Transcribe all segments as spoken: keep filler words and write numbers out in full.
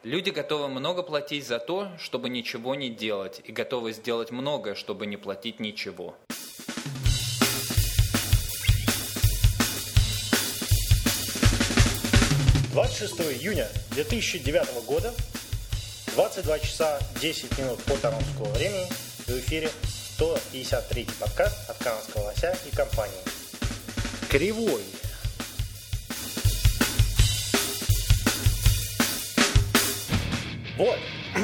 Люди готовы много платить за то, чтобы ничего не делать, и готовы сделать многое, чтобы не платить ничего. двадцать шестого июня две тысячи девятого года, двадцать два часа десять минут по торонскому времени, в эфире сто пятьдесят третий подкаст от канадского лося и компании. Кривой. Вот.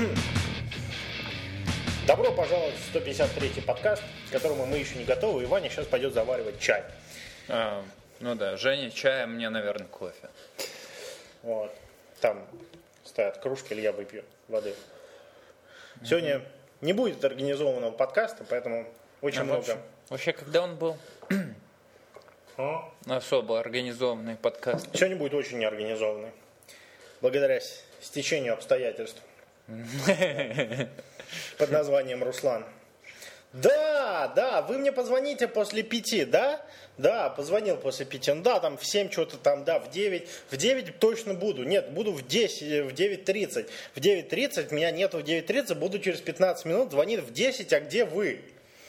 Добро пожаловать в сто пятьдесят третий подкаст, к которому мы еще не готовы, и Ваня сейчас пойдет заваривать чай. А, ну да, Женя чай, а мне, наверное, кофе. Вот. Там стоят кружки, или я выпью воды. Сегодня mm-hmm. не будет организованного подкаста, поэтому очень а много... Вообще, вообще, когда он был? А? Особо организованный подкаст. Сегодня будет очень неорганизованный. Благодаря стечению обстоятельств. Под названием Руслан. Да, да, вы мне позвоните после пяти, да? Да, позвонил после пяти. Ну да, там в семь что-то там, да, в девять. В девять точно буду. Нет, буду в десять, в девять тридцать. В девять тридцать, меня нету в девять тридцать, буду через пятнадцать минут, звонит в десять, а где вы?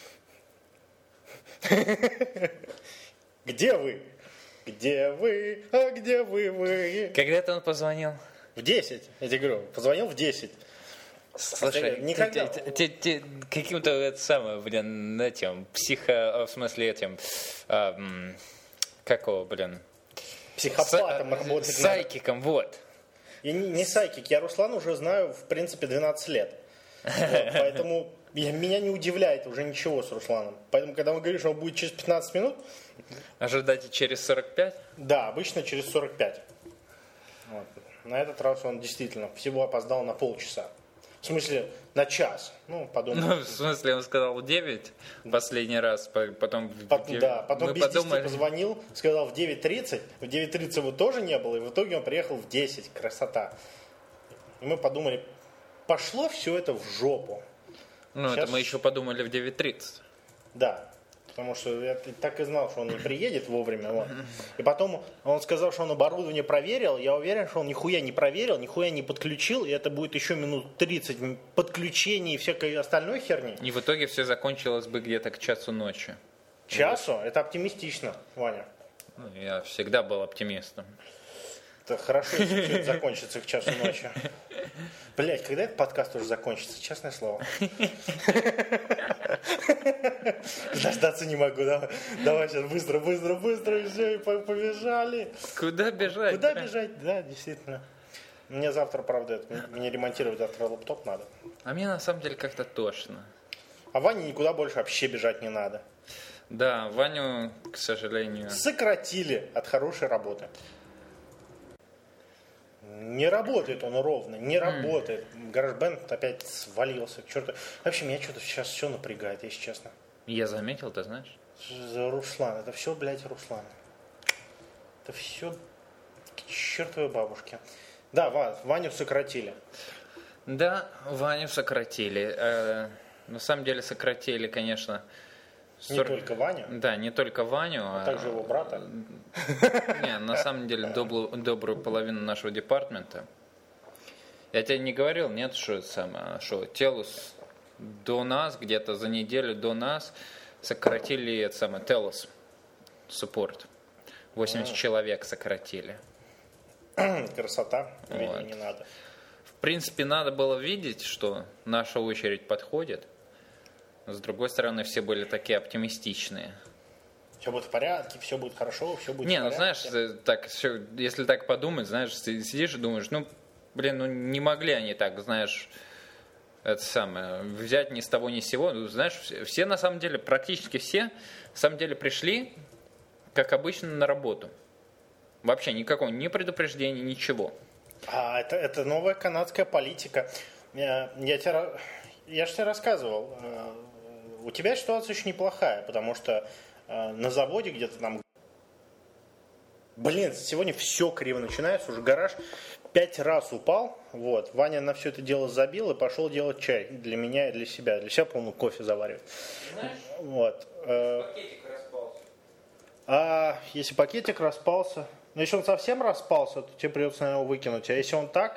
Где вы? Где вы? А где вы, вы? Когда-то он позвонил. В десять, я тебе говорю, позвонил в десять. Слушай, никогда. Ты, ты, ты, каким-то это самое, блин, этим, психо, в смысле этим, а, какого, блин, психопатом Са- работать. Сайкиком, надо. Вот. Я не, не сайкик, я Руслана уже знаю, в принципе, двенадцать лет. Вот, поэтому меня не удивляет уже ничего с Русланом. Поэтому, когда он говорит, что он будет через пятнадцать минут... Ожидайте через сорок пять? Да, обычно через сорок пять. Вот. На этот раз он действительно всего опоздал на полчаса. В смысле, на час. Ну, подумал. Ну, в смысле, он сказал в девять последний раз, потом... Пот, в... Да, потом Мы без подумали... десяти позвонил, сказал в девять тридцать. В девять тридцать его тоже не было, и в итоге он приехал в десять. Красота. И мы подумали, пошло все это в жопу. Ну, Сейчас... это мы еще подумали в девять тридцать. Да. Потому что я так и знал, что он не приедет вовремя. Вот. И потом он сказал, что он оборудование проверил. Я уверен, что он нихуя не проверил, нихуя не подключил. И это будет еще минут тридцать подключений и всякой остальной херни. И в итоге все закончилось бы где-то к часу ночи. Часу? Это оптимистично, Ваня. Ну, я всегда был оптимистом. Это хорошо, если все это закончится к часу ночи. Блять, когда этот подкаст уже закончится? Честное слово. Дождаться не могу. Давай, давай сейчас быстро, быстро, быстро, и все, и побежали. Куда бежать? Куда бежать? Да, действительно. Мне завтра, правда, это, мне ремонтировать завтра лаптоп надо. А мне на самом деле как-то тошно. А Ване никуда больше вообще бежать не надо. Да, Ваню, к сожалению... Сократили от хорошей работы. Не работает он ровно, не работает. GarageBand опять свалился к черту. Вообще, меня что-то сейчас все напрягает, если честно. Я заметил, ты знаешь? Руслан, это все, блядь, Руслан. Это все к чертовой бабушке. Да, Ваню сократили. Да, Ваню сократили. Э, на самом деле сократили, конечно... Не сорок... только Ваню? Да, не только Ваню. А, а также его брата? Не, на самом деле добрую, добрую половину нашего департамента. Я тебе не говорил, нет, что это самое, что Телус до нас, где-то за неделю до нас сократили это самое, Телус Support. восемьдесят а. человек сократили. Красота, видимо, вот. Не надо. В принципе, надо было видеть, что наша очередь подходит. С другой стороны, все были такие оптимистичные. Все будет в порядке, все будет хорошо, все будет не, в порядке. Не, ну знаешь, так, все, если так подумать, знаешь, сидишь и думаешь, ну, блин, ну не могли они так, знаешь, это самое, взять ни с того ни с сего. Ну, знаешь, все, все на самом деле, практически все, на самом деле пришли, как обычно, на работу. Вообще никакого, ни предупреждения, ничего. А это, это новая канадская политика. Я, я, тебе, я же тебе рассказывал. У тебя ситуация очень неплохая, потому что э, на заводе где-то там... Блин, сегодня все криво начинается, уже гараж пять раз упал. Вот. Ваня на все это дело забил и пошел делать чай для меня и для себя. Для себя, по-моему, кофе заваривать. Знаешь, вот. э, пакетик распался. А если пакетик распался, ну если он совсем распался, то тебе придется, наверное, его выкинуть. А если он так,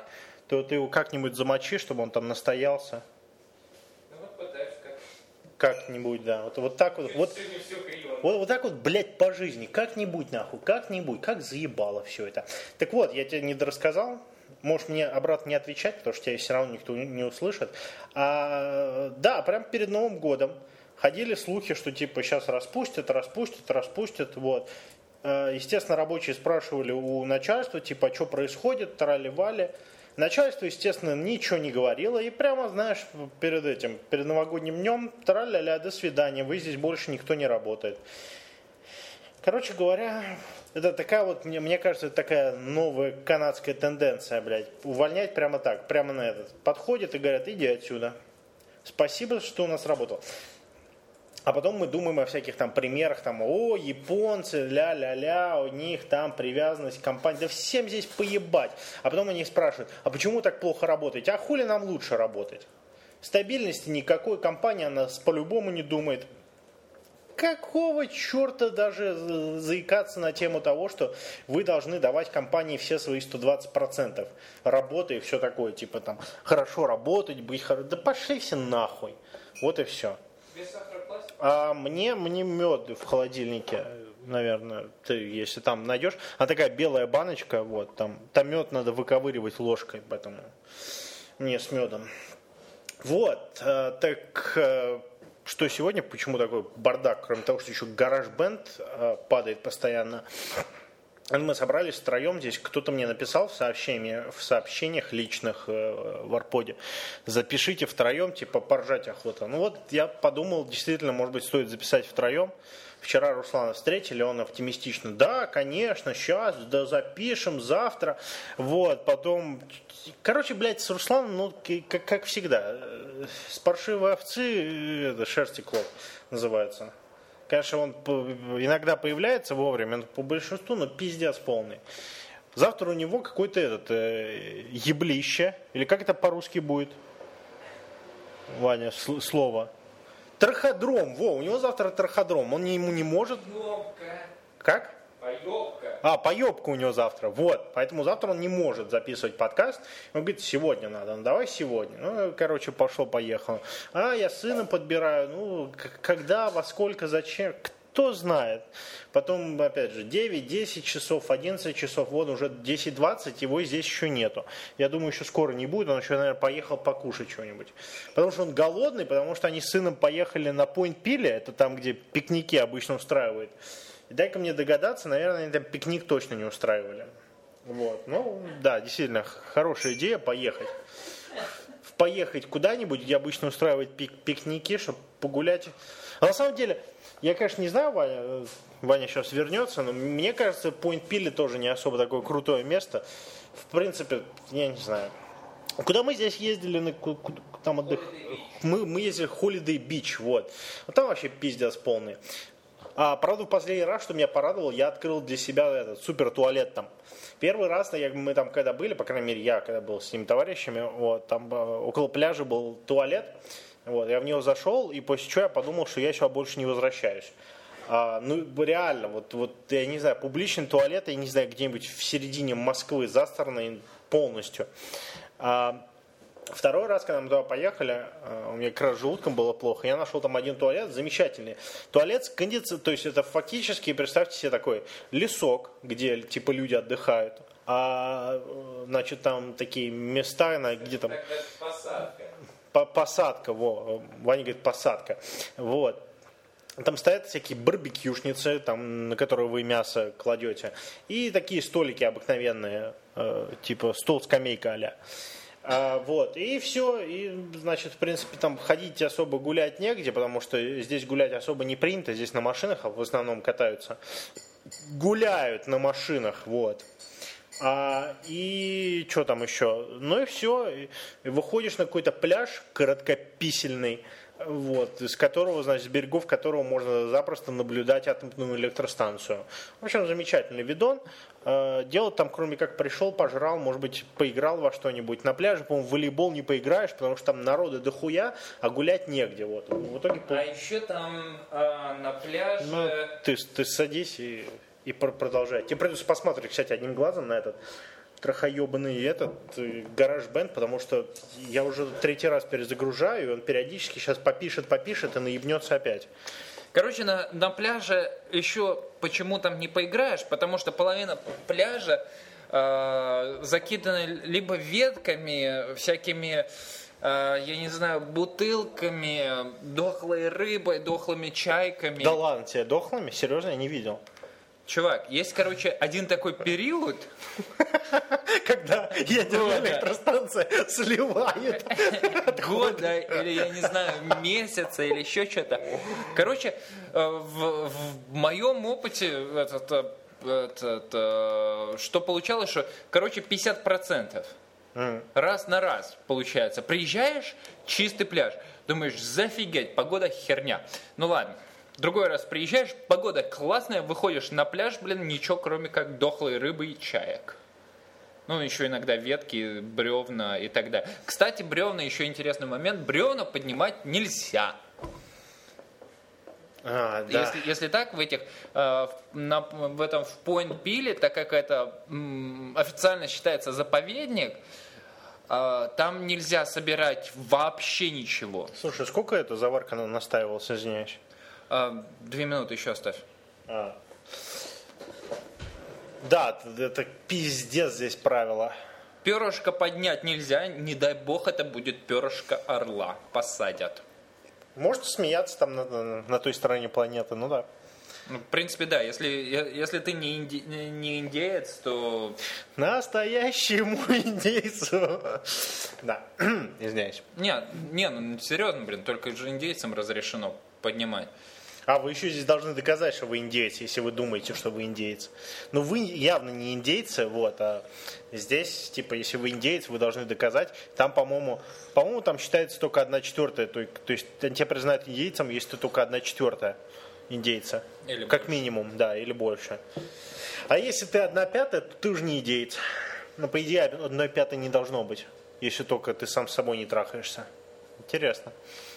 то ты его как-нибудь замочи, чтобы он там настоялся. Ну вот пытаюсь как. Как-нибудь, да. Вот, вот так вот. Вот, вот, вот так вот, блядь, по жизни. Как-нибудь, нахуй. Как-нибудь. Как заебало все это. Так вот, я тебе недорассказал. Можешь мне обратно не отвечать, потому что тебя все равно никто не услышит. А, да, прям перед Новым годом ходили слухи, что типа сейчас распустят, распустят, распустят. Вот. Естественно, рабочие спрашивали у начальства, типа, а что происходит, трали-вали. Начальство, естественно, ничего не говорило. И прямо, знаешь, перед этим, перед новогодним днем, трали-ля, до свидания, вы здесь больше никто не работает. Короче говоря, это такая вот, мне, мне кажется, это такая новая канадская тенденция, блядь. Увольнять прямо так, прямо на этот. Подходит и говорят, иди отсюда. Спасибо, что у нас работал. А потом мы думаем о всяких там примерах, там, о, японцы, ля-ля-ля, у них там привязанность к компании. Да всем здесь поебать. А потом они спрашивают, а почему так плохо работаете? А хули нам лучше работать? Стабильности никакой, компания, она по-любому не думает. Какого черта даже заикаться на тему того, что вы должны давать компании все свои сто двадцать процентов работы и все такое, типа там, хорошо работать, быть хорошим. Да пошли все нахуй. Вот и все. Без сахаропластика? А мне, мне мед в холодильнике, наверное, ты если там найдешь. А такая белая баночка, вот, там, там мед надо выковыривать ложкой, поэтому мне с медом. Вот, так... Что сегодня, почему такой бардак, кроме того, что еще гараж-бенд э, падает постоянно. Мы собрались втроем здесь, кто-то мне написал в, сообщении, в сообщениях личных э, в Арподе, запишите втроем, типа поржать охота. Ну вот я подумал, действительно, может быть, стоит записать втроем. Вчера Руслана встретили, он оптимистично, да, конечно, сейчас, да запишем, завтра, вот, потом, короче, блядь, с Русланом, ну, как, как всегда, с паршивой овцы, это, шерсти клок называется. Конечно, он иногда появляется вовремя, но по большинству, но пиздец полный. Завтра у него какой-то этот, э, еблище, или как это по-русски будет, Ваня, сл- слово? Траходром, во, у него завтра траходром, он ему не может... Поёбка. Как? Поёбка. А, поебка у него завтра, вот, поэтому завтра он не может записывать подкаст, он говорит, сегодня надо, ну давай сегодня, ну, короче, пошло-поехало. А, я сына подбираю, ну, когда, во сколько, зачем, кто знает. Потом, опять же, девять-десять часов, одиннадцать часов, вот уже десять двадцать, его здесь еще нету. Я думаю, еще скоро не будет, он еще, наверное, поехал покушать что-нибудь. Потому что он голодный, потому что они с сыном поехали на Пойнт-Пилле, это там, где пикники обычно устраивают. И дай-ка мне догадаться, наверное, они там пикник точно не устраивали. Вот, ну, да, действительно, хорошая идея поехать. Поехать куда-нибудь, где обычно устраивают пик пикники, чтобы погулять. А на самом деле... Я, конечно, не знаю, Ваня, Ваня сейчас вернется, но мне кажется, Пойнт-Пилли тоже не особо такое крутое место. В принципе, я не знаю. Куда мы здесь ездили, на, куда, там отдых... мы, мы ездили в Holiday Beach, вот. Вот там вообще пиздец полный. А, правда, в последний раз, что меня порадовало, я открыл для себя этот супер туалет там. Первый раз, я, мы там когда были, по крайней мере, я когда был с теми товарищами, вот, там около пляжа был туалет. Вот, я в него зашел, и после чего я подумал, что я сюда больше не возвращаюсь. А, ну, реально, вот, вот, я не знаю, публичный туалет, я не знаю, где-нибудь в середине Москвы, застроенный полностью. А, второй раз, когда мы туда поехали, у меня как раз с желудком было плохо, я нашел там один туалет, замечательный. Туалет с кондиционером, то есть это фактически, представьте себе такой лесок, где типа люди отдыхают. А, значит, там такие места, где там... Посадка. Посадка, во, Ваня говорит посадка, вот. Там стоят всякие барбекюшницы, там, на которые вы мясо кладете, и такие столики обыкновенные, э, типа стол-скамейка а-ля. А, вот, и все, и, значит, в принципе, там ходить особо гулять негде, потому что здесь гулять особо не принято, здесь на машинах в основном катаются, гуляют на машинах, вот. А, и что там еще? Ну и все. И выходишь на какой-то пляж короткописельный, вот, из которого, значит, с берегов которого можно запросто наблюдать атомную электростанцию. В общем, замечательный видон. Делать там, кроме как пришел, пожрал, может быть, поиграл во что-нибудь. На пляже, по-моему, в волейбол не поиграешь, потому что там народу дохуя, а гулять негде. Вот. В итоге... А еще там а, на пляже... Ну, ты, ты садись и... И продолжать. Тебе придется посмотреть, кстати, одним глазом на этот, трахоебанный этот гараж-бенд, потому что я уже третий раз перезагружаю, и он периодически сейчас попишет, попишет и наебнется опять. Короче, на, на пляже еще почему там не поиграешь, потому что половина пляжа э, закидана либо ветками, всякими, э, я не знаю, бутылками, дохлой рыбой, дохлыми чайками. Да ладно, тебе дохлыми? Серьезно, я не видел. Чувак, есть, короче, один такой период, когда ядерная электростанция сливает. года, или, я не знаю, месяца, или еще что-то. Короче, в, в моем опыте, это, это, что получалось, что, короче, пятьдесят процентов. Mm. Раз на раз получается. Приезжаешь, чистый пляж. Думаешь, зафигеть, погода херня. Ну ладно. Другой раз приезжаешь, погода классная, выходишь на пляж, блин, ничего кроме как дохлой рыбы и чаек. Ну, еще иногда ветки, бревна и так далее. Кстати, бревна, еще интересный момент, бревна поднимать нельзя. А, да. Если, если так, в этих, э, на, в этом в Пойнт-Пиле, так как это м, официально считается заповедник, э, там нельзя собирать вообще ничего. Слушай, сколько эта заварка настаивалась, извиняюсь? Э, две минуты еще оставь. А. Да, это пиздец здесь правило. Перышко поднять нельзя, не дай бог это будет перышко орла, посадят. Можете смеяться там на, на, на той стороне планеты, ну да. Ну, в принципе, да, если, если ты не, инди, не индеец, то... Настоящему индейцу. Да, извиняюсь. Не, не, ну серьезно, блин, только же индейцам разрешено поднимать. А вы еще здесь должны доказать, что вы индейцы, если вы думаете, что вы индейцы. Но вы явно не индейцы, вот, а здесь, типа, если вы индейцы, вы должны доказать. Там, по-моему, по-моему, там считается только одна четвертая, то, то есть тебя признают индейцем, если ты только одна четвертая индейца. Или как больше. минимум, да, или больше. А если ты одна пятая, то ты уже не индейец. Ну, по идее, одной пятой не должно быть, если только ты сам с собой не трахаешься. Интересно.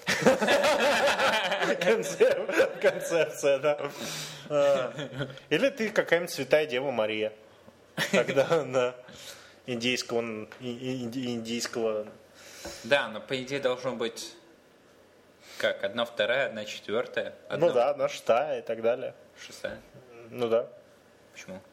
Концепция, да. Или ты какая-нибудь святая Дева Мария. Тогда на индийского, индийского... Да, но по идее должно быть как? Одна вторая, одна четвертая? Одна... Ну да, одна шестая и так далее. Шестая? Ну да. Почему?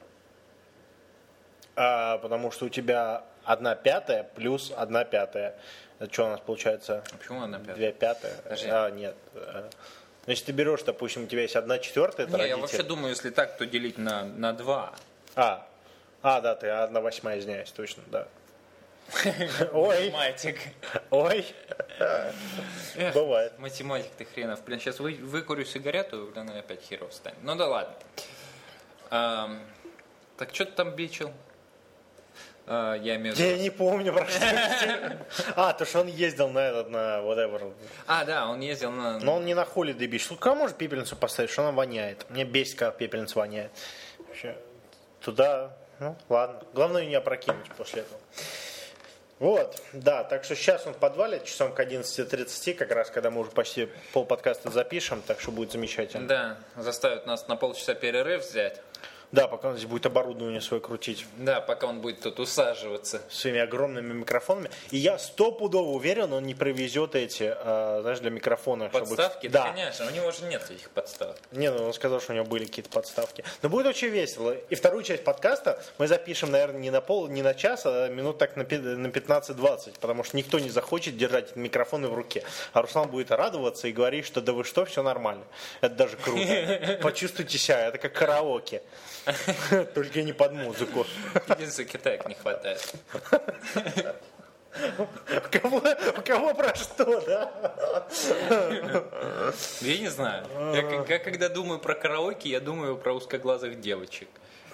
А, потому что у тебя одна пятая плюс одна пятая. Это что у нас получается? А почему одна пятая? Две пятые? Подожди. А, нет. Ну, если ты берешь, допустим, у тебя есть одна четвертая, это Не, родитель. я вообще думаю, если так, то делить на, на два. А, а, да, ты одна восьмая, извиняюсь, точно, да. Ой, Математик. ой. Эх, Бывает. Математик ты хренов. Блин, сейчас вы, выкурю сигарету, блин, и опять херов станет. Ну да ладно. Ам, так что ты там бичил? А, я имею в виду... Я не помню, про что. А, то, что он ездил на этот, на whatever. А, да, он ездил на... Но он не на Holiday Beach. Куда может пепельницу поставить, что она воняет? Мне бесит, когда пепельница воняет. Вообще, туда, ну, ладно. Главное ее не опрокинуть после этого. Вот, да, так что сейчас он в подвале, часом к одиннадцати тридцати, как раз, когда мы уже почти пол подкаста запишем, так что будет замечательно. Да, заставят нас на полчаса перерыв взять. Да, пока он здесь будет оборудование свое крутить. Да, пока он будет тут усаживаться. Своими огромными микрофонами. И я стопудово уверен, он не привезет эти, э, знаешь, для микрофона. Подставки? Чтобы... Да, Да, конечно, у него же нет этих подставок. Не, ну он сказал, что у него были какие-то подставки. Но будет очень весело. И вторую часть подкаста мы запишем, наверное, не на пол, не на час, а минут так на пятнадцать-двадцать. Потому что никто не захочет держать микрофоны в руке. А Руслан будет радоваться и говорить, что да вы что, все нормально. Это даже круто. Почувствуйте себя, это как караоке. Только не под музыку. Единственное, китаек не хватает. У кого, у кого про что, да? Я не знаю. Я, я когда думаю про караоке, я думаю про узкоглазых девочек.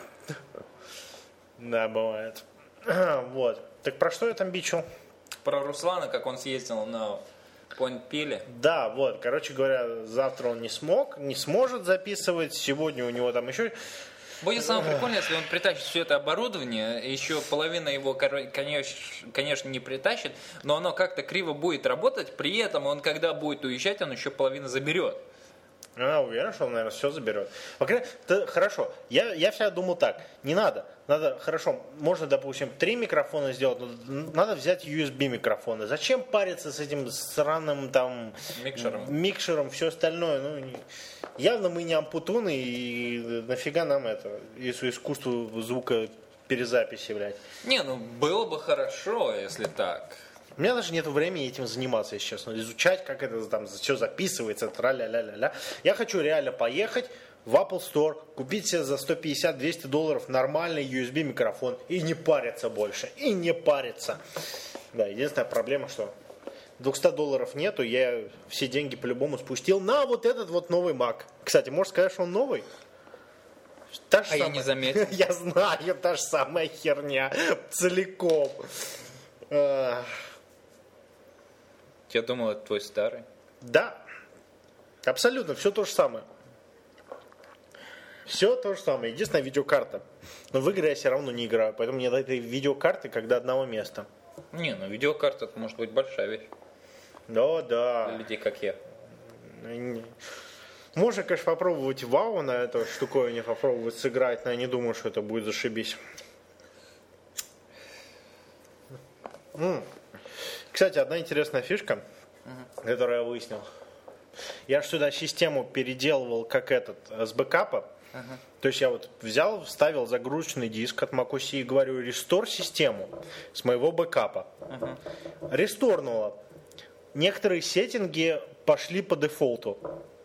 Да, бывает. Вот. Так про что я там бичил? Про Руслана, как он съездил на Пойнт-Пиле. Да, вот. Короче говоря, завтра он не смог, не сможет записывать. Сегодня у него там еще... Будет самое прикольное, если он притащит все это оборудование, еще половина его, конечно, конечно, не притащит, но оно как-то криво будет работать, при этом он, когда будет уезжать, он еще половину заберет. А, уверен, что он, наверное, все заберет. По крайней мере, да, хорошо. Я, я всегда думал так. Не надо. Надо, хорошо, можно, допустим, три микрофона сделать, но надо взять ю эс би микрофоны. Зачем париться с этим сраным там Микшером. микшером, все остальное? Ну, не- явно мы не ампутуны, и нафига нам это, если искусство звука перезаписи, блядь. Не, ну было бы хорошо, если так. У меня даже нет времени этим заниматься, если честно. Изучать, как это там все записывается, тра-ля-ля-ля-ля. Я хочу реально поехать в Apple Store, купить себе за сто пятьдесят - двести долларов нормальный ю эс би микрофон и не париться больше. И не париться. Да, единственная проблема, что двести долларов нету, я все деньги по-любому спустил на вот этот вот новый Mac. Кстати, можешь сказать, что он новый? Та же А я самая- не заметил. Я знаю, та же самая херня целиком. Ах. Я думал, это твой старый. Да, абсолютно, все то же самое. Все то же самое. Единственная видеокарта. Но в игры я все равно не играю, поэтому мне до этой видеокарты как до одного места. Не, ну видеокарта это может быть большая вещь. Да, Для да. людей, как я. Можно, конечно, попробовать вау на эту штуковине, попробовать сыграть, но я не думаю, что это будет зашибись. М. Кстати, одна интересная фишка, которую я выяснил. Я же сюда систему переделывал как этот, с бэкапа. То есть я вот взял, вставил загрузочный диск от macOS и говорю, рестор систему с моего бэкапа. Ресторнула. Некоторые сеттинги пошли по дефолту.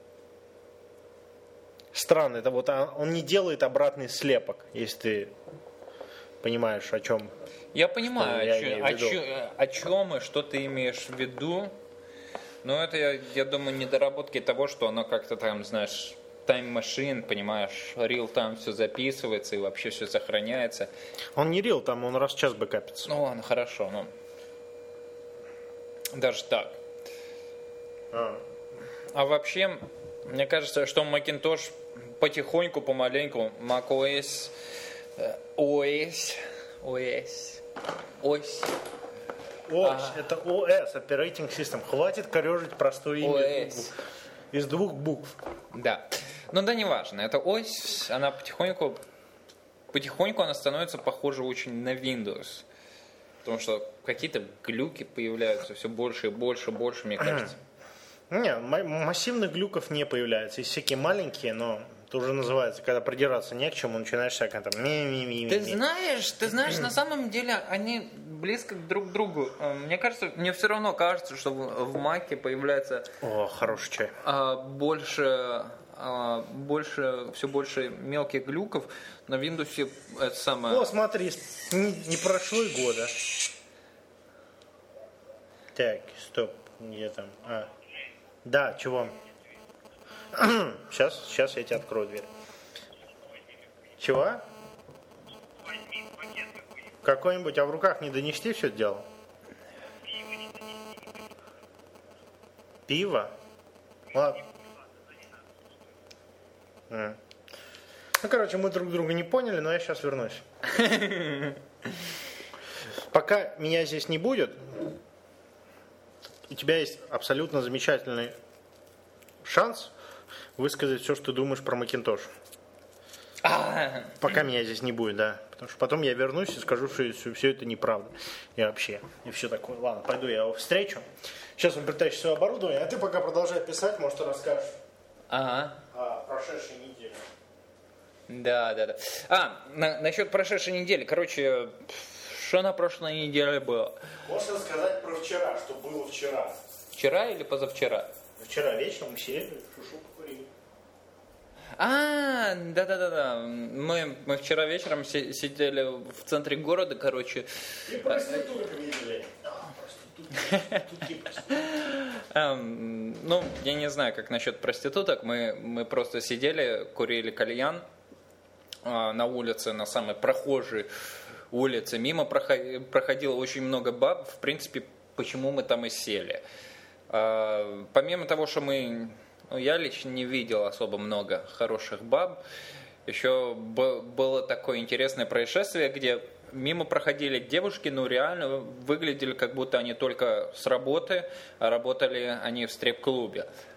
Странно, это вот а, он не делает обратный слепок, если ты понимаешь, о чем. Я понимаю, я о, чё- имею в о виду. чё- о чем и что ты имеешь в виду. Но это, я, я думаю, недоработки того, что оно как-то там, знаешь, тайм-машин, понимаешь, real-time все записывается и вообще все сохраняется. Он не рил, там он раз в час бэкапится. Ну ладно, хорошо, ну. Даже так. А. А вообще, мне кажется, что Macintosh потихоньку, помаленьку, macOS, э, о эс, о эс, ось, ОС, это о эс, Operating System. Хватит корежить простое имя о эс. из двух букв. Да. Ну да, неважно. Это ось, она потихоньку, потихоньку она становится похожа очень на Windows. Потому что какие-то глюки появляются все больше и больше, больше, мне кажется. Не, м- массивных глюков не появляется. Есть всякие маленькие, но это уже называется, когда придираться не к чему, начинаешь всякое там ми-ми-ми-ми. Ты знаешь, ты знаешь, на самом деле они близко друг к другу. Э, Мне кажется, мне все равно кажется, что в, в Маке появляется О, хороший чай. а, больше, а, больше, все больше мелких глюков. На Windows это самое. О, смотри, не, не прошло и года. Так, стоп, где там? А. Да, чего? Сейчас, сейчас я тебе открою дверь. Чего? Какой-нибудь, а в руках не донести все это дело? Пиво? Ладно. М. Ну, короче, мы друг друга не поняли, но я сейчас вернусь. Пока меня здесь не будет, у тебя есть абсолютно замечательный шанс высказать все, что ты думаешь про Macintosh. А, Пока меня здесь не будет, да. Потому что потом я вернусь и скажу, что все это неправда. И вообще, и все такое. Ладно, пойду я его встречу. Сейчас он притащит свое оборудование, а ты пока продолжай писать, может, ты расскажешь Ага. о прошедшей неделе. Да, да, да. А, на- насчет прошедшей недели. Короче, что на прошлой неделе было? Можешь рассказать про вчера, что было вчера? Вчера или позавчера? Вчера вечером мы сидели, шушу покурили. А, да-да-да-да. Мы, мы вчера вечером си- сидели в центре города, короче. И проституток видели. А, проститутки. Эм, ну, я не знаю, как насчет проституток. Мы, мы просто сидели, курили кальян а, на улице, на самой прохожей улице. Мимо прохо- проходило очень много баб. В принципе, почему мы там и сели. А, помимо того, что мы... Ну, я лично не видел особо много хороших баб. Еще б- было такое интересное происшествие, где мимо проходили девушки, но реально выглядели, как будто они только с работы, а работали они в стрип-клубе.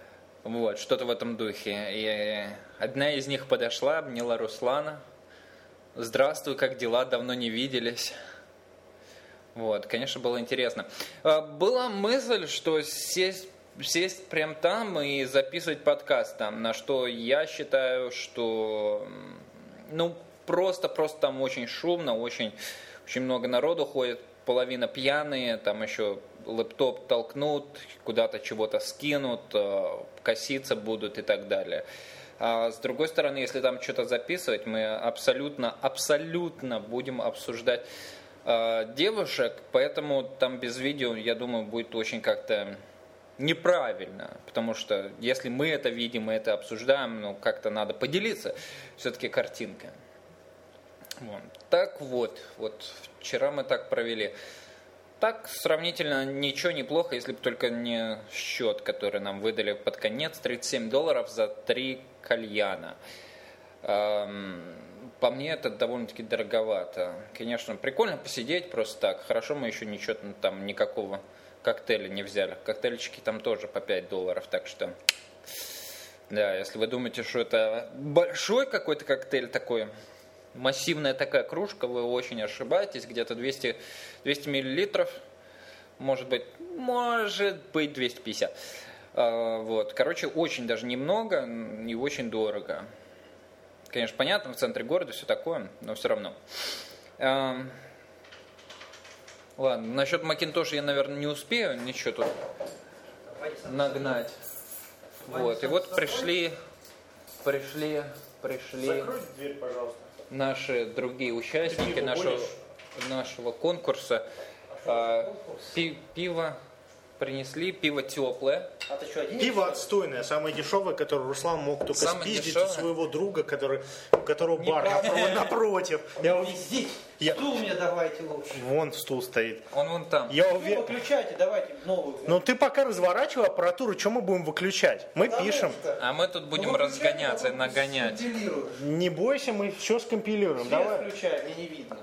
Вот, что-то в этом духе. И одна из них подошла, обняла Руслана. Здравствуй, как дела? Давно не виделись. Вот, конечно, было интересно. Была мысль, что сесть, сесть прямо там и записывать подкаст там, на что я считаю, что ну просто, просто там очень шумно, очень, очень много народу ходит, половина пьяные, там еще лэптоп толкнут, куда-то чего-то скинут, коситься будут и так далее. А с другой стороны, если там что-то записывать, мы абсолютно, абсолютно будем обсуждать э, девушек, поэтому там без видео, я думаю, будет очень как-то неправильно, потому что если мы это видим и это обсуждаем, ну как-то надо поделиться все-таки картинкой. Вот. Так вот, вот вчера мы так провели. Так, сравнительно ничего неплохо, если бы только не счет, который нам выдали под конец, тридцать семь долларов за три кальяна. Эм, по мне это довольно-таки дороговато. Конечно, прикольно посидеть просто так. Хорошо, мы еще ничего там, никакого коктейля не взяли. Коктейльчики там тоже по пять долларов, так что... Да, если вы думаете, что это большой какой-то коктейль такой... Массивная такая кружка, вы очень ошибаетесь, где-то двести, двести миллилитров, может быть, может быть двести пятьдесят. Вот. Короче, очень даже немного и очень дорого. Конечно, понятно, в центре города все такое, но все равно. Ладно, насчет Макинтоша я, наверное, не успею ничего тут нагнать. Вот, и вот пришли, пришли, пришли... Закрой дверь, пожалуйста. Наши другие участники нашего, нашего конкурса. А, пи, пиво принесли, пиво теплое. А ты что, один пиво отстойное, самое дешевое, которое Руслан мог только самое спиздить дешевое. У своего друга, который, у которого не бар напротив. напротив. Я вот здесь. Я... Стул мне давайте лучше. Вон стул стоит. Он вон там. Я ну, увер... выключайте, давайте новую. Ну ты пока разворачивай аппаратуру, что мы будем выключать? Мы Потому пишем. Что... А мы тут будем ну, разгоняться и нагонять. Не бойся, мы все скомпилируем. Свет Давай. Включаем, мне не видно.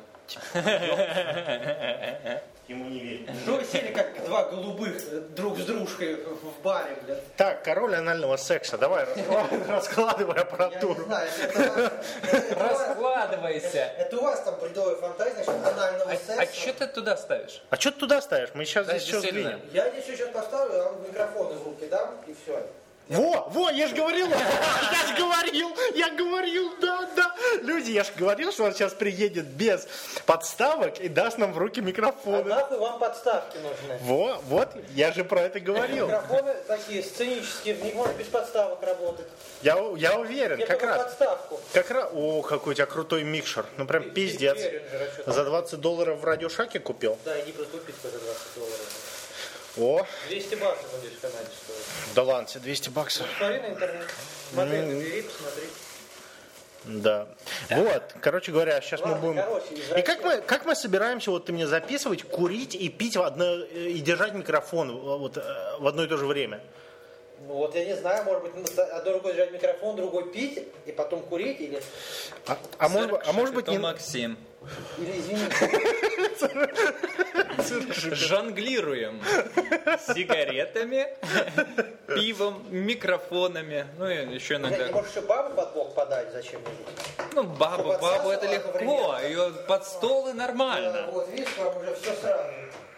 Ему не верит. Что вы сели как два голубых друг с дружкой в баре, блядь? Так, король анального секса, давай раскладывай аппаратуру. Я не знаю, это... Раскладывайся. Это у вас там бредовая фантазия насчет анального секса. А что ты туда ставишь? А что ты туда ставишь? Мы сейчас здесь все сдвинем. Я здесь сейчас поставлю, я вам микрофон в руки дам, и все. Во, во, я же говорил, я же говорил, я говорил, да, да. Люди, я же говорил, что он сейчас приедет без подставок и даст нам в руки микрофоны. А нахуй вам подставки нужны? Во, вот, я же про это говорил. Микрофоны такие сценические, в них можно без подставок работать. Я, я уверен, я как раз. Подставку. Как раз, о, какой у тебя крутой микшер. Ну прям и, пиздец. За двадцать долларов в радиошаке купил? Да, иди купить за двадцать долларов. О. двести баксов он здесь в Канаде стоит. Да ладно, тебе двести баксов. Смотри на интернет. Смотри, mm. набери, посмотри. Да. Вот, короче говоря, сейчас Ладно, мы будем... Короче, и как мы, как мы собираемся, вот ты мне записывать, курить и пить в одно... и держать микрофон вот, в одно и то же время? Ну вот я не знаю, может быть, одной рукой держать микрофон, другой пить, и потом курить, или... А, а, может, а может быть... Не... Максим. Или извините. Жонглируем сигаретами, пивом, микрофонами. Ну и еще иногда. Не можешь еще бабу под бок подать зачем-нибудь? Ну бабу, бабу это легко. Ее под стол и нормально. Вот видишь, вам уже все сразу.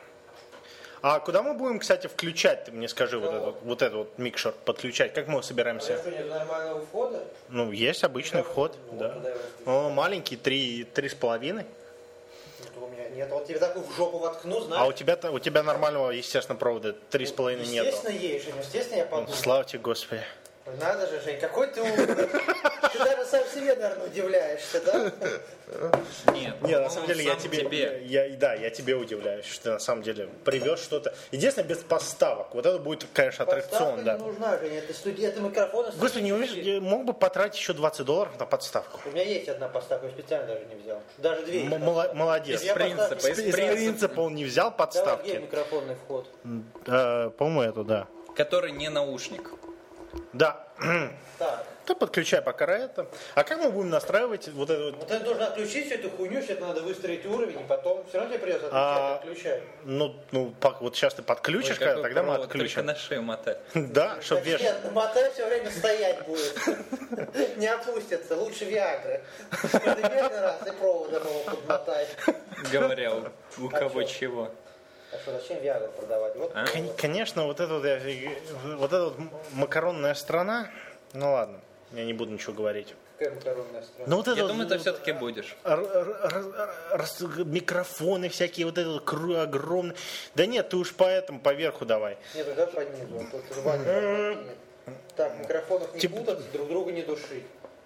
А куда мы будем, кстати, включать, ты мне скажи, вот этот, вот этот вот микшер подключать? Как мы собираемся? А что, нет нормального входа? Ну, есть обычный вход, ну, да. Он маленький, три, три с половиной. У меня нет, вот тебе такую в жопу воткну, знаешь. А у тебя, у тебя нормального, естественно, провода три с половиной нет. Естественно, есть, Женя, естественно, я подумал. Слава тебе, Господи. Надо же, Жень, какой ты умный. Ты даже сам себе, наверное, удивляешься, да? Нет, Нет, на самом деле я тебе, тебе. Я, я, да, я тебе удивляюсь, что ты на самом деле привез что-то. Единственное, без поставок. Вот это будет, конечно, аттракцион, подставка да. не нужна, Женя, это студия, это микрофон. Господи, не умеешь, я мог бы потратить еще двадцать долларов на подставку. У меня есть одна подставка, я специально даже не взял. Даже две. М- молодец. Из принципа, из, из принципа он не взял подставки. Давай, где микрофонный вход? Э, по-моему, это да. Который не наушник. Да. Так. Ты подключай пока это. А как мы будем настраивать вот это вот? Вот ты должен отключить всю эту хуйню, сейчас надо выстроить уровень, и потом все равно тебе придется отключать, А, отключай. Ну, ну, пок- вот сейчас ты подключишь, Ой, какой тогда мы провод, только отключим. на шею мотать. Да, чтобы Так вешать. нет, на мотай все время стоять будет. Не опустится, лучше Виагры. Каждый раз и проводом его подмотай. Говоря, у, у А кого чё? чего. А что, зачем Виагру продавать? Вот, А? Кон- Конечно, вот эта вот, э, вот эта вот макаронная страна, ну ладно, я не буду ничего говорить. какая макаронная страна. Но вот это Я вот, думаю, ты все-таки будешь. р- р- р- рас- микрофоны всякие, вот это вот кру- огромные. Да нет, ты уж по этому, по верху давай. Нет, тогда по низу, а то ты Ваня там подкинет. Так, микрофонов не Типа- путаться, друг друга не душить.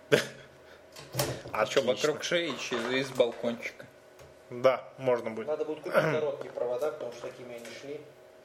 А что, Отлично. вокруг шеи через из балкончика? Да, можно будет. Надо будет купить короткие провода, потому что такими они шли.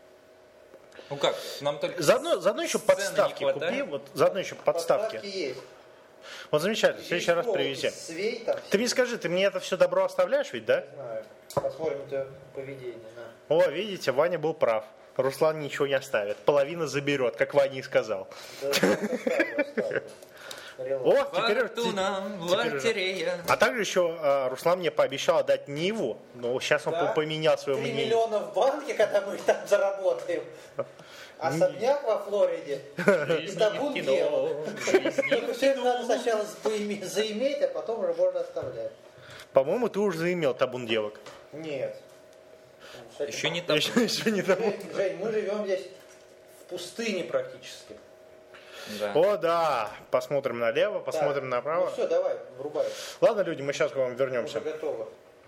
Ну как, нам только... Заодно, заодно еще сцены подставки не купи, хватает. вот заодно еще подставки. Подставки есть. Вот замечательно, в следующий раз Проволоки, привези. Свей там. Ты мне скажи, ты мне это все добро оставляешь ведь, да? Не знаю. Посмотрим это поведение. На. О, видите, Ваня был прав. Руслан ничего не оставит. Половина заберет, как Ваня и сказал. Да, оставлю, оставлю. Релакс. О, теперь... Фортуна, теперь уже. лотерея. А также еще э, Руслан мне пообещал отдать Ниву, но сейчас он Да? поменял свое Три мнение. миллиона в банке, когда мы там заработаем. Особняк во Флориде. И табун девок. Только все это надо сначала поиме- заиметь, а потом уже можно оставлять. По-моему, ты уже заимел табун девок. Нет. Кстати, Еще не так. Еще, еще не табун. Жень, Жень, мы живем здесь в пустыне практически. Да. О, да. Посмотрим налево, посмотрим Так, направо. Ну все, давай, врубай. Ладно, люди, мы сейчас к вам Уже вернемся. готово.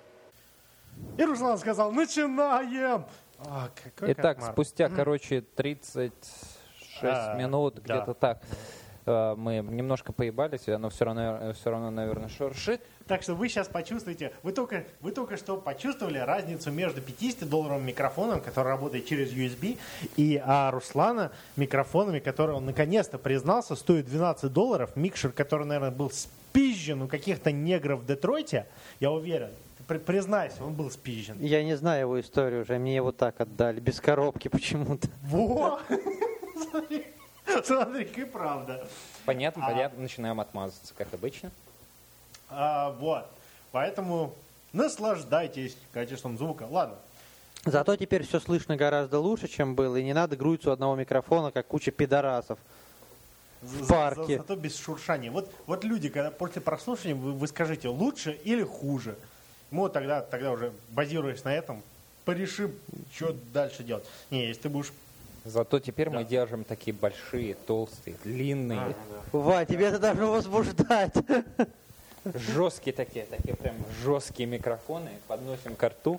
И Руслан сказал, начинаем! А, какой Итак, кошмар. спустя, короче, тридцать шесть А, минут, да. где-то так, э, мы немножко поебались, оно все равно, все равно, наверное, шуршит. Так что вы сейчас почувствуете, вы только, вы только что почувствовали разницу между пятидесятидолларовым микрофоном, который работает через ю эс би, и а, Руслана микрофонами, которые он наконец-то признался, стоит двенадцать долларов. Микшер, который, наверное, был спизжен у каких-то негров в Детройте, я уверен. При- признайся, он был спизжен. Я не знаю его историю уже, мне его так отдали, без коробки почему-то. Во! Смотри, смотри, и правда. Понятно, А. понятно, начинаем отмазываться, как обычно. А, вот. Поэтому наслаждайтесь качеством звука. Ладно. Зато теперь все слышно гораздо лучше, чем было, и не надо грудиться у одного микрофона, как куча пидорасов. За- В за- парке. Зато без шуршания. Вот, вот люди, когда после прослушивания вы, вы скажите лучше или хуже. Мы вот тогда, тогда уже базируясь на этом, порешим, что дальше делать. Не, если ты будешь... Зато теперь Да. мы держим такие большие, толстые, длинные, Ва, тебе это должно возбуждать. жесткие такие, такие прям жесткие микрофоны, подносим ко рту.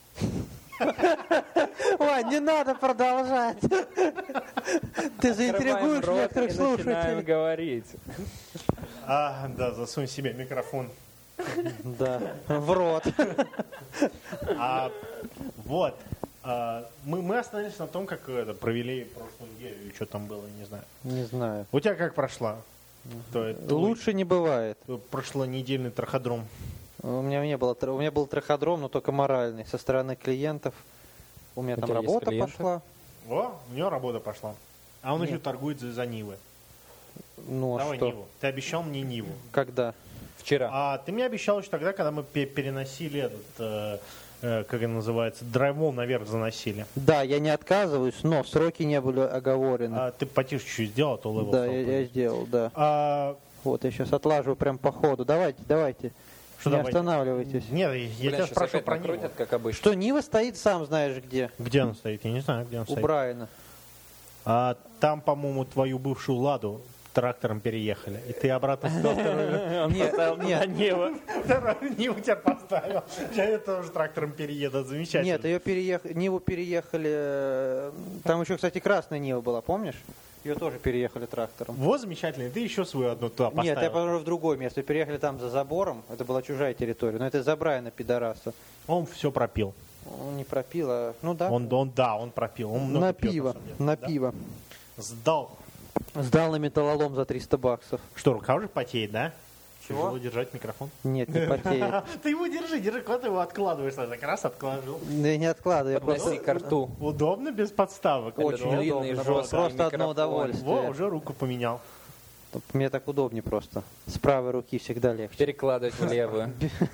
Ва, не надо продолжать. Ты заинтригуешь Открываем рот некоторых и начинаем слушателей. говорить. А, да, засунь себе микрофон. Да, в рот. А, вот. А, мы, мы остановились на том, как это, провели прошлую неделю, и что там было, не знаю. Не знаю. У тебя как прошла? То есть твой Лучше не бывает. прошлонедельный траходром. У меня не было, тр- у меня был траходром, но только моральный, со стороны клиентов. У меня У там тебя есть работа клиенты? пошла. О, у него работа пошла. А он Нет. еще торгует за, за Нивы. Ну а Давай что? Ниву. Ты обещал мне Ниву. Когда? Вчера. А ты мне обещал еще тогда, когда мы пе- переносили этот, э, э, как это называется, драйвол наверх заносили. Да, я не отказываюсь, но сроки не были оговорены. А ты потише чуть сделал, а то левел да, стал я, я прыгать. сделал, да. А, Вот, я сейчас отлаживаю прям по ходу. Давайте, давайте. что не давайте? останавливайтесь. Нет, я Бля, тебя щас спрашиваю опять про Ниву. накрутят, как обычно. Что Нива стоит, сам знаешь где. Где он стоит? Я не знаю, где он У стоит. Брайана. А, там, по-моему, твою бывшую Ладу трактором переехали. И ты обратно сюда вторую... Нет, нет, Вторую Ниву тебя поставил. Я тоже трактором перееду. Замечательно. нет, ее переех... Ниву переехали. э, Там еще, кстати, красная Нива была, помнишь? Ее тоже переехали трактором. Вот замечательно. И ты еще свою одну туда поставил. Нет, я положил в другое место. Переехали там за забором. Это была чужая территория. Но это из-за Брайана, пидораса. Он все пропил. Он не пропил, а... Ну да. Он, он, да, он пропил. Он много на пьет, пиво. самом деле. На Да. пиво. Сдал. Сдал на металлолом за триста баксов. Что, рука уже потеет, да? Тяжело держать микрофон. Нет, не потеет. Ты его держи, держи, куда ты его откладываешь? Так раз отложил. Да я не откладываю, я Подноси просто... ко рту. Удобно без подставок. Очень длинный, удобно. жесткий Просто одно микрофон. удовольствие. Во, уже руку поменял. Мне так удобнее просто. С правой руки всегда легче. Перекладывать в левую.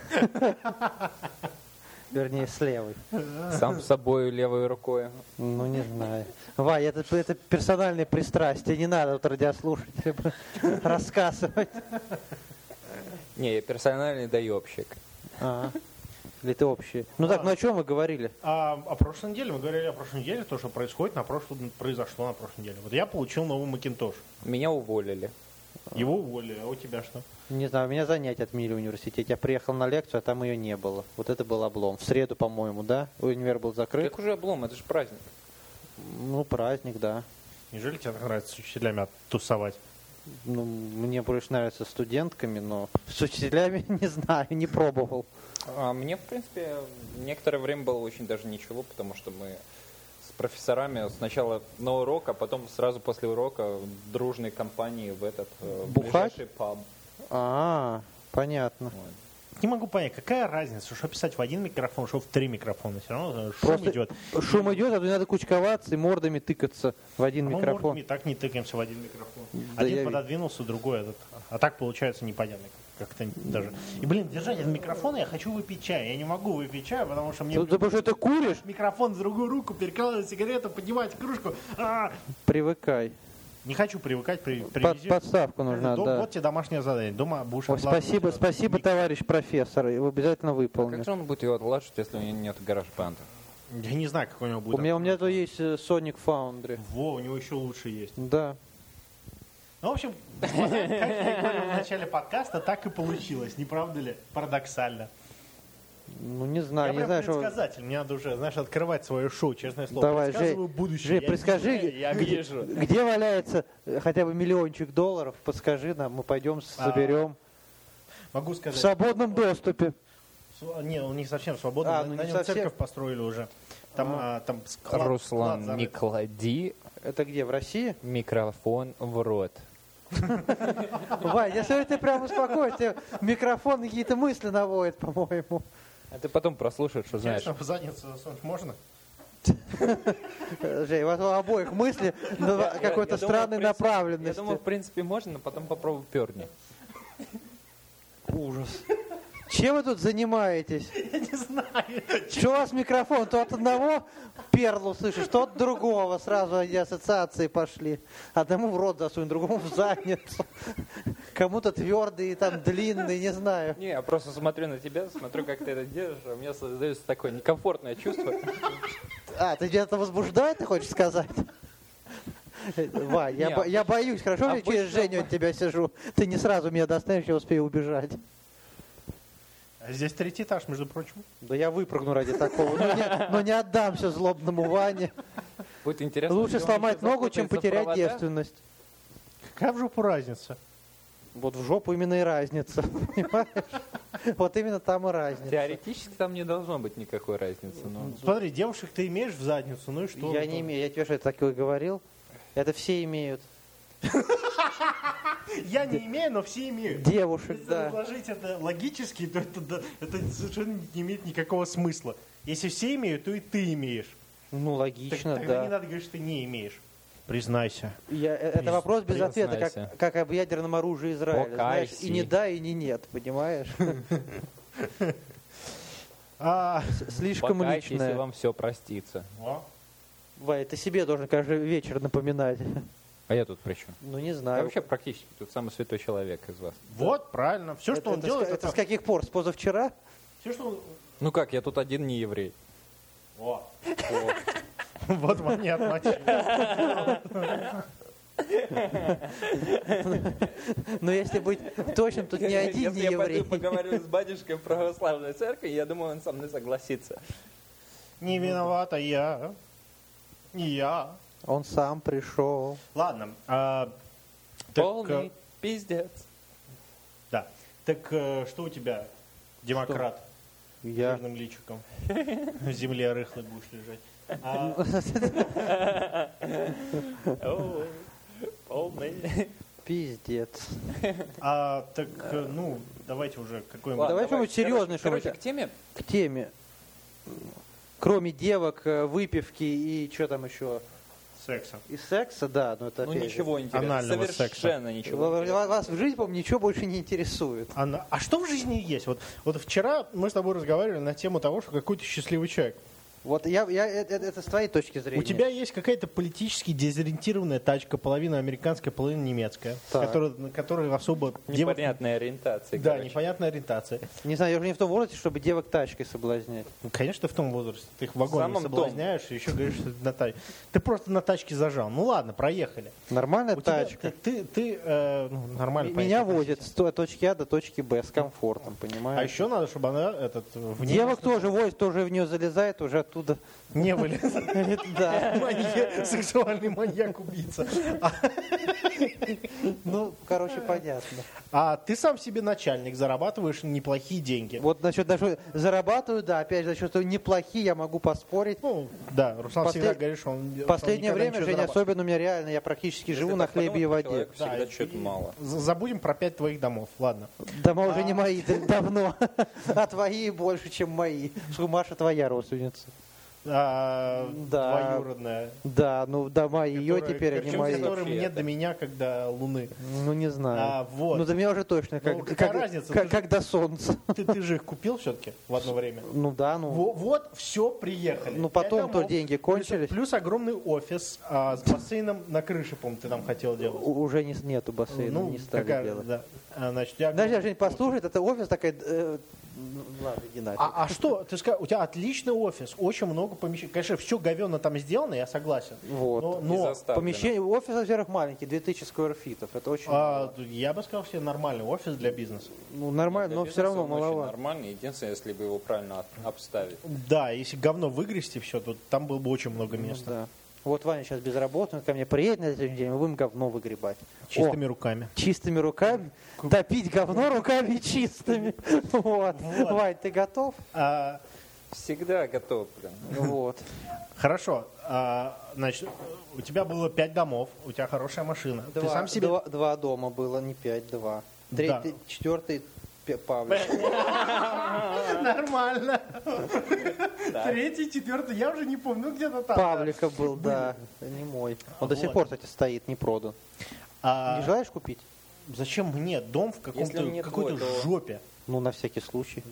Вернее, с левой. Сам с собой левой рукой. Ну, не знаю. Вань, это, это персональное пристрастие. Не надо вот радиослушателям рассказывать. Не, я персональный доебщик. А, или ты общий. Ну так, ну о чем мы говорили? А о прошлой неделе, мы говорили о прошлой неделе, то, что происходит на прошлой, произошло на прошлой неделе. Вот я получил новый Macintosh. Меня уволили. Его уволили, а у тебя что? Не знаю, у меня занятия отменили в университете. Я приехал на лекцию, а там ее не было. Вот это был облом. В среду, по-моему, да? Универ был закрыт. Как уже облом, это же праздник. Ну, праздник, да. Неужели тебе так нравится с учителями тусовать? Ну, мне больше нравится с студентками, но с учителями не знаю, не пробовал. А мне, в принципе, некоторое время было очень даже ничего, потому что мы с профессорами сначала на урок, а потом сразу после урока в дружной компании в этот э, Бухать? ближайший паб. А, понятно. Вот. Не могу понять, какая разница, что писать в один микрофон, что в три микрофона. Все равно шум Просто идет. шум идет, а то не надо кучковаться и мордами тыкаться в один А мы микрофон. мордами так не тыкаемся в один микрофон. Да Один я- пододвинулся, другой этот. А так получается непонятно. Как-то даже. И, блин, держать этот микрофон, я хочу выпить чай. Я не могу выпить чай, потому что мне Ты, ты потому что ты куришь? микрофон в другую руку, перекладывать сигарету, поднимать кружку. А! Привыкай. Не хочу привыкать, при, Под- привези. подставку нужна, Дом- да. Вот тебе домашнее задание. Дома будешь Ой, откладывать спасибо, этот спасибо, мик- товарищ профессор. Его обязательно Как выполню. же он будет его отладживать, если у него нет гараж-банда? Я не знаю, как у него будет. У меня, у меня то есть э, Sonic Foundry. Во, у него еще лучше есть. Да. Ну, в общем, как я говорил в начале подкаста, так и получилось. Не правда ли? Парадоксально. Ну, не знаю, Я не прям знаю, что... предсказатель. Мне надо уже, знаешь, открывать свое шоу, честное слово. Давай, Предсказываю Жень, будущее. Жень, Я предскажи, вижу, я вижу. где валяется э, хотя бы миллиончик долларов, подскажи нам, мы пойдем А, соберем. Могу В сказать. свободном доступе. Св- Не, он не совсем свободный. А, на ну на не нем совсем. церковь построили уже. Там, а, там склад- Руслан, склад не зарыт. клади Это где, в России? микрофон в рот. Вань, я смотрю, ты прям успокойся. Микрофон какие-то мысли наводит, по-моему. А ты потом прослушаешь, что знаешь. Конечно, в задницу засунуть можно? Э, Жень, у вас у обоих мысли на Я- я- какой-то я думаю, странной в принципе- Я направленности. думаю, в принципе, можно, но потом попробуй перни. Ужас. Чем вы тут занимаетесь? Я не знаю. Что у вас микрофон? То от одного перлу слышишь, то от другого. Сразу они ассоциации пошли. Одному в рот засунь, другому в задницу. Кому-то твердый, там длинный, не знаю. Не, я просто смотрю на тебя, смотрю, как ты это делаешь, а у меня создается такое некомфортное чувство. А, ты тебя это возбуждает, ты хочешь сказать? Вань, я, Не, бо- я боюсь, хорошо, я обычно- через Женю от тебя сижу. Ты не сразу меня достанешь, я успею убежать. А здесь третий этаж, между прочим. Да я выпрыгну ради такого. Но не, но не отдамся злобному Ване. Будет интересно. Лучше если он сломать еще ногу, чем запутается в потерять проводах. девственность. Какая в жопу разница? Вот в жопу именно и разница. Понимаешь? Вот именно там и разница. Теоретически там не должно быть никакой разницы. Но... Смотри, девушек ты имеешь в задницу, ну и что? Я не имею, я тебе что, это так и говорил? Это все имеют. Я не имею, но все имеют. Девушек, Если да. разложить это логически, то это, да, это совершенно не имеет никакого смысла. Если все имеют, то и ты имеешь. Ну, Так- логично, тогда не да. надо говорить, что ты не имеешь. Признайся. Я- э, это вопрос без ответа, признайся. как, как об ядерном оружии Израиля. Знаешь, Покайся. и не да, и не нет, понимаешь? А, С- Слишком Покайтесь, если личное. вам все простится. о, Вай, ты себе должен каждый вечер напоминать. А я тут при чем? Ну, не Я знаю. вообще практически тут самый святой человек из вас. вот, правильно. Все, что это, он это делает, с, это это... с каких пор? С позавчера? Все, что он... Ну как, я тут один не еврей. О. Вот вам не отмочили. Но если быть точным, тут не один не Если я еврей. пойду поговорю с батюшкой в православной церкви, я думаю, он со мной согласится. Не виновата я. Не я. Он сам пришел. Ладно. а, так, Полный э, пиздец. да. Так э, что у тебя, демократ, Я. жирным личиком? В земле рыхлый будешь лежать. А, О, полный Пиздец. А, так, э, ну, давайте уже какой-нибудь... Ладно, Давай что-нибудь серьезное, короче, что-нибудь. короче, к теме. К теме. Кроме девок, э, выпивки и что там еще? Секса. И секса, да, но это Ну опять же. ничего интересного. анального Совершенно секса. ничего. Ва- интересного. Вас в жизни, по-моему, ничего больше не интересует. А, а что в жизни есть? Вот, вот вчера мы с тобой разговаривали на тему того, что какой-то счастливый человек. Вот я, я это, это с твоей точки зрения. У тебя есть какая-то политически дезориентированная тачка, половина американская, половина немецкая, Так. которая, на которой особо... девок- Непонятная ориентация. Да, короче. непонятная ориентация. Не знаю, я уже не в том возрасте, чтобы девок тачкой соблазнять. Ну, конечно, ты в том возрасте. Ты их в вагоне самом соблазняешь и еще говоришь, что ты на тачке. Ты просто на тачке зажал. Ну ладно, проехали. Нормальная У тебя- тачка. ты, ты, э, ну, нормально. Меня понятно. возят с той точки А до точки Б с комфортом, понимаешь? А еще надо, чтобы она этот в ней Девок тоже возят, тоже в нее залезает, уже оттуда. не вылезает. Да. Маньяк, сексуальный маньяк-убийца. Ну, короче, понятно. А ты сам себе начальник, зарабатываешь неплохие деньги. Вот насчет насчет зарабатываю, да, опять же, насчет того, неплохие, я могу поспорить. Ну, да, Руслан Послед- всегда говорит, что он... В что он последнее никогда время, ничего Женя, зарабатывает. особенно у меня реально, я практически живу Если на так подумать, хлебе и воде. человеку Да, всегда и- что-то мало. З- Забудем про пять твоих домов, ладно. Дома уже не мои д- давно, а твои больше, чем мои. Что Маша твоя родственница. А, Да. Двоюродная. Да, ну дома ее которая- теперь, они причем мои. которым Вообще нет это. до меня, когда Луны. Ну не знаю. А, вот. Ну до меня уже точно, как, Ну, какая как- разница? как- Ты же- как до солнца. Ты, ты же их купил все-таки в одно время? Ну да, ну. Во- Вот, все, приехали. Ну, Пять потом-то домов. деньги Плюс- кончились. Плюс, огромный офис а, с бассейном на крыше, по-моему, ты там хотел делать. У- Уже не, нету бассейна, Ну, не стали какая- делать. да. А, значит, я Подожди, говорю, Жень, послушай, это офис такой... э, ну, ладно, иди нафиг. А, а что, ты сказал, у тебя отличный офис, очень много помещений. Конечно, все говенно там сделано, я согласен. Вот. Но, И но, заставлено. Помещение, офис, во-первых, маленький, две тысячи сквер-фитов. Это очень а, мало. я бы сказал, себе нормальный офис для бизнеса. Ну, нормально, Для но все бизнеса равно он очень маловато. нормальный. Единственное, если бы его правильно от- обставить. Да, если говно выгрести все, то там было бы очень много Ну, места. да. Вот Ваня сейчас без работы, он ко мне приедет на следующий день, мы будем говно выгребать. Чистыми О, руками. чистыми руками, топить говно руками чистыми. Вот. Вань, ты готов? А, Всегда готов, блин. Вот. хорошо, а, значит, у тебя было пять домов, у тебя хорошая машина. Ты Два, сам себе... два, два дома было, не пять, два. Третий, четвертый Пе- Павлик. Нормально. Третий, четвертый, я уже не помню, ну где-то там. Павлика был, да. Не мой. Он до сих Вот. пор, кстати, стоит, не продан. А, Не желаешь купить? зачем мне дом в каком-то Если он не какой-то твой, то- жопе? Ну, на всякий случай.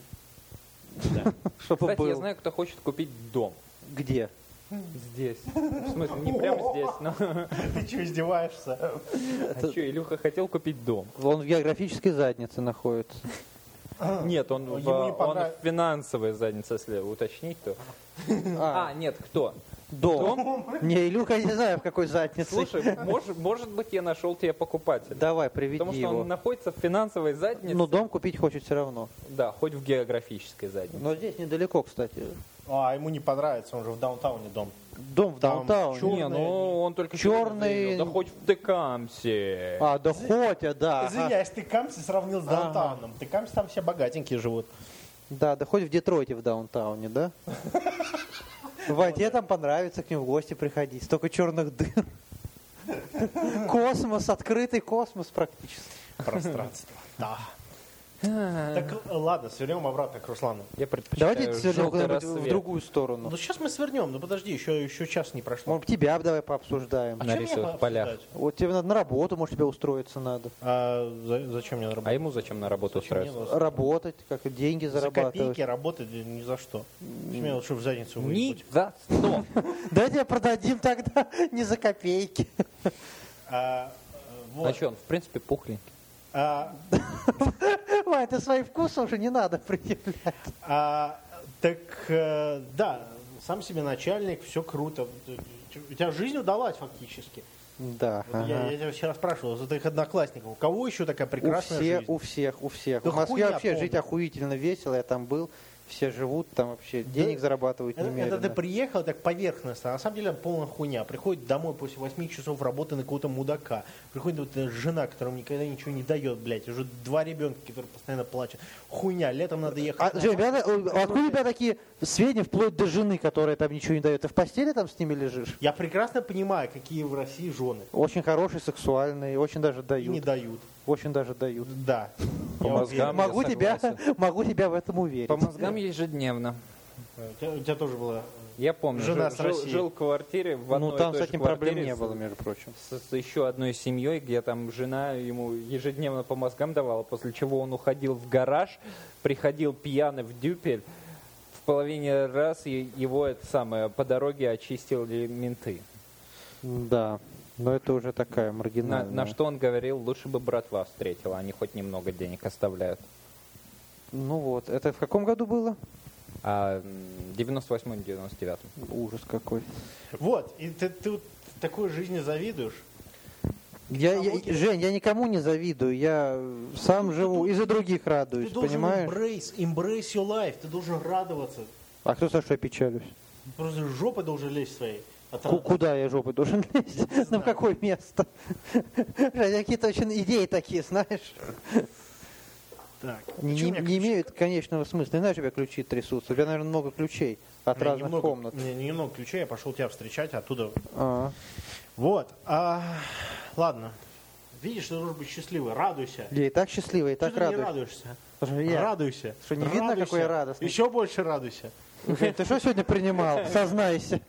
Чтобы Кстати, я был. знаю, кто хочет купить дом. Где? Здесь. В смысле, не прямо здесь, но... Ты что, издеваешься? А что, Илюха хотел купить дом? Он в географической заднице находится. Нет, он, Ему в, не он понрав- в финансовой заднице, если уточнить, то... А, А, нет, кто? дом. Не, Илюха, я не знаю, в какой заднице. Слушай, может, может быть, я нашел тебе покупателя. Давай, приведи Потому что его. он находится в финансовой заднице. Ну, дом купить хочет все равно. Да, хоть в географической заднице. Но здесь недалеко, кстати. А, ему не понравится, он же в даунтауне дом. Дом в Там даунтауне. чё- Не, ну он только Черный- сегодня заявил, да хоть в Текамсе. А, да хоть, а, да. ага. Извиняюсь, ты Камси сравнил с Ага. даунтауном. Ты Камси там все богатенькие живут. Да, да хоть в Детройте в даунтауне, да? Вань, тебе там понравится к ним в гости приходить. Столько черных дыр. Космос, открытый космос практически. Пространство. Да. Так, э, ладно, свернем обратно к Руслану. Я предпочитаю Давайте свернем желтый куда-нибудь в рассвет. другую сторону. Ну сейчас мы свернем, ну подожди, еще, еще час не прошло. Может, тебя давай пообсуждаем. А на чем мне рисовых полях. пообсуждать? Вот тебе надо на работу, может, тебе устроиться надо. А за- зачем мне на А работу? ему зачем на работу Зачем мне устраиваться? на- Работать, как деньги За зарабатывать. копейки работать ни за что. Мне лучше в задницу Ни выебать. за что. Давайте продадим тогда не за копейки. А, вот. А что, он в принципе пухленький. А, Вань, ты свои вкусы уже не надо предъявлять. а, так, э, да, сам себе начальник, все круто. У тебя жизнь удалась фактически. Да. Вот я, ага. я тебя вчера спрашивал за твоих одноклассников. У кого еще такая У прекрасная всех, жизнь? у всех, у всех. Да в Москве хуя вообще полная. жить охуительно весело, я там был. все живут, там вообще денег зарабатывают Это, немерено. это ты приехал так поверхностно, а на самом деле полная хуйня. Приходит домой после восьми часов работы на какого-то мудака. Приходит вот эта жена, которая никогда ничего не дает, блядь. Уже два ребенка, которые постоянно плачут. Хуйня, летом надо ехать. А, на- Жень, ребята, э, откуда у тебя такие сведения вплоть до жены, которая там ничего не дает? Ты в постели там с ними лежишь? Я прекрасно понимаю, какие в России жены. Очень хорошие, сексуальные, очень даже И не дают. дают. Очень даже дают. Да. По Я мозгам. уверен. Могу я тебя, согласен. могу тебя в этом уверить. По мозгам ежедневно. У тебя, у тебя тоже была... Я помню, Жена жил, с России. жил- жил в квартире, в одной Ну там и с той же этим проблем квартире не с- было, между прочим. С, с еще одной семьей, где там жена ему ежедневно по мозгам давала, после чего он уходил в гараж, приходил пьяный в дюпель, в половине раз и его это самое по дороге очистили менты. Да, но это уже такая На, маргинальная. на что он говорил, лучше бы братва встретила, они хоть немного денег оставляют. Ну вот, это в каком году было? А девяносто восьмом девяносто девятом. Ужас какой. Вот, и ты, ты вот такой жизни завидуешь. Я, я- Жень, я никому не завидую, я сам живу и за других Ты радуюсь, должен понимаешь? embrace, embrace your life, ты должен радоваться. А кто за что я печалюсь? Просто жопой должен лезть своей. От Ку- радости. Куда я жопой должен лезть? Ну в какое место? Жень, какие-то очень идеи такие, знаешь, Так, не, почему не- у меня не ключи? имеют конечного смысла. Не знаешь, у тебя ключи трясутся. У тебя, наверное, много ключей от У меня разных немного- комнат. У меня немного ключей, я пошел тебя встречать, а оттуда... А, Вот, а, ладно. Видишь, ты должен быть счастливый, радуйся. я и так счастливый, и Чего так ты не радуюсь. радуешься? Слушай, я- Радуйся. Что, не видно, Радуйся. какой я радостный? Еще больше радуйся. Жень, ты что сегодня принимал? Сознайся.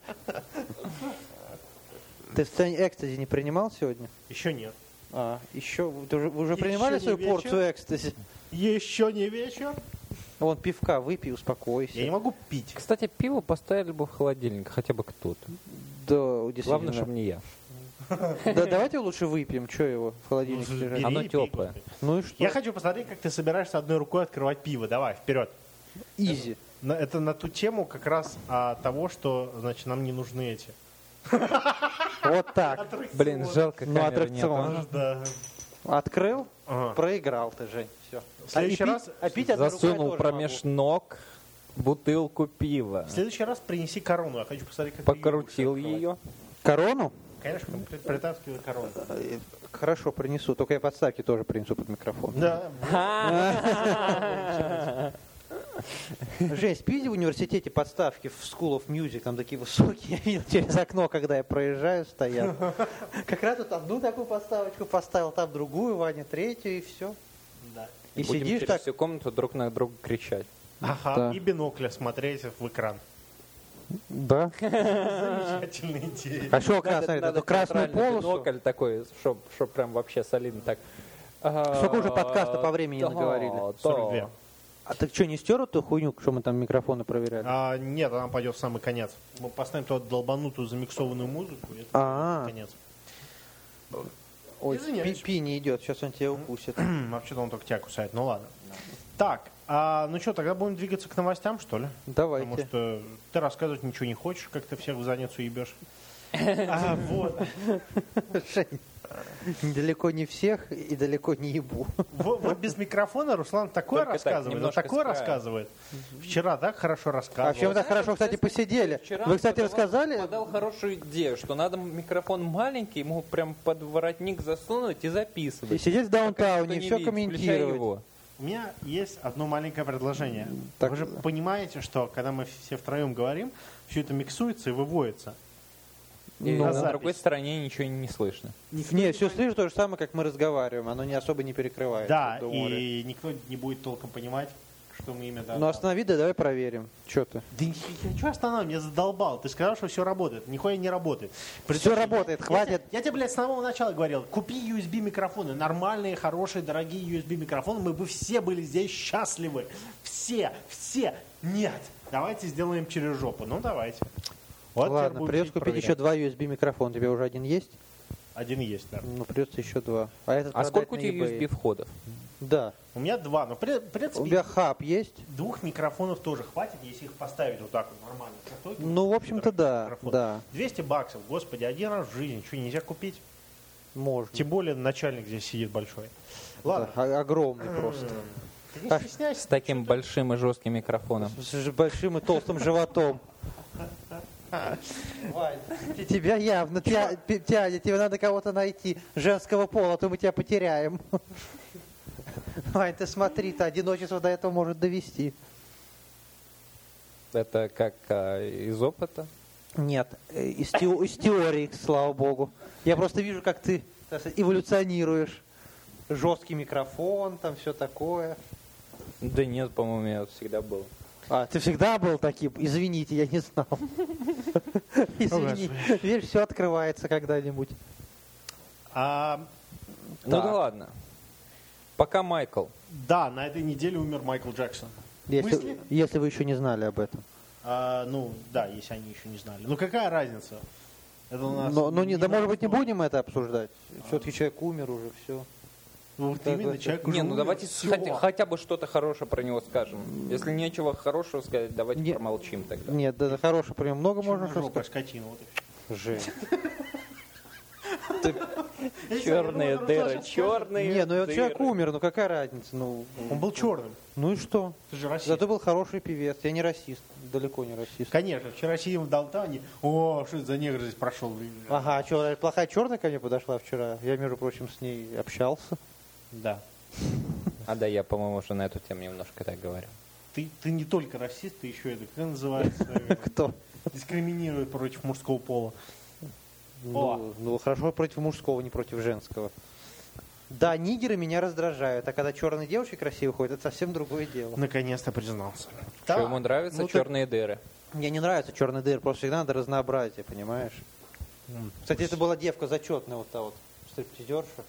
Ты в состоянии экстази не принимал сегодня? Еще нет. А, еще, вы уже, вы уже Еще принимали не свою вечер? порцию экстази? Еще не вечер. Вон, пивка выпей, успокойся. Я не могу пить. Кстати, пиво поставили бы в холодильник, хотя бы кто-то. Да, Главное, действительно. чтобы не я. Да, давайте лучше выпьем, что его в холодильнике Ну, держать? бери Оно и пей, теплое. господи. Ну и что? Я хочу посмотреть, как ты собираешься одной рукой открывать пиво. Давай, вперед. Изи. На- Это на ту тему как раз а, того, что, значит, нам не нужны эти. Вот так. Блин, жалко, Ну, камеры аттракцион. нету. Да. Открыл, Ага. проиграл ты, Жень. Все. В следующий раз, А пить одной рукой я Засунул тоже промеж ног бутылку пива. в следующий раз принеси корону. Я хочу посмотреть, как Покрутил ты её будешь ее. могу. Корону? открывать. Конечно, при- притаскивай корону. Э, Хорошо, принесу. Только я подставки тоже принесу под микрофон. Да. Жень, спиди в университете подставки в School of Music, там такие высокие, я видел через окно, когда я проезжаю, стоят. Как раз тут одну такую подставочку поставил, там другую, Ваня, третью, и все. Да. И Будем сидишь через так, всю комнату друг на друга кричать. Ага, Да. и бинокля смотреть в экран. да. Замечательная идея. А что как раз смотри, эту красную театральный полосу? бинокль такой, чтоб, чтоб прям вообще солидно так. Сколько уже подкаста по времени Да, наговорили? да. сорок две. А ты что, не стер эту хуйню, что мы там микрофоны проверяли? А, нет, она пойдет в самый конец. Мы поставим туда долбанутую замиксованную музыку. И это А. конец. Ой, извиняюсь. пи, пи не идет, сейчас он тебя укусит. Вообще-то он только тебя кусает, ну ладно. Так, а, ну что, тогда будем двигаться к новостям, что ли? Потому Давайте. что ты рассказывать ничего не хочешь, как ты всех в задницу ебешь. А, вот. Жень, далеко не всех и далеко не ебу. Вот, вот без микрофона Руслан такое Только так, рассказывает, он немножко такое с краю. рассказывает. Вчера так хорошо рассказывал. А чем так хорошо, кстати, посидели. Вчера Вы, кстати, подавал- рассказали? Подал хорошую идею, что надо микрофон маленький, ему прям под воротник засунуть и И записывать. сидеть в Пока даунтауне, никто не все видит, включай комментировать. его. У меня есть одно маленькое предложение. Так. Вы же понимаете, что когда мы все втроем говорим, все это миксуется и выводится. И Ну, на запись. другой стороне ничего не слышно. Нет, все слышно то же самое, как мы разговариваем. Оно не особо не перекрывает. Да, Don't worry. и никто не будет толком понимать, что мы именно... Ну останови, да, давай проверим. Что ты? Да я что останавливаю, меня задолбал. Ты сказал, что все работает. Нихуя не работает. Все работает, Я хватит. тебе- Я тебе, блядь, с самого начала говорил, купи ю эс би микрофоны, нормальные, хорошие, дорогие ю эс би микрофоны, мы бы все были здесь счастливы. Все, все. Нет, давайте сделаем через жопу. Ну, давайте. Вот теперь Ладно, будем придется жить, купить проверять. еще два ю эс би микрофона. У тебя уже один есть? Один есть, да. Ну, придется еще два. А, этот А продать сколько у на тебя ю эс би eBay. входов? Да. У меня два, но при, в У принципе тебя хаб есть? двух микрофонов тоже хватит, если их поставить вот так вот нормально. Картойки, Ну, в общем-то, да. микрофон. Да, двести баксов, господи, один раз в жизни, что нельзя купить? можно. Тем более начальник здесь сидит большой. Ладно. Да, о- огромный просто. Ты не А, стесняйся. С таким большим и жестким микрофоном. С ж- большим и толстым животом. Вань, т- тебя явно тя- п- тянет, тебе надо кого-то найти женского пола, а то мы тебя потеряем. Вань, ты смотри-то, одиночество до этого может довести. Это как а, из опыта? Нет, э, из, тео- из теории, слава богу. Я просто вижу, как ты так сказать, эволюционируешь. Жесткий микрофон, там все такое. Да нет, по-моему, я всегда был. А, ты всегда был таким? Извините, я не знал. Извини. Видишь, все открывается когда-нибудь. А, Ну Так. да ладно. Пока Майкл. да, на этой неделе умер Майкл Джексон. Если, Мысли? если вы еще не знали об этом. А, ну, да, если они еще не знали. Ну, какая разница? Это у нас Но, ну, не, да, может быть, не новость. будем это обсуждать. Все-таки человек умер уже, все. Ну, вот Да, именно, да, человек Не, уже ну умер. давайте Всё. хотя, хотя бы что-то хорошее про него скажем. Если нечего хорошего сказать, давайте Не- промолчим тогда. Нет, да, да, хороший пример. Много можно что Черножопая сказать. скотина, вот и всё. Жень. Черные думаю, дыры, Руслан сейчас черные Не, ну дыры. человек умер, ну какая разница? Ну, Он был черным. ну и что? Ты же расист. Зато был хороший певец. Я не расист, далеко не расист. Конечно, вчера сидим в Далтане. О, что это за негр здесь прошел? Ага, а что, плохая черная ко мне подошла вчера? Я, между прочим, с ней общался. Да. А да, я, по-моему, уже на эту тему немножко так говорил. Ты, ты не только расист, ты еще это, как называется, э, Кто? дискриминирует против мужского пола. Ну, ну, хорошо против мужского, не против женского. Да, нигеры меня раздражают, а когда черные девушки красиво ходят, это совсем другое дело. Наконец-то признался. Что ему нравятся ну так- черные дыры. Мне не нравятся черные дыры, просто всегда надо разнообразие, понимаешь? Кстати, это была девка зачетная, вот та вот стриптизерша.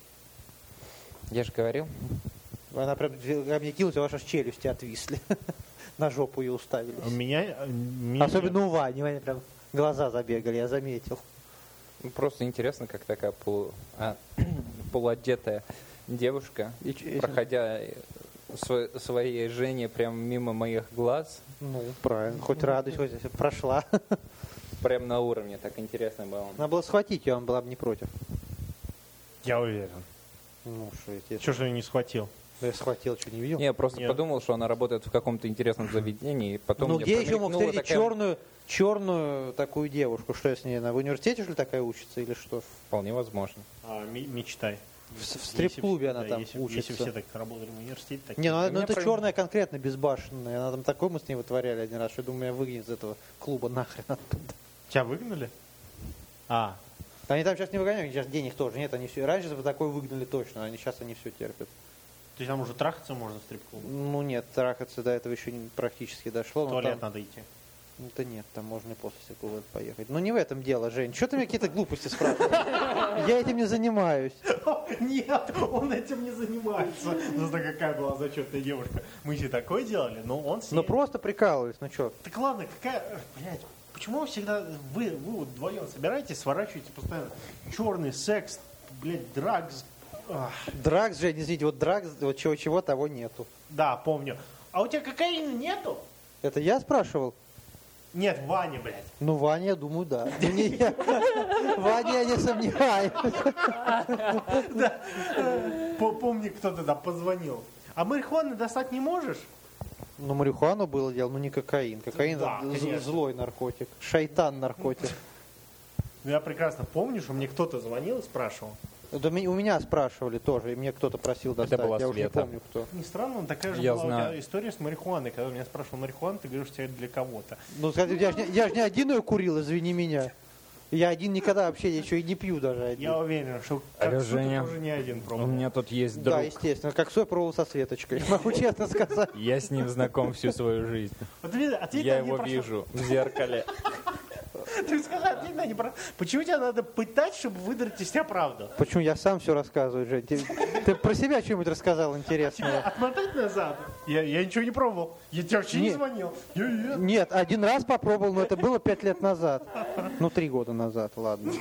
Я же говорил. Она прям ко мне кинулась, а ваши аж челюсти отвисли. На жопу ее уставились. У меня, э, меня Особенно у Вани, Ваня прям глаза забегали, я заметил. Ну, просто интересно, как такая полу... а, полуодетая девушка, И ч- проходя сво- своей Жене прямо мимо моих глаз, Ну, правильно, хоть радость, хоть прошла. прямо на уровне, так интересно было. Надо было схватить ее, он была бы не против. Я уверен. Ну, что я тебе... Чего же я не схватил? Да я схватил, что не видел? Не, я просто Нет. подумал, что она работает в каком-то интересном заведении, и потом Ну мне где еще мог промелькнула встретить такая- черную, черную такую девушку? Что я с ней, она в университете, что ли, такая учится или что? Вполне возможно. А, ми- мечтай. В, с- в Если стрип-клубе все- она да, там если, учится. Если все так работали в университете, так... Не, ну, У она- ну меня это про- черная конкретно, безбашенная. Она там такой мы с ней вытворяли один раз, что я думаю, меня выгонят из этого клуба нахрен оттуда. Тебя выгнали? А, Они там сейчас не выгоняют, сейчас денег тоже нет, они все. Раньше бы такое выгнали точно, они сейчас они все терпят. то есть там уже трахаться можно в стрип-клубе? Ну нет, трахаться до этого еще не, практически дошло. В но туалет там- надо идти. Ну, да нет, там можно и после стрип-клуба поехать. Но не в этом дело, Жень. Что ты мне какие-то глупости спрашиваешь? Я этим не занимаюсь. Нет, он этим не занимается. Зато какая была зачетная девушка. Мы себе такое делали, но он с Ну ней- просто прикалываюсь, ну что? Так ладно, какая... Блядь, почему вы всегда... Вы, вы вот вдвоем собираетесь, сворачиваете постоянно черный секс, блядь, драгс. Ах, Драгс, Жень, извините, вот драгс, вот чего-чего того нету. да, помню. А у тебя кокаина нету? Это я спрашивал? Нет, Ваня, блядь. Ну, Ваня, я думаю, да. Ну, не я. Ваня, я не сомневаюсь. По- Помни, кто тогда позвонил. А марихуаны достать не можешь? Ну, марихуану было дело, ну не кокаин. Кокаин Да, это з- конечно. злой наркотик. Шайтан наркотик. Ну, я прекрасно помню, что мне кто-то звонил и спрашивал. Да ми- у меня спрашивали тоже, и мне кто-то просил достать. была Я уже не Света. помню, кто. Не странно, но такая же Я была у знаю. тебя история с марихуаной. Когда меня спрашивал марихуана, ты говоришь, что это для кого-то. Ну, скажи, я же не, я ж не один ее курил, извини меня. Я один никогда вообще еще и не пью даже один. Я уверен, что Алло, как суд Женя. уже не один У пробовал. меня тут есть Да, друг. естественно, как сой пробовал со Светочкой, могу честно сказать. Я с ним знаком всю свою жизнь. Вот, видно, ответь Я на один его простой- вижу в зеркале. Ты скажи, ответь на один про- Почему тебя надо пытать, чтобы выдрать из тебя правду? Почему я сам все рассказываю, Жень? Ты, ты про себя что-нибудь рассказал Тебя интересного? отмотать назад? Я, я ничего не пробовал. Я тебе вообще не Нет. звонил. Я- я- Нет, один раз попробовал, но это было пять лет назад. Ну, три года назад, ладно.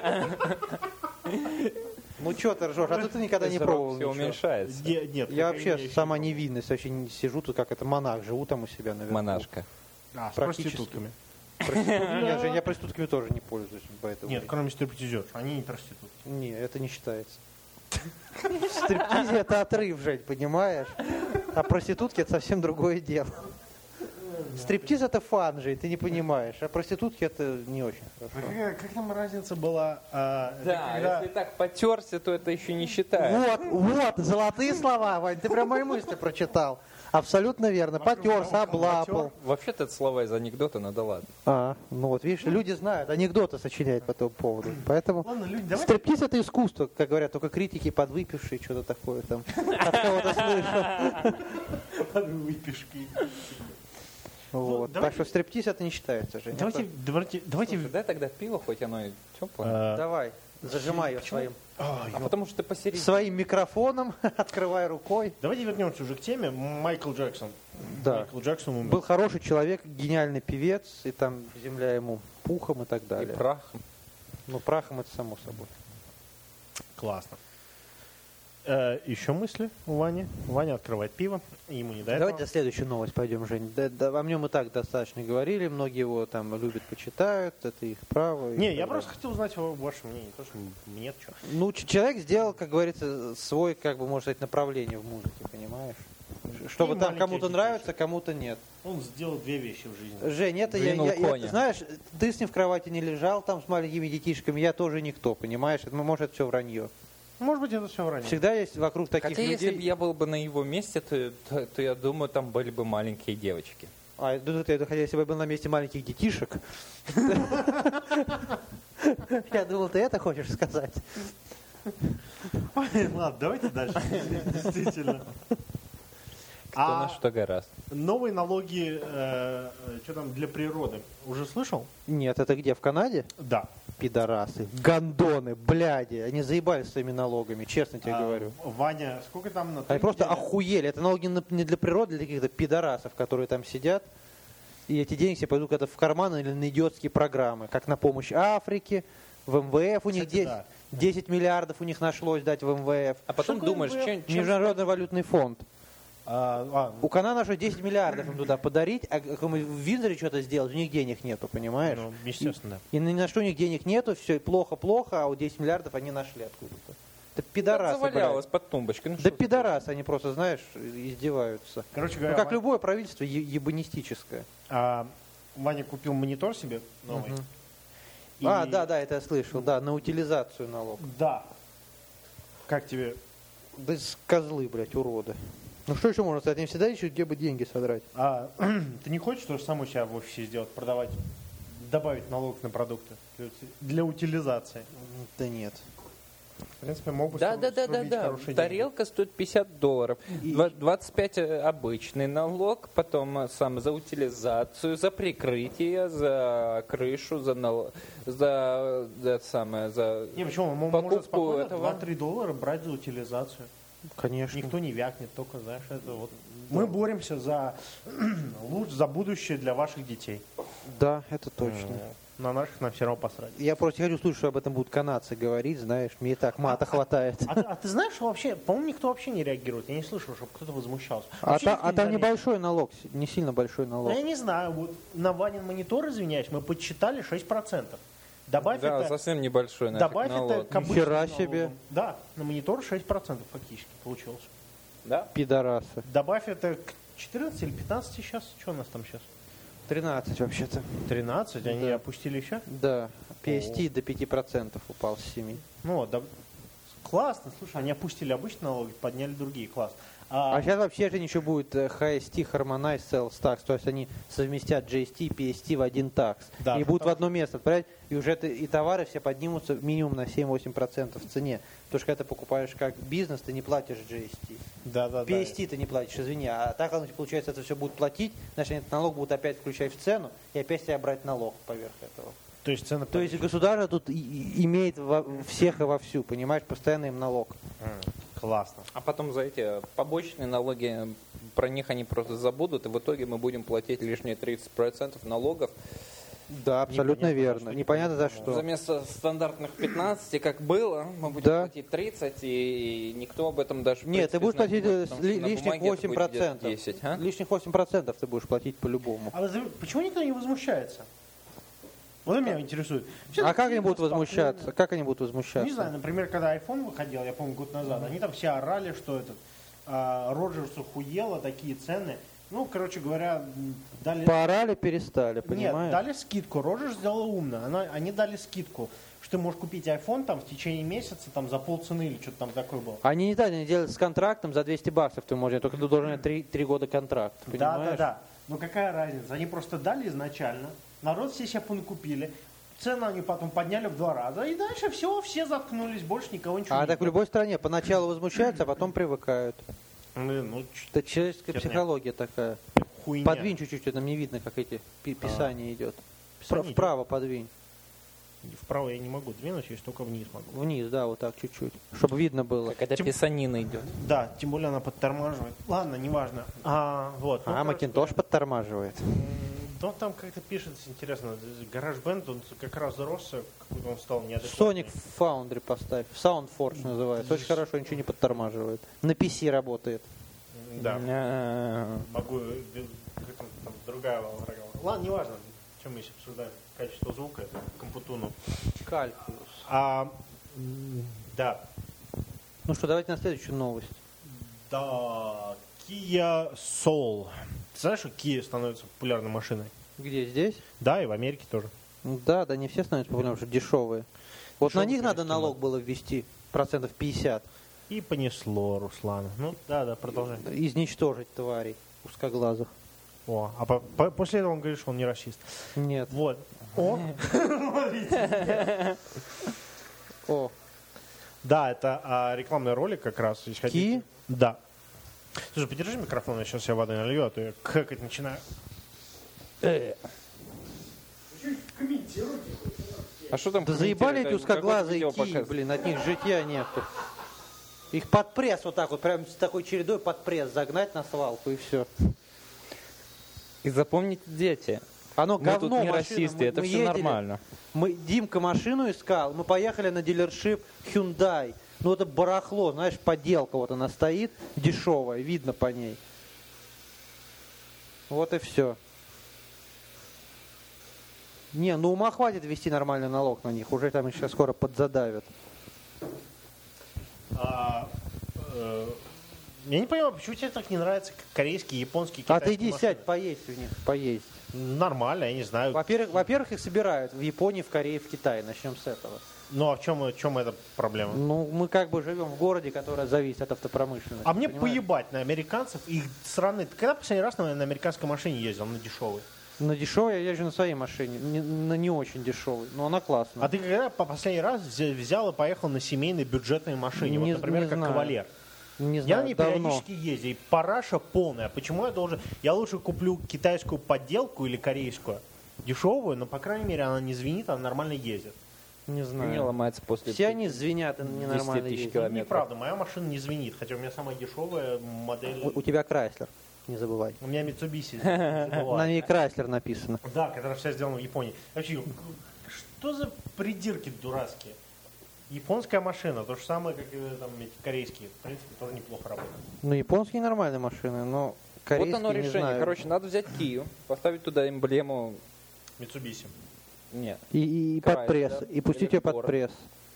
Ну, что ты ржешь? А тут ты никогда не Срок пробовал все ничего. уменьшается. Е- Нет, Я кокаин вообще еще сама не невинность, вообще не сижу тут, как это монах, живу там у себя, наверное. Монашка. пробовал. А, с практически. проститутками. Нет, Жень, я проститутками тоже не пользуюсь, поэтому... Нет, кроме стриптизеров. Они не проститутки. Не, это не считается. В стриптизе это отрыв, Жень, понимаешь? А проститутки это совсем другое дело. Стриптиз это фан же, и ты не понимаешь. А проститутки это не очень хорошо. Какая, как там разница была? а, это Да, когда- если так потерся, то это еще не считается. Вот, вот, золотые слова, Вань, ты прям мои мысли прочитал. Абсолютно верно. Потерся, облапал. Вообще-то это слова из анекдота, но да ладно. А, ну вот, видишь, люди знают, анекдоты сочиняют по этому поводу. Поэтому Ладно, люди, давайте... стриптиз это искусство, как говорят, только критики подвыпившие, что-то такое там. От кого-то слышал. Выпишки. Вот. давайте- Так что стриптиз это не считается, Жень. Давайте, Это- давайте, давайте... Слушай, дай тогда пиво, хоть оно и теплое. а, Давай, зажимай ее своим, а, А потому что ты посередине. своим микрофоном, открывай рукой. Давайте вернемся уже к теме. Майкл Джексон. Да. Майкл Джексон умер. Был хороший человек, гениальный певец, и там земля ему пухом и так И далее. прах. Ну, прахом это само собой. Классно. Э, еще мысли у Вани? Ваня открывает пиво, ему не до этого. Давайте следующую новость пойдем, Жень. Да, да, о нем и так достаточно говорили, многие его там любят, почитают, это их право. и Не, так я далее. просто хотел узнать ва- ваше мнение, то, что мне что. Ну, ч- человек сделал, как говорится, свой, как бы, можно сказать, направление в музыке, понимаешь? Чтобы И там маленькие кому-то детишки. нравится, кому-то нет. Он сделал две вещи в жизни. Жень, это я, Двинул я- я- коня. знаешь, ты с ним в кровати не лежал там с маленькими детишками, я тоже никто, понимаешь? Это, может, это все вранье. Может быть, это все вранье. Всегда есть вокруг таких Хотя, людей. если бы я был бы на его месте, то, то, то я думаю, там были бы маленькие девочки. А, я думаю, ты- хотя если бы я был на месте маленьких детишек. Я думал, ты это хочешь сказать. Ладно, давайте дальше. Действительно. Кто на А что гораздо. новые налоги, что там, для природы, уже слышал? Нет, это где, в Канаде? Да. Пидорасы, гондоны, бляди. Они заебались своими налогами, честно тебе А, говорю. Ваня, сколько там на Они той просто неделе? охуели. Это налоги на- не для природы, для каких-то пидорасов, которые там сидят. И эти деньги себе пойдут когда в карман или на идиотские программы, как на помощь Африке, в эм вэ эф у них Кстати, десять, да. десять миллиардов у них нашлось дать в эм вэ эф. А потом Что думаешь, такое чем, чем- Международный валютный фонд. А, а, У Канады нашлось десять миллиардов им туда подарить, а как им в Виндзоре что-то сделать, у них денег нету, понимаешь? ну, естественно. И ни на что у них денег нету, все плохо-плохо, а вот десять миллиардов они нашли откуда-то. Это пидорасы, завалялось блядь. под тумбочкой. Ну, Да что пидорасы, они просто, знаешь, издеваются. Короче Ну, говоря, как Ваня, любое правительство е- ебанистическое. а, Ваня купил монитор себе новый. Мгм. И- А, да, да, это я слышал, да, на утилизацию налог. Да. Как тебе? Да с- козлы, блядь, уроды. Ну что еще можно сказать? Они всегда ищут, где бы деньги содрать. А, ты не хочешь то же самое у себя в офисе сделать, продавать, добавить налог на продукты для, ути- для утилизации? Да нет. В принципе, могут Да, сру- да, да, да, срубить да. хорошие деньги. Тарелка стоит пятьдесят долларов. Два- двадцать пять обычный налог, потом э, сам за утилизацию, за прикрытие, за крышу, за нал- за, за это самое, за Не, почему? Он покупку может спокойно этого. два-три доллара брать за утилизацию. Конечно. Никто не вякнет, только, знаешь, это вот. Мы боремся за, луч, за будущее для ваших детей. Да, это точно. На наших нам все равно посрать. Я просто не хочу слушать, что об этом будут канадцы говорить, знаешь, мне и так мата хватает. А, ты- а ты знаешь, что вообще, по-моему, никто вообще не реагирует. Я не слышал, чтобы кто-то возмущался. А, Вообще та- никто а не там заметил. небольшой налог, не сильно большой Ну, налог. я не знаю, вот на Ванин монитор, извиняюсь, мы подсчитали шесть процентов. Добавь да, это, совсем небольшой нафиг добавь это налог. к обычным Нихера налогам. себе. Да, на монитор шесть процентов фактически получилось. Да? Пидорасы. Добавь это к четырнадцати или пятнадцати сейчас. Что у нас там сейчас? тринадцать вообще-то. тринадцать, они Да. опустили еще? Да. пи эс ти до пяти процентов упал с семи. Ну вот, да. Классно, слушай, они опустили обычные налоги, подняли другие, класс. А, А сейчас вообще же еще будет э, эйч эс ти, Harmonize, Sales Tax, то есть они совместят джей эс ти и пи эс ти в один такс. Да, и будут в потому- одно место отправлять, и уже это, и товары все поднимутся минимум на семь-восемь процентов в цене. Потому что когда ты покупаешь как бизнес, ты не платишь джей эс ти. да, да, пи эс ти ты не платишь, извини. А так, оно, получается, это все будут платить, значит, они этот налог будут опять включать в цену, и опять тебя брать налог поверх этого. То есть цены... То есть государство тут и- и имеет во- всех и вовсю, понимаешь, постоянно им налог. М, классно. А потом за эти побочные налоги, про них они просто забудут, и в итоге мы будем платить лишние тридцать процентов налогов. Да, абсолютно Непонятно, за верно. что, Непонятно за непонятно. что. Вместо стандартных пятнадцати, как было, мы будем Да. платить тридцать, и никто об этом даже в Нет, ты принципе, будешь знать не платить будет, э, потому что ли- на лишних бумаге это восемь будет где-то процентов. десять, а? Лишних восемь процентов ты будешь платить по-любому. А вы за- почему никто не возмущается? Вот меня интересует. Все А так как они будут спокойно. возмущаться? Как они будут возмущаться? Не знаю, например, когда iPhone выходил, я помню, год назад, они там все орали, что этот а, Роджерсу хуело, такие цены. Ну, короче говоря, дали... Поорали, перестали, Нет, понимаешь? дали скидку. Роджерс сделала умно. Она, они дали скидку, что ты можешь купить iPhone там в течение месяца там за полцены или что-то там такое было. Они не дали, они делают с контрактом за двести баксов ты можешь, только ты должен три, три года контракт, Да, понимаешь? да, да. Но какая разница? Они просто дали изначально, народ все себе понакупили, цену они потом подняли в два раза, и дальше все, все заткнулись, больше никого ничего А не так в было. любой стране поначалу возмущаются, а потом привыкают. Ну, ну, ч- Это человеческая Херня. психология такая. хуйня. Подвинь чуть-чуть, там не видно, как эти пи- писание идет. Впра- Писание Вправо подвинь. Вправо я не могу двинуть, я только вниз могу. Вниз, да, вот так чуть-чуть. Чтобы видно было. Как это Тем- писанина идет. Да, тем более она подтормаживает. Ладно, неважно. А, вот. ну, А, короче Макинтош говоря, подтормаживает. м, Да, там как-то пишется, интересно, GarageBand, он как раз заросся, какой-то он стал неадекватный. Sonic Foundry поставь. SoundForge называется. Очень хорошо, ничего не подтормаживает. На пи си работает. Да, А, могу, э, как там, там другая программа. Ладно, неважно, чем мы сейчас обсуждаем качество звука, это компутуну. Калькулус. А, м, да, Ну что, давайте на следующую новость. да, Kia Soul. Ты знаешь, что Kia становится популярной машиной? Где, здесь? Да, и в Америке тоже. Ну Да, да, не все становятся популярными, потому что дешевые. Вот на Дешевые, них надо конечно, налог было ввести, процентов пятьдесят. И понесло Руслана. Ну, да, да, продолжай. Изничтожить тварей узкоглазых. О, а по- по- после этого он говорит, что он не расист. Нет. Вот. О, О, да, это а, рекламный ролик как раз. Если хотите. Да. Слушай, подержи микрофон, я сейчас я воды налью, а то я кэкать начинаю. А что там? да заебали эти комментировать? узкоглазые Какое-то видео кии, показывают. блин, от них житья нету. Их под пресс вот так вот, прям с такой чередой под пресс загнать на свалку и все. И запомните, дети, Оно мы говно тут не машина, расисты, мы- это мы все ездили, нормально. Мы, Димка машину искал, мы поехали на дилершип Hyundai. Ну это барахло, знаешь, подделка вот она стоит, дешевая, видно по ней. Вот и все. Не, ну ума хватит вести нормальный налог на них, уже там сейчас скоро подзадавят. А, э, я не понимаю, почему тебе так не нравятся корейские, японские, А китайские ты иди машины? сядь, поесть в них, поесть. Нормально, я не знаю. Во-первых, во-первых, их собирают в Японии, в Корее, в Китае. Начнем с этого. Ну а в чем, в чем эта проблема? Ну, мы как бы живем в городе, который зависит от автопромышленности. А мне понимаешь? поебать на американцев и их страны. Ты когда последний раз на, на американской машине ездил, на дешевой? На дешевой я езжу на своей машине, не- на не очень дешевой, но она классная. А ты когда по последний раз взя- взял и поехал на семейной бюджетной машине? Не- вот, например, не как знаю. кавалер. Не Я знаю, на ней давно. периодически езжу, и параша полная. Почему я должен... Я лучше куплю китайскую подделку или корейскую, дешевую, но, по крайней мере, она не звенит, она нормально ездит. Не Не знаю. ломается после Все они звенят и ненормально тысяч ездят. километров. Неправда, моя машина не звенит, хотя у меня самая дешевая модель... У, у тебя Крайслер, не забывай. У меня Mitsubishi. На ней Крайслер написано. Да, которая вся сделана в Японии. Вообще, что за придирки дурацкие? Японская машина, то же самое, как и там эти корейские. В принципе, тоже неплохо работают. Ну, японские нормальные машины, но корейские, Вот оно не решение. знаю. Короче, надо взять Кию, поставить туда эмблему. Mitsubishi. Нет. И, и Крайслер, под пресс, и пустить или ее под Ford. пресс.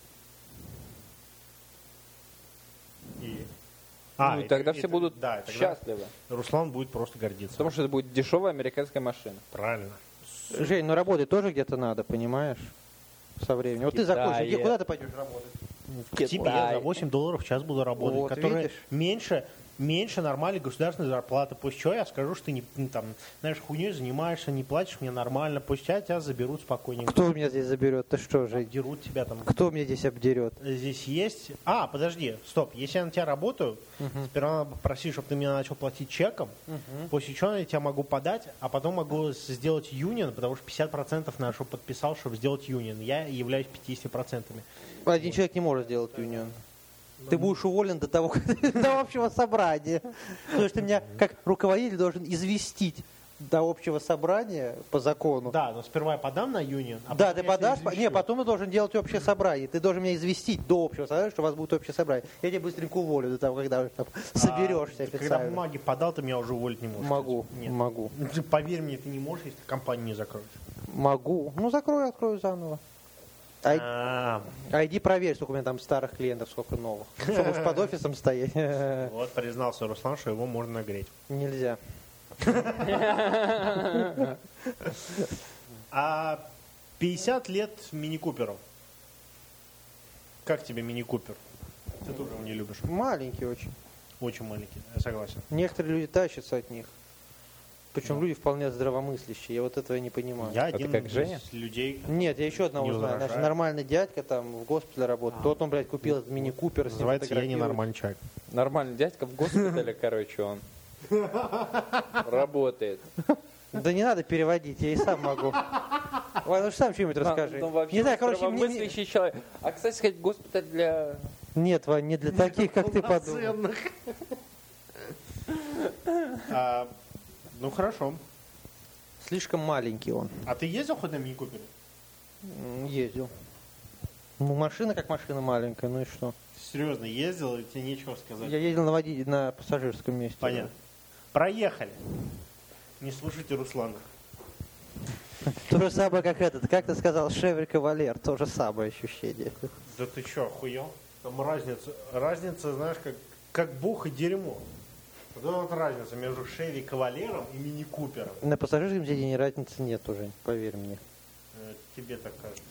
И... ну, и и тогда и все это- будут да, и тогда счастливы. Руслан будет просто гордиться. Потому что это будет дешевая американская машина. Правильно. Жень, ну работать тоже где-то надо, понимаешь? Со временем. Вот ты Китае. закончишь, где, куда ты пойдешь работать? К тебе Китай. за восемь долларов в час буду работать, Вот, которые видишь? меньше, меньше нормальной государственной зарплаты. Пусть что, я скажу, что ты не, ну, там, знаешь, хуйней занимаешься, не платишь мне нормально, пусть тебя, тебя заберут спокойненько. Кто меня здесь заберет? Ты что, Жень? Дерут тебя там. Кто меня здесь обдерет? Здесь есть... А, подожди, стоп. Если я на тебя работаю, сперва надо попросить, чтобы ты мне начал платить чеком, после чего я тебя могу подать, а потом могу сделать юнион, потому что пятьдесят процентов на что подписал, чтобы сделать юнион. Я являюсь пятьдесят процентов. Один человек не может сделать юнион. Ты будешь уволен до того, как до общего собрания. Потому что ты меня как руководитель должен известить до общего собрания по закону. Да, но сперва я подам на юнион. А Да, потом ты я тебя подашь, извещу. не, потом ты должен делать общее собрание. Ты должен меня известить до общего собрания, что у вас будет общее собрание. Я тебя быстренько уволю до того, когда уже там соберешься А, ты Когда официально. бумаги подал, ты меня уже уволить не можешь. Могу, Нет. могу, Ну, ты поверь мне, ты не можешь, если ты компанию не закроешь. могу. Ну, закрою, открою заново. Ай- А, А иди проверь, сколько у меня там старых клиентов, сколько новых. Чтобы уж под офисом стоять. Вот признался Руслан, что его можно нагреть. Нельзя. А пятьдесят лет мини-куперу. Как тебе мини-купер? Ты тоже его не любишь. Маленький очень. Очень маленький, я согласен. Некоторые люди тащатся от них. Причем Да. люди вполне здравомыслящие. Я вот этого не понимаю. Я Это один как из Женя? людей. Нет, я еще одного Не знаю. Наш возражаю. нормальный дядька там в госпитале работает. Тот он, блядь, купил этот мини-купер. с ним Называется «Я фотографирует. ненормальный человек». Нормальный дядька в госпитале, короче, он работает. Да не надо переводить, я и сам могу. Ой, ну сам что-нибудь расскажи. Ну, вообще, Не знаю, короче, мне... не- здравомыслящий человек. А, кстати сказать, госпиталь для... Нет, Вань, не для таких, как ты подумал. Полноценных. А, Ну хорошо. Слишком маленький он. А ты ездил хоть на мини-купере? М, Ездил. Ну, машина как машина маленькая, ну и что? Серьезно, ездил, и тебе нечего сказать. Я ездил на водителе, на пассажирском месте. Понятно. Проехали. Не слушайте Руслана. То же самое, как этот, как ты сказал, Шевель Кавалер, то же самое ощущение. Да ты что, охуел? Там разница, разница, знаешь, как, как бог и дерьмо. Вот это вот разница между Шеви Кавалером и Мини Купером. На пассажирском сиденье разницы нет уже, поверь мне. Э, Тебе так кажется.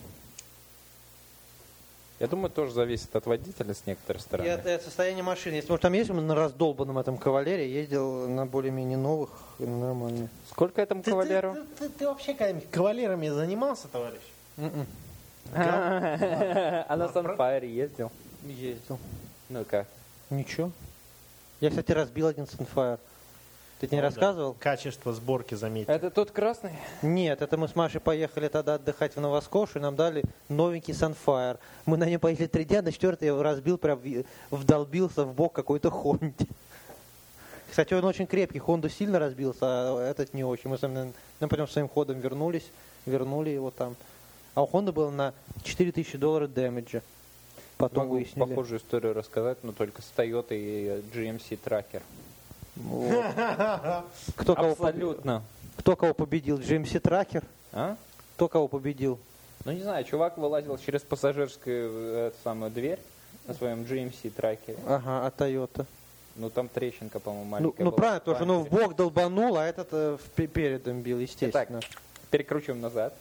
Я думаю, тоже зависит от водителя с некоторой И стороны. от, от состояния машины. Если может, там есть на раздолбанном этом Кавалере, ездил на более-менее новых, нормально. Сколько этому Ты, кавалеру? ты, ты- ты вообще когда-нибудь кавалерами занимался, товарищ? М-м. А на Sunfire ездил? Ездил. Ну как? Ничего. Я, кстати, разбил один Sunfire. Ты тебе не О, да. рассказывал? Качество сборки, заметьте. Это тот красный? Нет, это мы с Машей поехали тогда отдыхать в Новоскош, и нам дали новенький Sunfire. Мы на нем поехали три дня, на четвертый я его разбил, прям в- вдолбился в бок какой-то Хонде. Кстати, он очень крепкий, Хонду сильно разбился, а этот не очень. Мы с ним, ну, потом своим ходом вернулись, вернули его там. А у Хонды было на четыре тысячи долларов дэмэджа. Потом Могу выяснили. похожую историю рассказать, но только с Toyota и джи эм си Tracker. Вот. Кто, кого, поб- Абсолютно. кто кого победил? джи эм си Tracker? А? Кто кого победил? Ну не знаю, чувак вылазил через пассажирскую э, эту самую дверь на своем джи эм си Тракере. Ага, а Toyota? Ну там трещинка, по-моему, Ну, маленькая ну была. правильно, потому что ну, в бок долбанул, а этот э, в пе- передом бил, естественно. Итак, перекручиваем назад.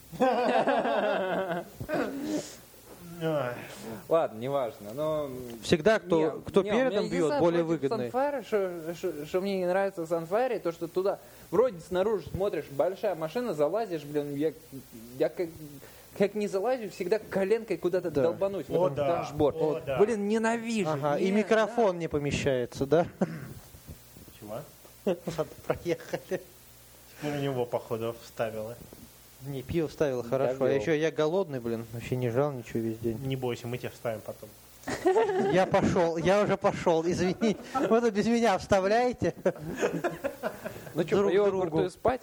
Ой. Ладно, неважно, но... Всегда кто, Не, кто не, передом у меня бьет, единственное более против выгодный. Sunfire, что, что- что мне не нравится в Sunfire, то что туда вроде снаружи смотришь, большая машина, залазишь, блин, я, я как, как не залазю, всегда коленкой куда-то Да. долбануть в О, этот да, дашборд. о, да. Блин, ненавижу. Ага, и не, микрофон не помещается, да? Чего? Ладно, проехали. Теперь у него, походу, вставило. Не, пиво вставила хорошо. А Довел. еще я голодный, блин, вообще не жал ничего весь день. Не бойся, мы тебя вставим потом. Я пошел, я уже пошел, извини. Вы тут без меня вставляете? Ну что, друг по другу. йогурту и спать?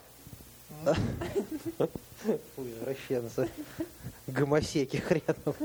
Фу, извращенцы. Гомосеки хреновые.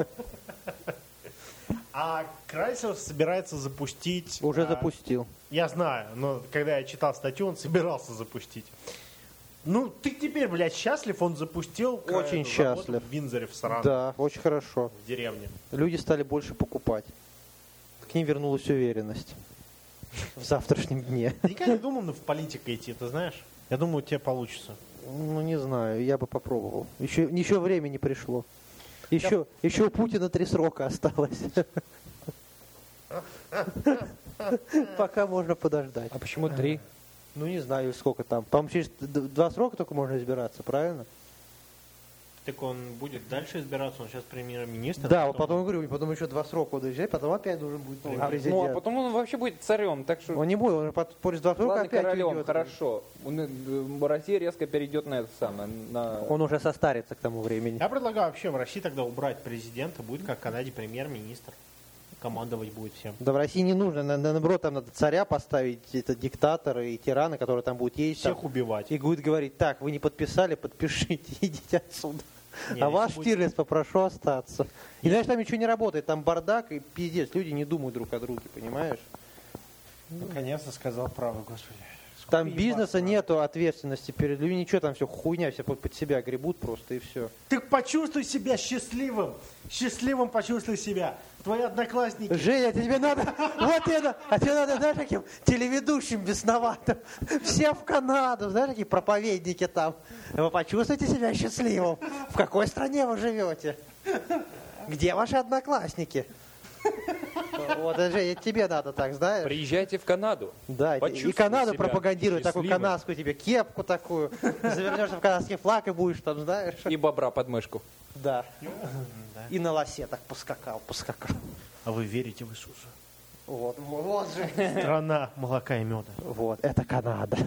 А Chrysler собирается запустить... Уже а, запустил. Я знаю, но когда я читал статью, он собирался запустить. Ну, ты теперь, блядь, счастлив, он запустил... к- Очень завод счастлив. В Виндзоре, в Саране, Да, очень хорошо. в деревне. Люди стали больше покупать. К ним вернулась уверенность в завтрашнем дне. Я никогда не думал ну, в политику идти, ты знаешь? Я думаю, у тебя получится. Ну, не знаю, я бы попробовал. Еще, еще время не пришло. Еще, еще у Путина три срока осталось. Пока можно подождать. А почему три? Ну, не знаю, сколько там. По-моему, через д- два срока только можно избираться, правильно? Так он будет дальше избираться, он сейчас премьер-министр. Да, вот потом, говорю, потом еще два срока буду взять, потом опять должен будет новый А, президент. ну, а потом он вообще будет царем, так что... Он не будет, он под- через два срока Ладно, опять королем, уйдет. хорошо. Он, э, Россия резко перейдет на это самое. На... Он уже состарится к тому времени. Я предлагаю вообще в России тогда убрать президента, будет как в Канаде премьер-министр. Командовать будет всем. Да в России не нужно, на- на- наоборот, там надо царя поставить, это диктатора и тирана, который там будет ездить. Всех там, убивать. и будет говорить, так, вы не подписали, подпишите, идите отсюда. Не, а если ваш будет- Штирлиц попрошу остаться. И знаешь, там ничего не работает, там бардак и пиздец, люди не думают друг о друге, понимаешь? Наконец-то сказал правду, господи. Там бизнеса нету, ответственности перед людьми, ничего, там все хуйня, все под под себя гребут просто и все. Ты почувствуй себя счастливым. Счастливым почувствуй себя. Твои одноклассники. Женя, тебе надо, вот это, а тебе надо, знаешь, таким телеведущим бесноватым. Все в Канаду, знаешь, такие проповедники там. Вы почувствуйте себя счастливым. В какой стране вы живете? Где ваши одноклассники? Вот, Женя, тебе надо так, знаешь? Приезжайте в Канаду. Да, и Почувствуй Канаду себя пропагандирует, такую счастливым. канадскую тебе кепку такую. Завернешься в канадский флаг и будешь там, знаешь? И бобра под мышку. Да. И на лосе так поскакал, поскакал. А вы верите в Иисуса? Вот, вот же. Страна молока и меда. Вот, это Канада.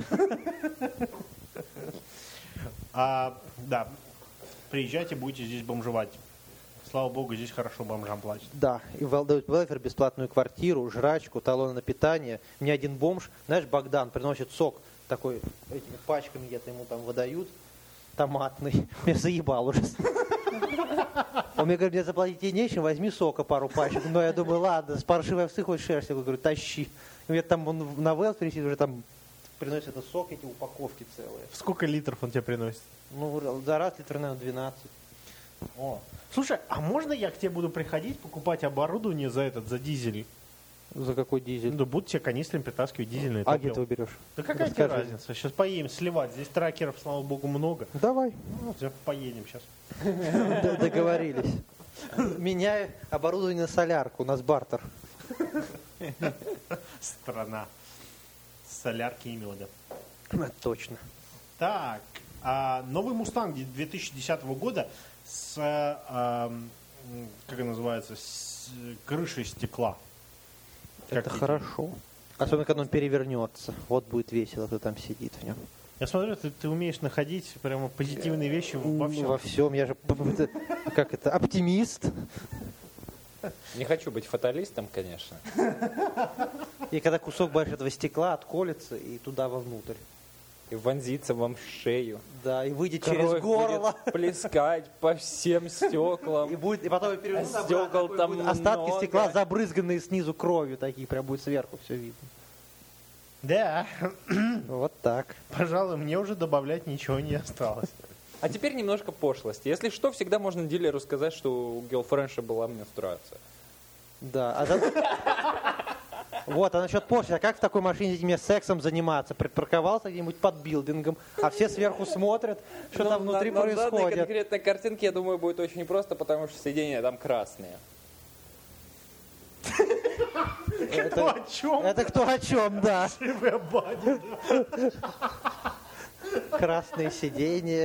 А, да, приезжайте, будете здесь бомжевать. Слава богу, здесь хорошо бомжам платят. Да, и вел- дают велфер, бесплатную квартиру, жрачку, талоны на питание. Мне один бомж, знаешь, Богдан, приносит сок такой, этими пачками где-то ему там выдают, томатный. Меня заебал уже. Он мне говорит, мне заплатить тебе нечем, возьми сока пару пачек. Но я думаю, ладно, с паршивой овцы хоть шерсть. Я говорю, тащи. И мне там он на велфере сидит, уже там приносит этот сок, эти упаковки целые. Сколько литров он тебе приносит? Ну, за раз литр, наверное, двенадцать. О. Слушай, а можно я к тебе буду приходить, покупать оборудование за этот, за дизель? За какой дизель? Да буду тебе канистрами притаскивать дизельное А где топливо. ты уберешь? Да какая тебе Расскажи. разница? Сейчас поедем сливать. Здесь тракеров, слава богу, много. Давай. Ну, всё, поедем сейчас. Д- Договорились. Меняю оборудование на солярку, у нас бартер. Страна солярки и меда. Это точно. Так, а новый Мустанг две тысячи десятого года с, а, м, как это называется, с крышей стекла. Как Это тебе? хорошо. Особенно, когда он перевернется. Вот будет весело, кто там сидит в нем. Я смотрю, ты, ты умеешь находить прямо позитивные вещи во всем. Во всем. Я же, п- п- как это, оптимист. Не хочу быть фаталистом, конечно. И когда кусок большого этого стекла отколется и туда вовнутрь. И вонзиться вам в шею. Да, и выйдет через Кровь горло. будет плескать по всем стеклам. И, будет, и потом перевернется А стекол обратно, такой там будет остатки много. стекла, забрызганные снизу кровью, такие прям будет сверху все видно. Да, Вот так. пожалуй, мне уже добавлять ничего не осталось. А теперь немножко пошлости. Если что, всегда можно дилеру сказать, что у гелфренша была менструация. Да. А за- Вот, а насчет пошлости, а как в такой машине мне сексом заниматься? Припарковался где-нибудь под билдингом, а все сверху смотрят, что Ну, там внутри на, на данной происходит. конкретной картинке, я думаю, будет очень просто, потому что сиденья там красные. Кто о чем? Это кто о чем, да. Красные сиденья.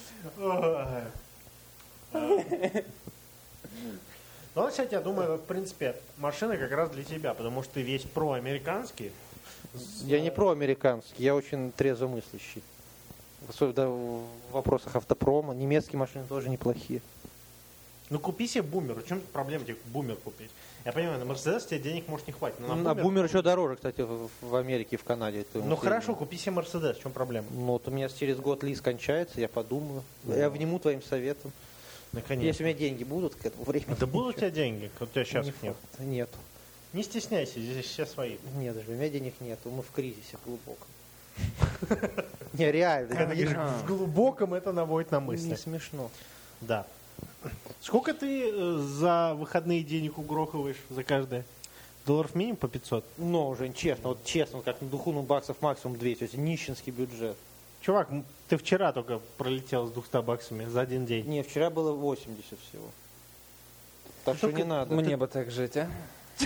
Ну, кстати, я думаю, в принципе, машина как раз для тебя, потому что ты весь проамериканский. Я не проамериканский, я очень трезвомыслящий. Особенно в вопросах автопрома. Немецкие машины тоже неплохие. Ну, купи себе бумер. В чем проблема тебе бумер купить? Я понимаю, на Мерседес тебе денег может не хватить. Но на А бумер еще дороже, кстати, в, в Америке и в Канаде. Это Ну, хорошо, купи себе Мерседес. В чем проблема? Ну, вот у меня через год лиз кончается, я подумаю. Я вниму твоим советом. Наконец. Если у меня деньги будут к этому времени. Да будут у тебя деньги? Вот у тебя сейчас Не их нет. факт. Нет. Не стесняйся, здесь все свои. Нет, же, у меня денег нет. Мы в кризисе глубоком. Не, реально. В глубоком это наводит на Не мысли. смешно. Да. Сколько ты э, за выходные денег угрохиваешь за каждое? Долларов минимум по пятьсот? Но, Жень, честно, вот честно, вот как на духу, ну, баксов максимум двести. Это нищенский бюджет. Чувак, м, ты вчера только пролетел с двумястами баксами за один день. Не, вчера было восемьдесят всего. Так что не надо. Мне бы так жить, а?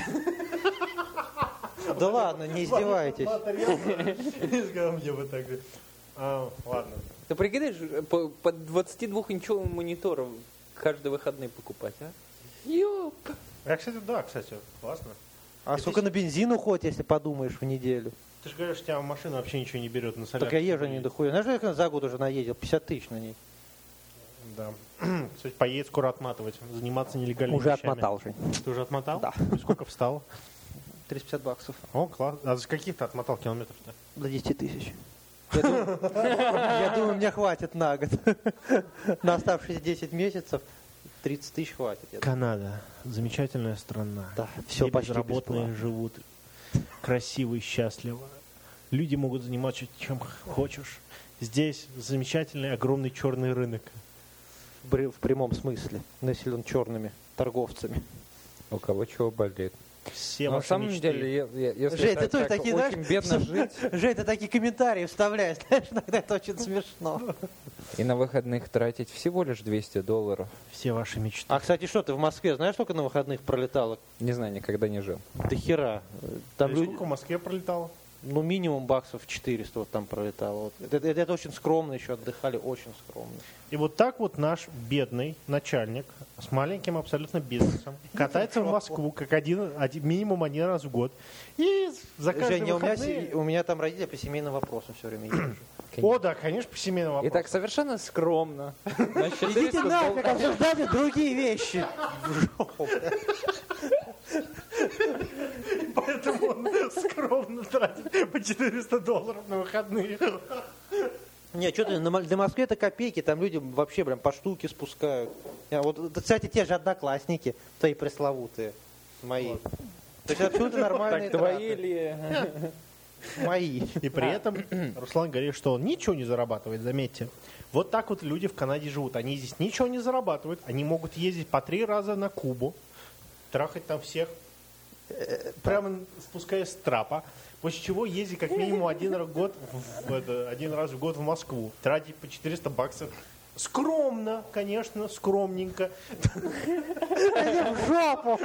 Да ладно, не издевайтесь. Не сказал мне вот так же. А, ладно. Ты прикидаешь, по, по двадцатидвухинчовому монитору каждые выходные покупать, а? Ёп! Я, кстати, да, кстати, классно. А И сколько ты- на бензин уходит, если подумаешь, в неделю? Ты же говоришь, у тебя машина вообще ничего не берет на солярку. Так я езжу не дохуя. Знаешь, как я за год уже наездил? пятьдесят тысяч на ней. Да. Кстати, поедет скоро отматывать, заниматься нелегальными Уже вещами. отмотал, Жень. Ты уже отмотал? Да. И сколько встало? триста пятьдесят баксов. О, класс. А за каких ты отмотал километров-то? До десяти тысяч. Я думаю, я думаю, мне хватит на год. На оставшиеся десять месяцев тридцать тысяч хватит. я думаю. Канада. Замечательная страна. Да, всё Все почти безработные бесплатно. живут красиво и счастливо. люди могут заниматься чем хочешь. Здесь замечательный огромный черный рынок. В прямом смысле. Населен черными торговцами. У кого чего болит. Все Но на ваши самом мечты. деле, я- я- если Жень, так- ты тоже так такие, очень знаешь, бедно жить, Жень, ты такие комментарии вставляешь, знаешь, иногда это очень смешно. и на выходных тратить всего лишь двести долларов. Все ваши мечты. А, кстати, что ты в Москве, знаешь, сколько на выходных пролетало? Не знаю, никогда не жил. До хера. Там И люди, сколько в Москве пролетало? ну, минимум баксов четыреста вот там пролетало. Вот. Это, это- это очень скромно еще отдыхали, очень скромно. И вот так вот наш бедный начальник с маленьким абсолютно бизнесом катается в Москву как один, один- минимум один раз в год. И за каждые Женя, у меня, выходные... се- у меня там родители по семейным вопросам все время езжу. О, да, конечно, по семейному И вопросу. так совершенно скромно. На Идите четыреста нафиг, долларов. обсуждайте другие вещи. Поэтому он скромно тратит по четыреста долларов на выходные. Не, что ты, на Мо- для Москвы это копейки, там люди вообще прям по штуке спускают. Я вот, это, кстати, те же одноклассники, твои пресловутые, мои. То есть абсолютно нормальные Так твои траты. ли? Мои. И при этом Руслан говорит, что он ничего не зарабатывает, заметьте. Вот так вот люди в Канаде живут. Они здесь ничего не зарабатывают. Они могут ездить по три раза на Кубу, трахать там всех, прямо спускаясь с трапа. После чего ездить как минимум один раз в год в, в это, один раз в год в Москву. Тратить по четыреста баксов. Скромно, конечно, скромненько. Иди в жопу!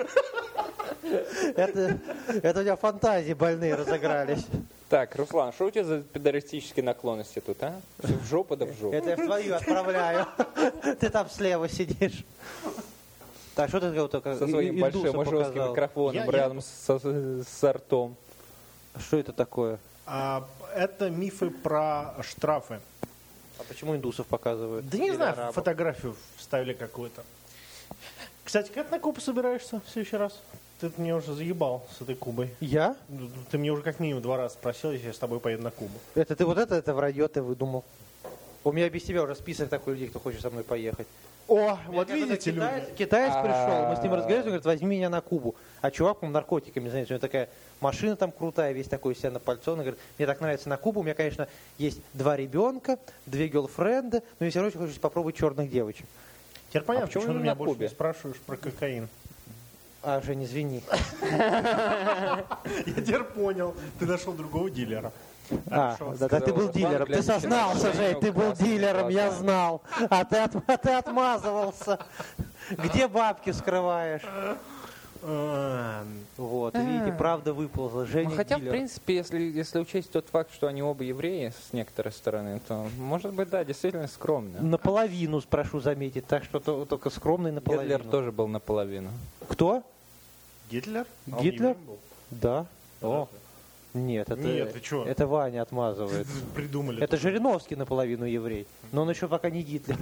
Это, это у тебя фантазии больные разыгрались. Так, Руслан, что у тебя за педористические наклонности тут, а? Всё в жопу да в жопу. Это я в твою отправляю. Ты там слева сидишь. Так, что ты только Со своим большим жестким микрофоном Я- я- рядом со- с ртом. Что это такое? А, это мифы про штрафы. А почему индусов показывают? Да не Или знаю, арабов? фотографию вставили какую-то. Кстати, как на Кубу собираешься в следующий раз? Ты меня уже заебал с этой Кубой. Я? Ты мне уже как минимум два раза спросил, если я с тобой поеду на Кубу. Это ты вот это, это вранье ты выдумал. У меня без тебя уже список такой людей, кто хочет со мной поехать. О, Мне вот какой-то видите, китаец, люди. китаец пришел, мы с ним А. разговаривали, он говорит, возьми меня на Кубу. А чувак, по-моему, наркотиками занимается. У него такая машина там крутая, весь такой себя напальцован. Он говорит, мне так нравится на Кубу. У меня, конечно, есть два ребенка, две герлфренда, но я все равно хочу попробовать черных девочек. Теперь понятно, А почему почему ты именно меня на больше Кубе? не спрашиваешь про кокаин. А, Жень, извини. Я теперь понял. Ты нашел другого дилера. А, Хорошо. да, да, ты был Сказал, дилером. Ты Руслан, сознался, глянь, Жень, ты был красный дилером, я глаз. знал. А ты, от- а ты отмазывался. Где бабки скрываешь? Эм, Вот, видите, правда выползла. Женя Ну, хотя, в дилер. принципе, если, если учесть тот факт, что они оба евреи с некоторой стороны, то, может быть, да, действительно скромно. Наполовину, прошу заметить, так что то- только скромный наполовину. Гитлер тоже был наполовину. Кто? Гитлер? А он Гитлер? евреем был? Да. О. Нет, это, Нет, ты чё? это Ваня отмазывает. Придумали. Это Жириновский наполовину еврей, но он еще пока не Гитлер.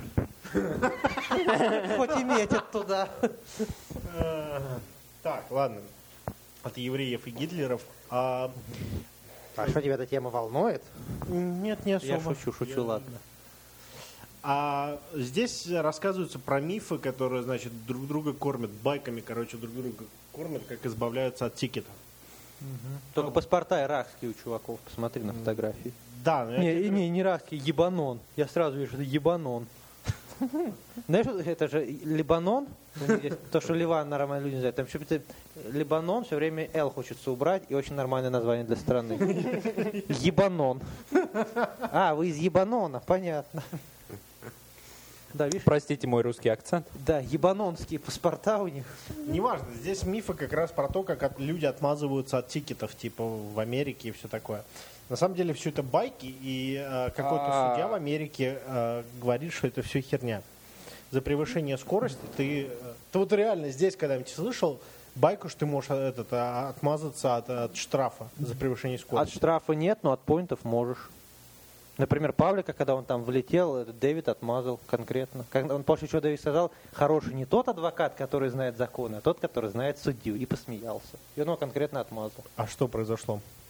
Хоть и метит туда. Э, Так, ладно. От евреев и гитлеров. А, А что, тебя эта тема волнует? Нет, не особо. Я шучу, шучу, Я- ладно. А здесь рассказываются про мифы, которые, значит, друг друга кормят байками, короче, друг друга кормят, как избавляются от тикета. Только паспорта иракские у чуваков, посмотри на фотографии. Да, но я Не, тебе не, не иракский, ебанон. Я сразу вижу, это ебанон. Знаешь, вот это же Либанон, то, что Ливан нормально люди знают, там что-то Либанон все время Л хочется убрать, и очень нормальное название для страны. Ебанон. А, вы из Ебанона, понятно. Да, видишь? Простите мой русский акцент. Да, ебанонские паспорта у них. Неважно, здесь мифы как раз про то, как от- люди отмазываются от тикетов, типа в Америке и все такое. На самом деле все это байки, и э, какой-то А. судья в Америке э, говорит, что это все херня. За превышение скорости ты... э, Ты вот реально здесь когда-нибудь слышал байку, что ты можешь э, этот, а, отмазаться от, от штрафа за превышение От скорости? штрафа нет, но от поинтов можешь. Например, Павлика, когда он там влетел, этот Дэвид отмазал конкретно. Когда он после чего Дэвид сказал, хороший не тот адвокат, который знает законы, а тот, который знает судью, и посмеялся. И он его конкретно отмазал. А что произошло?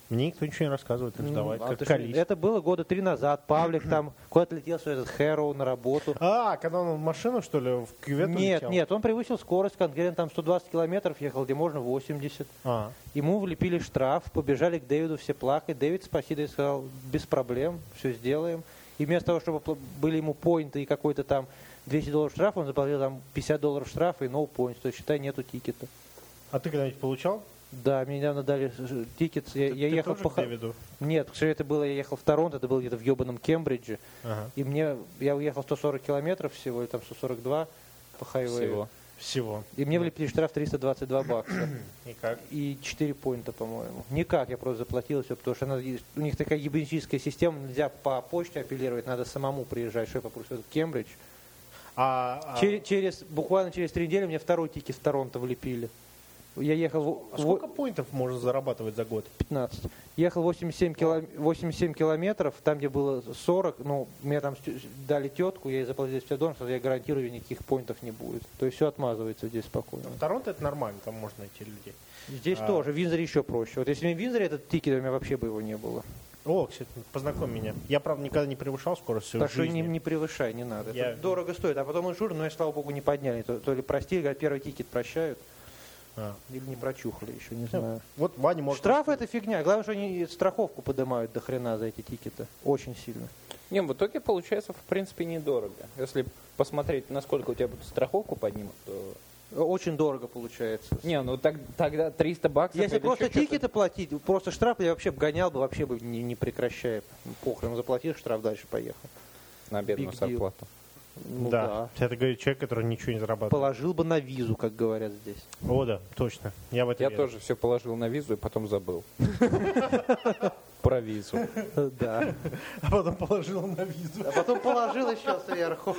Мне никто ничего не рассказывает, так Ну, давай, а как ты колись. что, это было года три назад. Павлик там куда-то летел, что этот Хэроу на работу. А, когда он в машину, что ли, в кювету Нет, летел? нет, он превысил скорость, конкретно там сто двадцать километров ехал, где можно восемьдесят. А, Ему влепили штраф, побежали к Дэвиду все плакать. Дэвид спасибо сказал, без проблем, все сделаем. И вместо того, чтобы пл- были ему поинты и какой-то там двести долларов штрафа, он заплатил там пятьдесят долларов штрафа и no points. То есть, считай, нету тикета. а ты когда-нибудь получал? Да, мне недавно дали ж- тикет. Я, Ты- я ты ехал тоже по... к Дэвиду? Нет, к сожалению, это было, я ехал в Торонто, это было где-то в ебаном Кембридже. Ага. И мне, я уехал сто сорок километров всего, или там сто сорок два по хайвею. Всего. Всего. И мне влепили штраф триста двадцать два бакса. И как? И четыре поинта, по-моему. Никак, я просто заплатил все, потому что она, у них такая ебаническая система, нельзя по почте апеллировать, надо самому приезжать, что я попросил в Кембридж. А, а- Через, через, буквально через три недели мне второй тикет в Торонто влепили. Я ехал а в- сколько поинтов можно зарабатывать за год? пятнадцать. Ехал восемьдесят семь, кило- восемьдесят семь километров, там, где было сорок, ну, мне там стю- дали тетку, я ей заплатил пятьдесят долларов, что я гарантирую, никаких поинтов не будет. То есть все отмазывается здесь спокойно. В Торонто это нормально, там можно найти людей. Здесь А. тоже, в Винзоре еще проще. Вот если бы в Винзоре этот тикет, у меня вообще бы его не было. О, кстати, познакомь меня. Я, правда, никогда не превышал скорость в своей Так что жизни. не, не превышай, не надо. Я- Это дорого стоит. А потом иншур, но я, слава богу, не подняли. То, то ли простили, говорят, первый тикет прощают, А. или не прочухали еще, не знаю. Вот Ваня может... Штрафы это фигня. Главное, что они страховку поднимают до хрена за эти тикеты. Очень сильно. Не, в итоге получается, в принципе, недорого. Если посмотреть, насколько у тебя страховку поднимут, то... Очень дорого получается. Не, ну так, тогда триста баксов... Если или просто еще что-то. тикеты платить, просто штраф я вообще бы гонял бы, вообще бы не, не прекращая. Похрен, заплатил штраф, дальше поехал. На бедную Big deal. зарплату. Ну да. Это говорит человек, который ничего не зарабатывает. Положил бы на визу, как говорят здесь. О, да, точно. Я в это Я верю. тоже все положил на визу и потом забыл. Про визу. Да. А потом положил на визу. А потом положил еще сверху.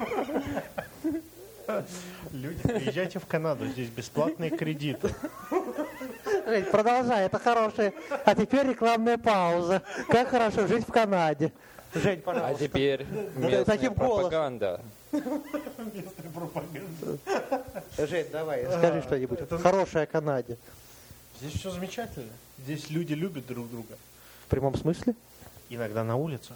Люди, приезжайте в Канаду, здесь бесплатные кредиты. Жень, продолжай, это хорошая. А теперь рекламная пауза. Как хорошо жить в Канаде. Жень, А пожалуйста. теперь местная таким голосом. пропаганда. Местная пропаганда. Жень, давай, скажи что-нибудь. это- Хорошее о Канаде. Здесь все замечательно. Здесь люди любят друг друга. В прямом смысле? Иногда на улицах.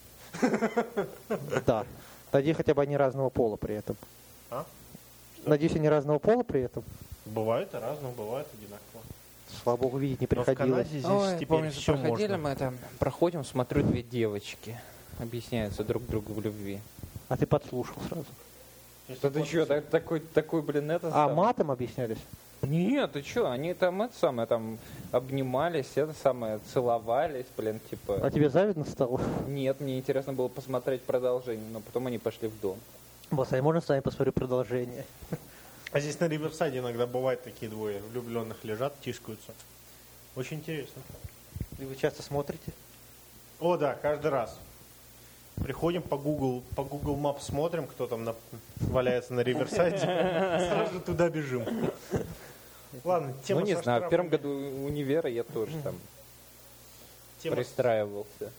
Да. Надеюсь, хотя бы они разного пола при этом. А? Надеюсь, они разного пола при этом. Бывает и разного, бывает одинаково. Слава богу, видеть не Но в приходилось. Канаде здесь Ой, теперь помню, все проходили можно. мы там, проходим, смотрю, две девочки объясняются друг другу в любви. А ты подслушал сразу. Да ты что, такой, такой, блин, это... А сам- матом объяснялись? Нет, ты что, они там это самое, там обнимались, это самое, целовались, блин, А типа... тебе завидно стало? Нет, мне интересно было посмотреть продолжение, но потом они пошли в дом. Босс, а можно с вами посмотрю продолжение? А здесь на Риверсайде иногда бывает такие двое влюбленных лежат, тискаются. Очень интересно. И вы часто смотрите? О, да, каждый раз. Приходим по Google, по Google Maps смотрим, кто там на- валяется на Риверсайде. Сразу же туда бежим. Ладно, тема Ну, не со знаю, в штрафами. первом году универа я тоже там Тема, пристраивался.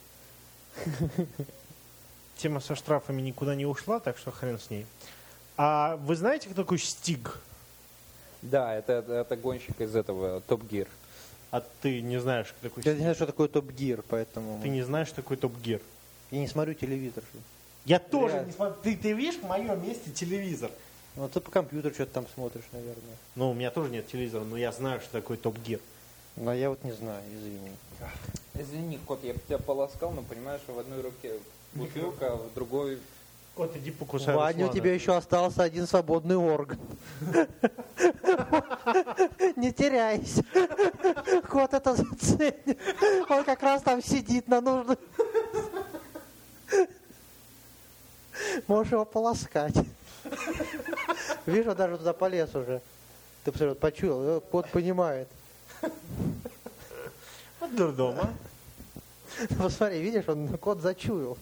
тема со штрафами никуда не ушла, так что хрен с ней. А вы знаете, кто такой Стиг? Да, это, это, это гонщик из этого, Топ Гир. А ты не знаешь, кто такой Я не Стиг? знаю, что такое топ-гир, поэтому... Ты не знаешь, что такое Топ Гир? Я не смотрю телевизор. Я тоже Реально. не смотрю. Ты, ты видишь в моем месте телевизор? Ну, ты по компьютеру что-то там смотришь, наверное. Ну, у меня тоже нет телевизора, но я знаю, что такое Топ Гир. Но я вот не знаю, извини. Извини, кот, я бы тебя полоскал, но понимаешь, что в одной руке бутылка, а в другой... Кот, иди покусай Ваня, у Руслана. тебя еще остался один свободный орган. Не теряйся. Кот это заценит. Он как раз там сидит на нужном. Можешь его полоскать. Видишь, он даже туда полез уже. Ты посмотри, вот почуял, э, кот понимает. Вот дурдом, а? Посмотри, видишь, он кот зачуял.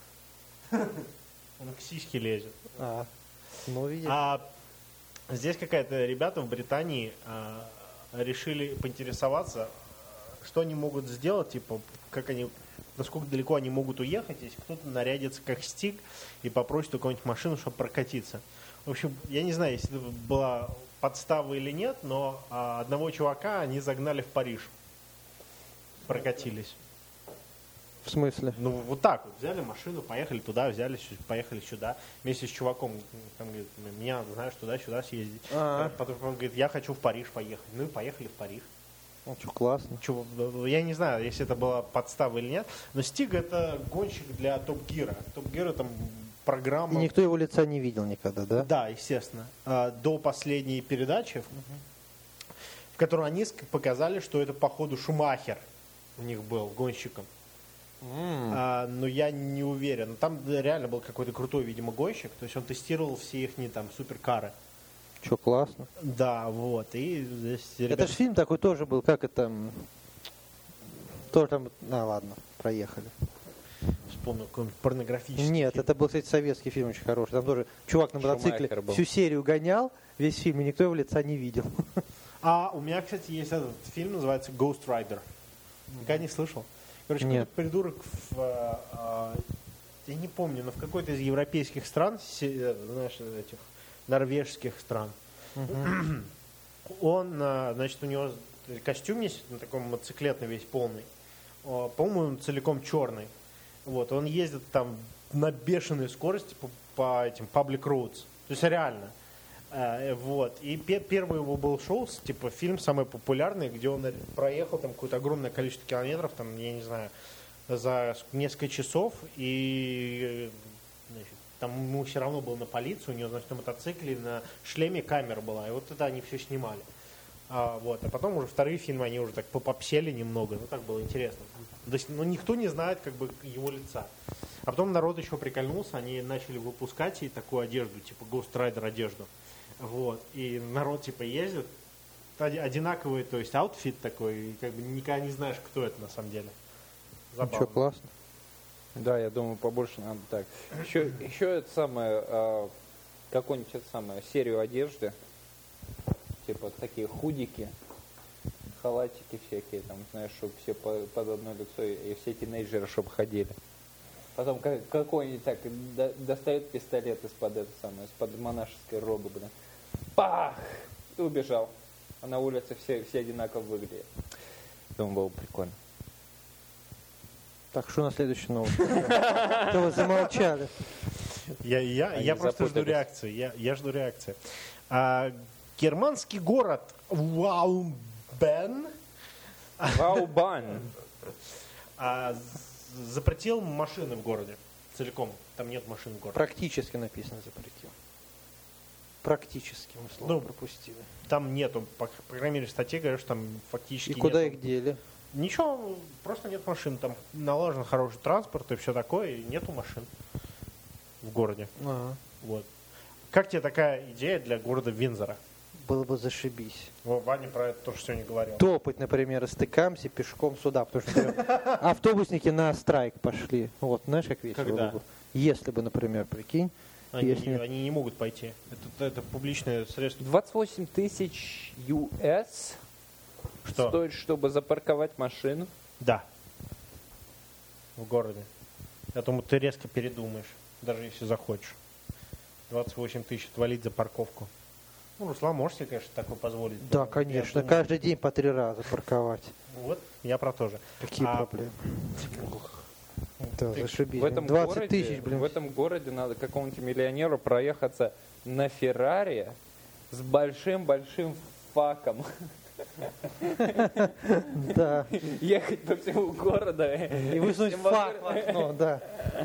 Он к сиське лезет. А, ну видишь. А здесь какая-то ребята в Британии а, решили поинтересоваться, что они могут сделать, типа, как они, насколько далеко они могут уехать, если кто-то нарядится как Стиг и попросит у кого-нибудь машину, чтобы прокатиться. В общем, я не знаю, если это была подстава или нет, но а, одного чувака они загнали в Париж. прокатились. В смысле? Ну, вот так вот. Взяли машину, поехали туда, взяли, сю- поехали сюда. Вместе с чуваком, там, говорит, мне надо, знаешь, туда-сюда съездить. А-а. Потом он говорит, я хочу в Париж поехать. Ну и поехали в Париж. Ну, что, классно. Чё, я не знаю, если это была подстава или нет, но Стиг это гонщик для Топ Гира. Топ Гир это программа... И никто его лица не видел никогда, да? Да, естественно. А, До последней передачи, в которой они ск- показали, что это, походу, Шумахер у них был гонщиком. М. А, но я не уверен. Там реально был какой-то крутой, видимо, гонщик. То есть он тестировал все их там суперкары. Что, классно. Да, вот. И здесь Это ребята- же фильм такой тоже был, как это... м, Тоже там... А, ладно, проехали. вспомнил какой-нибудь порнографический Нет, фильм. это был, кстати, советский фильм очень хороший. Там тоже чувак на мотоцикле Шумахер был. всю серию гонял, весь фильм, и никто его лица не видел. А у меня, кстати, есть этот фильм, называется Ghost Rider. Никогда не слышал. Короче, Нет. какой-то придурок в, а, а, я не помню, но в какой-то из европейских стран, се- э, знаешь, этих норвежских стран, он, а, значит, у него костюм есть, на таком мотоциклетный весь полный. О, По-моему, он целиком черный. Вот, он ездит там на бешеной скорости по, по этим public roads. То есть реально. Э, Вот. И пе- первый его был шоу, с- типа фильм самый популярный, где он проехал там какое-то огромное количество километров, там, я не знаю, за ск- несколько часов, и э, значит, там ему все равно был на полицию, у него, значит, на мотоцикле, на шлеме камера была, и вот это они все снимали. А, вот. А потом уже вторые фильмы, они уже так попопсели немного, ну так было интересно. То есть, ну, никто не знает как бы его лица. А потом народ еще прикольнулся, они начали выпускать и такую одежду, типа Ghost Rider одежду. Вот. И народ типа ездит, оди- одинаковый, то есть аутфит такой, и как бы никогда не знаешь, кто это на самом деле. Ну Забавно. что, классно. Да, я думаю, побольше надо так. Еще, еще это самое, а, какую-нибудь это самое, серию одежды, типа такие худики, халатики всякие, там, знаешь, чтобы все по- под одно лицо, и и все тинейджеры, чтобы ходили. Потом как- какой-нибудь так до- достает пистолет из-под это самое, из-под монашеской робы, блин. Пах! И убежал. А на улице все, все одинаково выглядят. Думаю, было бы прикольно. Так, что на следующую новость? То вы замолчали. Я, я, Они я просто жду запутались. реакции. Я, я жду реакции. А, германский город Ваубен Ваубан. а, з- запретил машины в городе целиком. Там нет машин в городе. Практически написано запретил. Практически мы слово Ну, пропустили. Там нету, по, по крайней мере, в статье говорят, что там фактически И куда нету. их дели? Ничего, просто нет машин. Там налажен хороший транспорт и все такое, и нету машин в городе. Ага. Вот. Как тебе такая идея для города Винзора? Было бы зашибись. Во, Ваня про это тоже сегодня говорил. Топать, например, из Тыкамси пешком сюда, потому что например, автобусники на страйк пошли. Вот, знаешь, как весело Когда? было бы. Если бы, например, прикинь, Они, если... они не могут пойти. Это, это публичное средство. двадцать восемь тысяч ю эс Что? стоит, чтобы запарковать машину. Да. В городе. Я думаю, ты резко передумаешь, даже если захочешь. двадцать восемь тысяч отвалить за парковку. Ну, Руслан, можешь себе, конечно, такое позволить? Да, но конечно. я думаю, Каждый день по три раза парковать. Вот, я про то же. Какие А, проблемы? Да, ты- зашибись. В этом, двадцать городе, тысяч, блин. в этом городе надо какому-нибудь миллионеру проехаться на Феррари с большим-большим факом. Да. Ехать по всему городу. И высунуть фак в окно, да.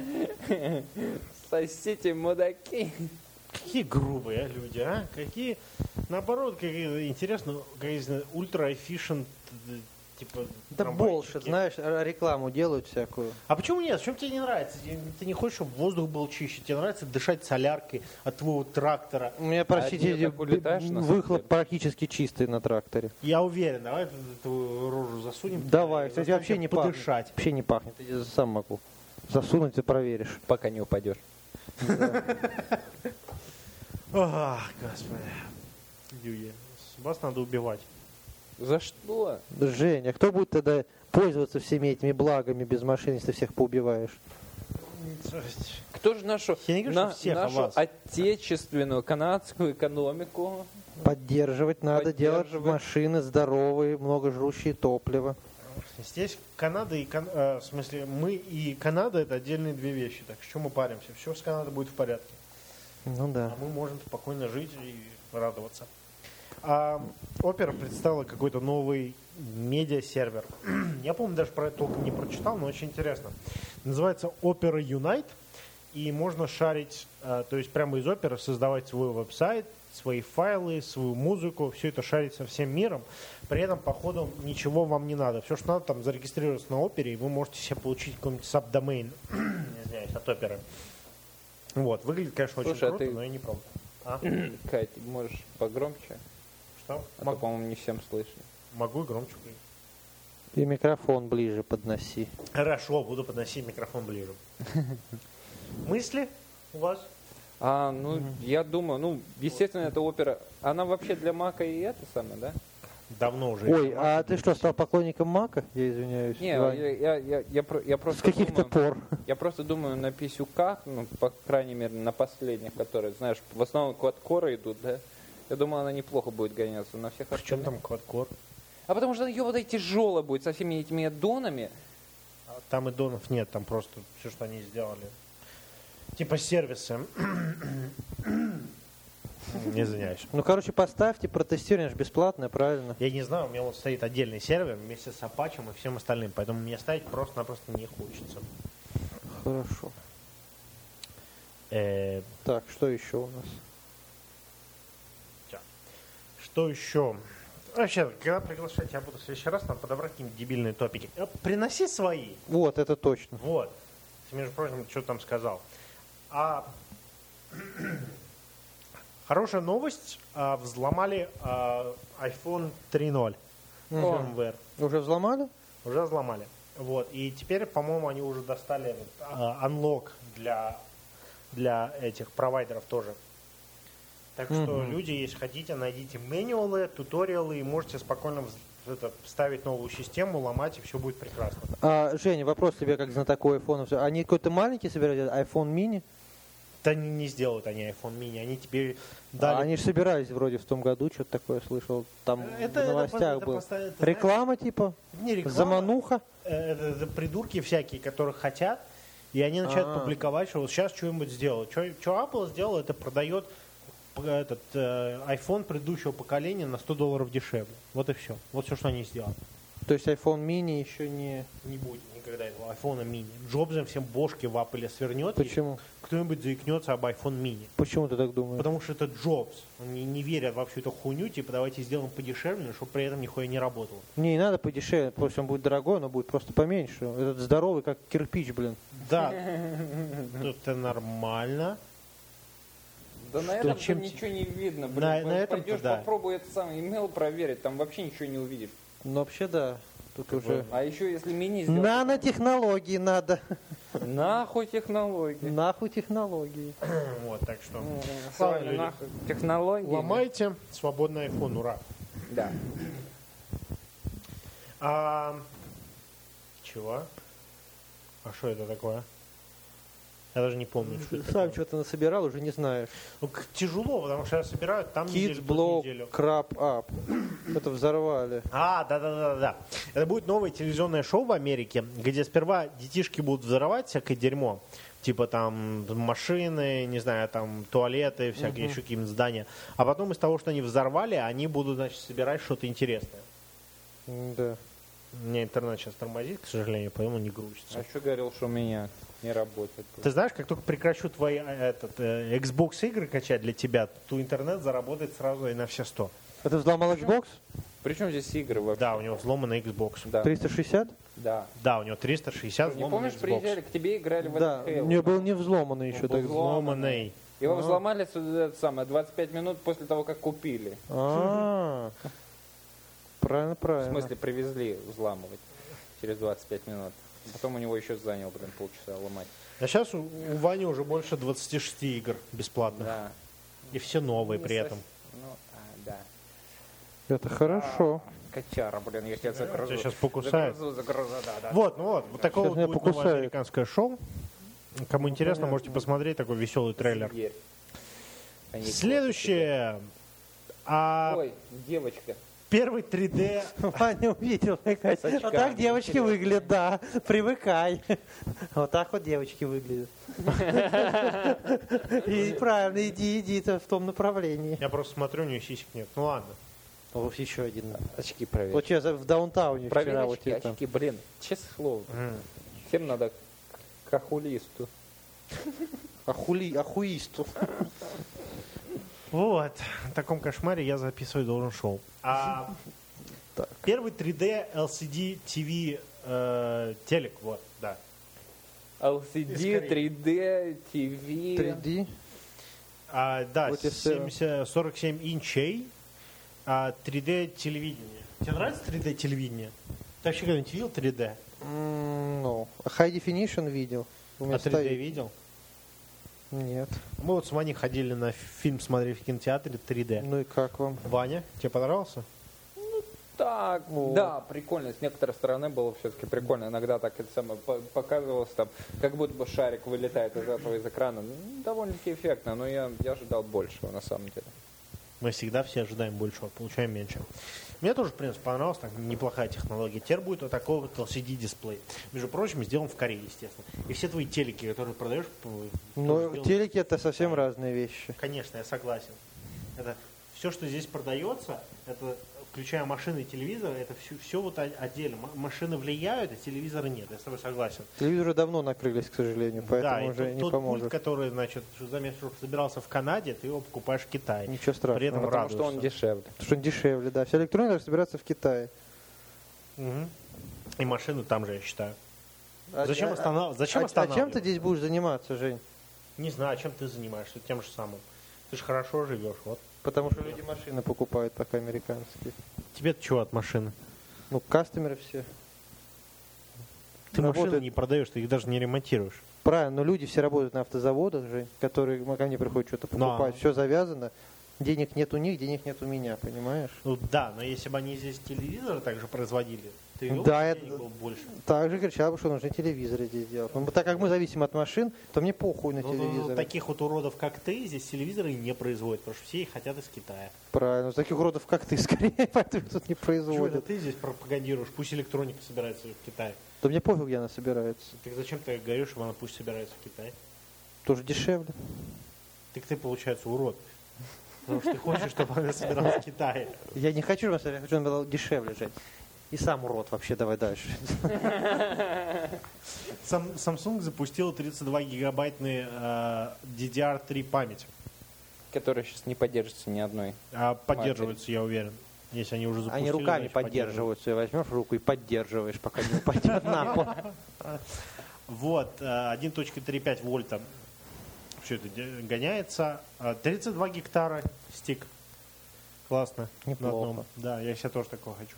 Сосите, мудаки. Какие грубые а, люди, а? Какие, наоборот, какие, интересно, какие ультра-эффишент, типа, Да трамвайчики. болшит, знаешь, р- рекламу делают всякую. А почему нет? В чем тебе не нравится? Тебе- Ты не хочешь, чтобы воздух был чище? Тебе нравится дышать соляркой от твоего трактора? У меня, простите, А ты так улетаешь, на самом выхлоп деле? практически чистый на тракторе. Я уверен, давай эту, эту рожу засунем. Давай, и кстати, заставим вообще тебя не пахнет. подышать. Вообще не пахнет. Я сам могу засунуть, ты проверишь. Пока не упадешь. Ах, господи. Люди, вас надо убивать. За что? Женя, кто будет тогда пользоваться всеми этими благами без машин, если ты всех поубиваешь? Кто же нашу, Я не говорю, на- что всех, а нашу вас. отечественную канадскую экономику Поддерживать надо, делать Поддерживать. машины здоровые, много жрущие топлива. Здесь Канада и Кан... э, в смысле мы и Канада это отдельные две вещи. Так что мы паримся? Все с Канадой будет в порядке. Ну да. А мы можем спокойно жить и радоваться. А Opera представила какой-то новый медиа-сервер. Я, помню, даже про это толком не прочитал, но очень интересно. Называется Opera Unite. И можно шарить, э, то есть прямо из Opera создавать свой веб-сайт, свои файлы, свою музыку, все это шарить со всем миром. При этом, по ходу, ничего вам не надо. Все, что надо, там зарегистрироваться на Opera, и вы можете себе получить какой-нибудь сабдомейн, извиняюсь, от Opera. Вот, выглядит, конечно, очень Слушай, а круто, ты- но я не пробовал. А? Кать, можешь погромче? Что? А то, Могу, по-моему, не всем слышно. могу и громче. И микрофон ближе подноси. Хорошо, буду подносить микрофон ближе. Мысли у вас? А, ну, я думаю, ну, естественно, эта опера, она вообще для Мака и это самое, да? Давно уже. Ой, а ты что, стал поклонником Мака? Я извиняюсь. Не, Вань. я, я, я, я, про- я С просто каких-то думаю, пор. я просто думаю на писюках, ну, по крайней мере, на последних, которые, знаешь, в основном квадкоры идут, да? Я думаю, она неплохо будет гоняться на всех В чем остальных. там квадкор? А потому что ее вот тяжело будет со всеми этими аддонами. Там и донов нет, там просто все, что они сделали. Типа сервисы. Не извиняюсь. Ну, короче, поставьте, протестируешь бесплатно, правильно? Я не знаю, у меня вот стоит отдельный сервер вместе с Apache и всем остальным, поэтому мне ставить просто-напросто не хочется. Хорошо. Э, Так, что еще у нас? Что еще? Вообще, когда приглашать я буду в следующий раз, надо подобрать какие-нибудь дебильные топики. Э, Приноси свои. Вот, это точно. Вот. Ты, между прочим, что там сказал. А хорошая новость. а, Взломали а, iPhone три ноль. Firmware. Уже взломали? Уже взломали. Вот. И теперь, по-моему, они уже достали а, unlock для, для этих провайдеров тоже. Так что, Мгм. люди, если хотите, найдите мануалы, туториалы и можете спокойно вз- это, ставить новую систему, ломать, и все будет прекрасно. А, Женя, вопрос тебе как знатоку айфонов. Они какой-то маленький собирают, iPhone mini? Да не, не сделают они iPhone mini, они тебе А дали... они же собирались вроде в том году, что-то такое слышал. Там Это- в это новостях просто- это было. просто, это, знаешь, Реклама типа? не реклама, Замануха? э, Это, это придурки всякие, которых хотят, и они начинают А. публиковать, что вот сейчас что-нибудь сделают. Что, что Apple сделал, это продает этот э, iPhone предыдущего поколения на сто долларов дешевле. Вот и все. Вот все, что они сделали. То есть iPhone mini еще не... Не будет никогда этого iPhone mini. Джобсом всем бошки в Apple свернет, Почему? если кто-нибудь заикнется об iPhone mini. Почему ты так думаешь? Потому что это Джобс. Они не верят во всю эту хуйню, типа давайте сделаем подешевле, чтобы при этом нихуя не работало. Не, не надо подешевле, пусть он будет дорогой, но будет просто поменьше. Этот здоровый, как кирпич, блин. Да, это нормально. Да на Что, этом чем ничего не видно. Блин. На- на Пой- этом-то Пойдешь, да. попробуй это самое email проверить, там вообще ничего не увидишь. Ну, вообще, да. Тут уже... А еще если мини сделать... Нанотехнологии надо. Нахуй технологии. Нахуй технологии. Вот, так что М, с Ладно, вами люди. нахуй технологии. ломайте свободный iPhone, ура. Да. А, чего? А что это такое? Я даже не помню, что это Сам такое. что-то насобирал, уже не знаешь. Ну, к- тяжело, потому что я собираю там неделю, Kids тут Blow неделю. Crap Up. Это взорвали. А, да-да-да-да. Это будет новое телевизионное шоу в Америке, где сперва детишки будут взрывать всякое дерьмо. Типа там машины, не знаю, там туалеты, всякие еще какие-нибудь здания. А потом из того, что они взорвали, они будут, значит, собирать что-то интересное. Да. У меня интернет сейчас тормозит, к сожалению, поэтому не грузится. А еще говорил, что у меня не работает. Ты знаешь, как только прекращу твои э, этот, э, Xbox игры качать для тебя, то интернет заработает сразу и на все сто. Это взломал Xbox? Причем здесь игры вообще? Да, у него взломанный Xbox. Да. триста шестьдесят? Да. Да, у него триста шестьдесят Не взломанный помнишь, Xbox. приезжали к тебе, играли в Да, этот Halo? у нее был не взломанный еще был так. взломанный. Взломанный. Его Ну. взломали с- это самое, двадцать пять минут после того, как купили. А, правильно, В правильно. смысле, привезли взламывать через двадцать пять минут. Потом у него еще занял, блин, полчаса ломать. А сейчас у, у Вани уже больше двадцати шести игр бесплатных. Да. И все новые Не при сос- этом. Ну, а, да. Это хорошо. Качара, блин, я тебя загрузу. Тебя сейчас покусает. Загрузу, загрузу, да, да. Вот, ну вот, вот такое Сейчас вот меня будет покусает. новое американское шоу. Кому интересно, можете посмотреть такой веселый трейлер. Дверь. Они Следующее. А, Ой, девочка. Первый три дэ... Ваня увидел. А так девочки выглядят, да. Привыкай. Вот так вот девочки выглядят. И правильно, иди, иди в том направлении. Я просто смотрю, у нее сисек нет. Ну ладно. Вот еще один. Очки проверь. Вот сейчас в даунтауне Проверь вчера. очки, Вот это. очки, блин, честное слово. М. Всем надо к охулисту. Охули, охуисту. Вот. В таком кошмаре я записывать должен шоу. А Так. первый три дэ эл си ди ти ви э, телек, вот, да. эл си ди, Скорее. три дэ, ти ви. три дэ. А, да, Вот и семьдесят, сорок семь инчей, а, три дэ телевидение. Тебе нравится три дэ телевидение? Ты вообще когда-нибудь видел три дэ? М, Ну, High Definition видел. У меня А три дэ стоит. видел? Нет. Мы вот с Ваней ходили на фильм, смотрели в кинотеаре три дэ. Ну и как вам? Ваня, тебе понравился? Так, да, прикольно. С некоторой стороны было все-таки прикольно. Иногда так это самое по- показывалось, там, как будто бы шарик вылетает из этого из экрана. Ну, довольно-таки эффектно, но я, я ожидал большего на самом деле. Мы всегда все ожидаем большего, получаем меньше. Мне тоже, в принципе, понравилась, так, неплохая технология. Теперь будет вот такой вот эл си ди-дисплей. Между прочим, сделан в Корее, естественно. И все твои телеки, которые продаешь, тоже Ну, сделаны- телеки это совсем разные вещи. Конечно, я согласен. Это все, что здесь продается, это, включая машины и телевизоры, это все, все вот о- отдельно. М- Машины влияют, а телевизора нет. Я с тобой согласен. Телевизоры давно накрылись, к сожалению, да, поэтому и уже тот, не тот поможет. пульт, который, значит, заметь, что собирался в Канаде, ты его покупаешь в Китае. Ничего страшного. При этом Потому что он радуешься. дешевле. Потому что он дешевле, да. Вся электроника должна собираться в Китае. Мгм. И машины там же, я считаю. А- Зачем а- останов- зачем а, а чем останавливать? ты здесь будешь заниматься, Жень? Не знаю, чем ты занимаешься, тем же самым. Ты же хорошо живешь, вот. Потому что люди машины покупают пока американские. Тебе-то чего от машины? Ну, кастомеры все. Ты машины Работают. не продаешь, ты их даже не ремонтируешь. Правильно, но люди все работают на автозаводах, Жень, которые ко мне приходят что-то Да. покупать. Все завязано. Денег нет у них, денег нет у меня, понимаешь? Ну да, но если бы они здесь телевизоры также производили, ты и Да, денег это- было бы больше. Также кричал бы, что нужны телевизоры здесь делать. Ну, так как мы зависим от машин, то мне похуй на Ну, ну, ну, телевизоры. таких вот уродов, как ты, здесь телевизоры не производят, потому что все их хотят из Китая. Правильно, таких уродов, как ты, скорее, поэтому тут не Чего это производят. ты здесь пропагандируешь? Пусть электроника собирается в Китае. То мне пофиг, где она собирается. Так зачем ты говоришь, что она пусть собирается в Китае? Тоже дешевле. Так ты, получается, урод. Потому что ты хочешь, чтобы она собиралась в Китае. Я не хочу, я хочу, чтобы она была дешевле, Жень. И сам урод вообще, давай дальше. Сам- Samsung запустил тридцать два гигабайтные э, ди ди ар три память. Который сейчас не поддержится ни одной. А поддерживаются, я уверен. Если они уже запустили. Они руками значит, поддерживаются. И возьмешь руку и поддерживаешь, пока не упадет на пол. Вот, э, один целых тридцать пять вольта. Все это де- гоняется. Э, тридцать два гектара стик. Классно. На Неплохо. одном. Да, я себе тоже такого хочу.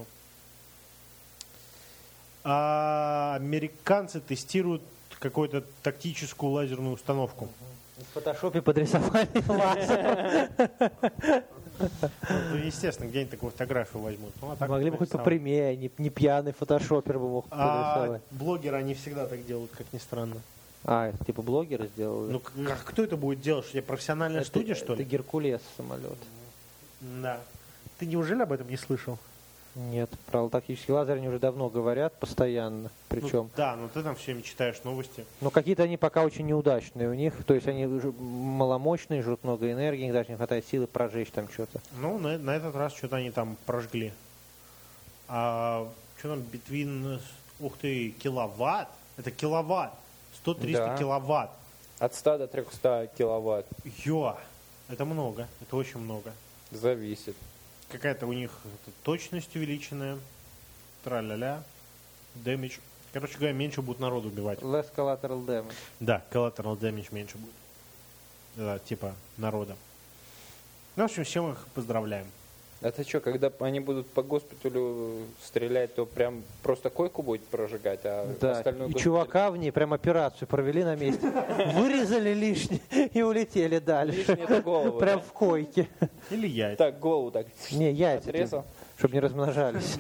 А, американцы тестируют какую-то тактическую лазерную установку. В фотошопе подрисовали лазер. Ну, естественно, где-нибудь такую фотографию возьмут. Ну, а так Могли бы хоть по нарисовали. прямее, не, не пьяный фотошопер бы мог А подрисовать. блогеры, они всегда так делают, как ни странно. А, типа блогеры сделали? Ну, к- а кто это будет делать? Что, у тебя профессиональная Это- студия, что Это ли? Геркулес самолет. Да. Ты неужели об этом не слышал? Нет, про тактический лазер они уже давно говорят, постоянно. Причем. Ну, да, но ты там все время читаешь новости. Но какие-то они пока очень неудачные у них. То есть они ж- маломощные, жрут много энергии, их даже не хватает силы прожечь там что-то. Ну, на, на этот раз что-то они там прожгли. А что там, битвин, ух ты, киловатт? Это киловатт. сто-триста Да. киловатт. От ста до трехсот киловатт. Йо, это много, это очень много. Зависит. Какая-то у них это, точность увеличенная. Тра-ля-ля. Дэмидж. Короче говоря, меньше будет народу убивать. Less collateral damage. Да, collateral damage меньше будет. Да, типа народа. Ну, в общем, с чем их поздравляем. Это что, когда они будут по госпиталю стрелять, то прям просто койку будет прожигать, а Да, остальную и госпиталь- чувака в ней прям операцию провели на месте. Вырезали лишнее и улетели дальше. Лишнее-то голову, Прям да? в койке. Или яйца. Так, голову так Не, яйца, отрезал. чтобы не размножались.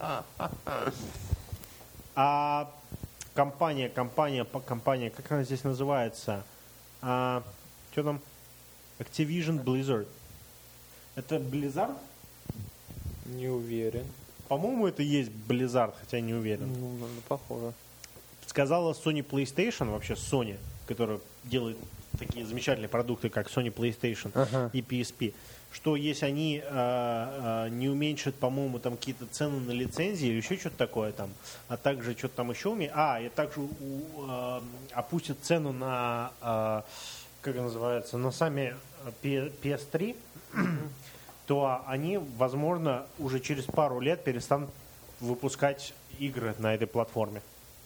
А компания, компания, по- компания, как она здесь называется? А, что там? Activision Blizzard. Это Blizzard? Не уверен. По-моему, это и есть Blizzard, хотя не уверен. Ну, ну, похоже. Сказала Sony PlayStation, вообще Sony, которая делает такие замечательные продукты, как Sony PlayStation Ага. и пи эс пи, что если они а, а, не уменьшат, по-моему, там какие-то цены на лицензии или еще что-то такое там, а также что-то там еще умеют, а, и также у, а, опустят цену на, а, как это называется, на сами пи эс три, то они, возможно, уже через пару лет перестанут выпускать игры на этой платформе.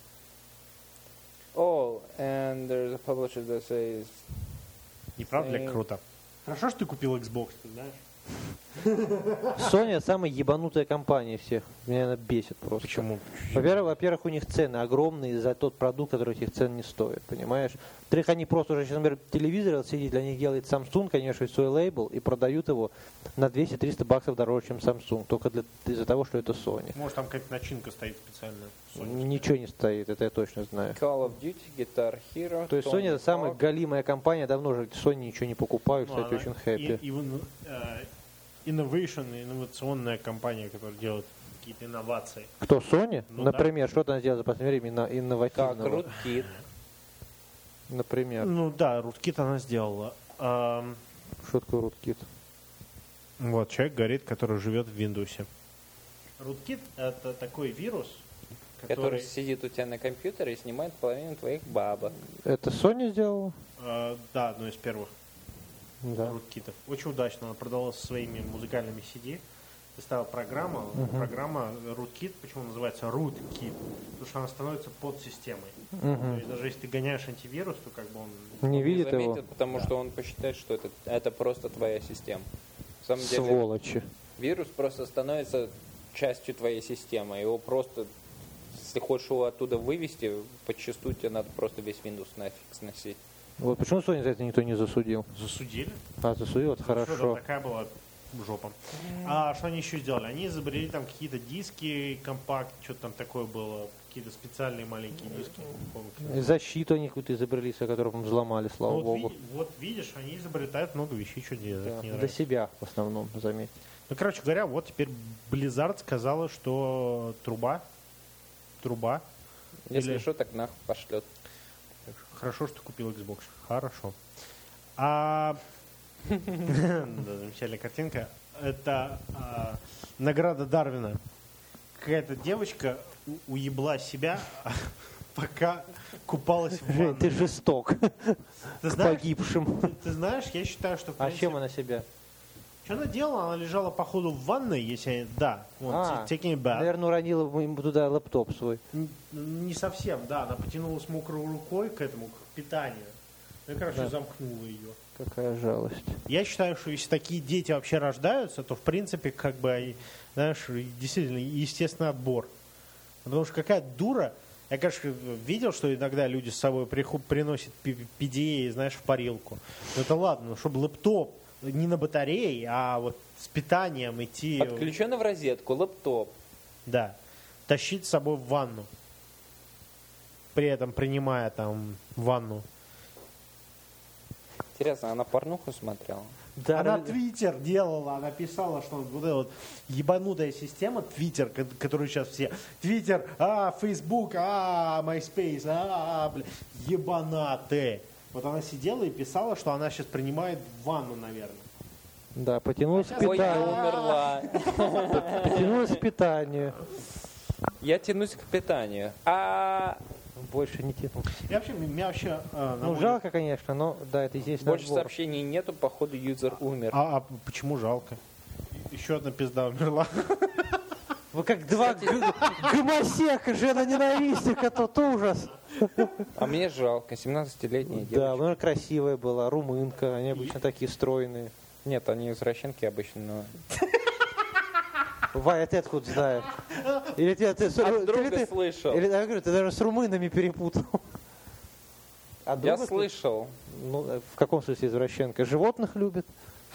Oh, and there's a publisher that says... Не правда ли Same. круто? Хорошо, что ты купил Xbox, ты знаешь? Sony самая ебанутая компания всех. Меня она бесит просто. Почему? Во-первых, во-первых, у них цены огромные за тот продукт, который этих цен не стоит, понимаешь? Во-вторых, они просто уже сейчас, например, телевизор эл си ди для них делает Samsung, конечно, свой лейбл, и продают его на двести-триста баксов дороже, чем Samsung, только для, из-за того, что это Sony. Может, там какая-то начинка стоит специальная. Sony. Ничего не стоит, это я точно знаю. Call of Duty, Guitar Hero, То есть Sony это самая галимая компания, давно же Sony ничего не покупают, Ну, кстати, она очень хэппи. и- even, э, Innovation, инновационная компания, которая делает какие-то инновации. Кто, Sony? Ну Например, что она сделала за последнее время инно- Как инновативного? Rootkit. Например, Ну да, Rootkit она сделала. Ам, что такое Rootkit? вот, человек говорит, который живет в Windows. Rootkit это такой вирус, Который который... сидит у тебя на компьютере и снимает половину твоих бабок. Это Sony сделала? э, да, одно из первых Да. руткитов. Очень удачно. Она продавалась со своими музыкальными си ди. Ставила программа, программа Rootkit, почему называется Rootkit? Потому что она становится подсистемой. То есть даже если ты гоняешь антивирус, то как бы он... Не Не видит его? заметит, потому что он посчитает, что это, это просто твоя система. На самом деле, Сволочи. вирус просто становится частью твоей системы. Его просто, если хочешь его оттуда вывести, подчастую тебе надо просто весь Windows нафиг сносить. Вот почему Sony за это никто не засудил? Засудили? А, засудил, это Что там хорошо. такая была жопа. А что они еще сделали? Они изобрели там какие-то диски, компакт, что-то там такое было, какие-то специальные маленькие диски. не помню. Защиту они какую-то изобрели, о котором взломали, слава Ну, вот, богу. ви- вот видишь, они изобретают много вещей, что делать. Да, не для нравится. себя в основном, заметь. Ну, короче говоря, вот теперь Blizzard сказала, что труба, труба. Если Или- что, так нах пошлет. Так что хорошо, что купил Xbox. Хорошо. А да, замечательная картинка. Это а, награда Дарвина. Какая-то девочка у- уебла себя, пока купалась в Жень, ты ванной. жесток Ты к знаешь, погибшим. ты, ты знаешь, я считаю, что в А принципе, чем она себя? что она делала? Она лежала походу в ванной, если я- да, вот, А, taking a bath. Наверное, уронила ему туда лэптоп свой. Н- Не совсем, да. Она потянулась мокрой рукой к этому, к питанию. Ну и, короче, Да. замкнула ее. Какая жалость. Я считаю, что если такие дети вообще рождаются, то, в принципе, как бы, и, знаешь, и действительно, естественный отбор. Потому что какая дура... Я, конечно, видел, что иногда люди с собой приху- приносят пи ди эй, знаешь, в парилку. Но это ладно, но чтобы лэптоп не на батарее, а вот с питанием идти... Подключено в розетку, лэптоп. Да. Тащить с собой в ванну. При этом принимая там ванну. Интересно, она порнуху смотрела? Да, Она да, Твиттер делала, она писала, что вот эта вот ебанутая система Твиттер, ко- которую сейчас все... Твиттер, а, Фейсбук, а, MySpace, а, бля, ебанатые. Вот она сидела и писала, что она сейчас принимает ванну, наверное. да, потянулась к Ой, я питанию. умерла. Потянулась к питанию. Я тянусь к питанию. А Больше не тянул. Я вообще, меня вообще... э, Ну, наводит- жалко, конечно, но да, это естественно. больше сообщений нету, походу юзер умер. А, а почему жалко? Еще одна пизда умерла. Вы как два г- гомосека, жена-ненавистника, тут ужас. А мне жалко, семнадцатилетняя Да, девочка. она красивая была, румынка, они обычно такие стройные. Нет, они извращенки обычно, но... Ваня, ты откуда знаешь? Или ты, ты, с- От или друга ты- слышал. Или, я говорю, ты даже с румынами перепутал. От Я друга слышал. Ну, э, в каком смысле извращенка? Животных любит?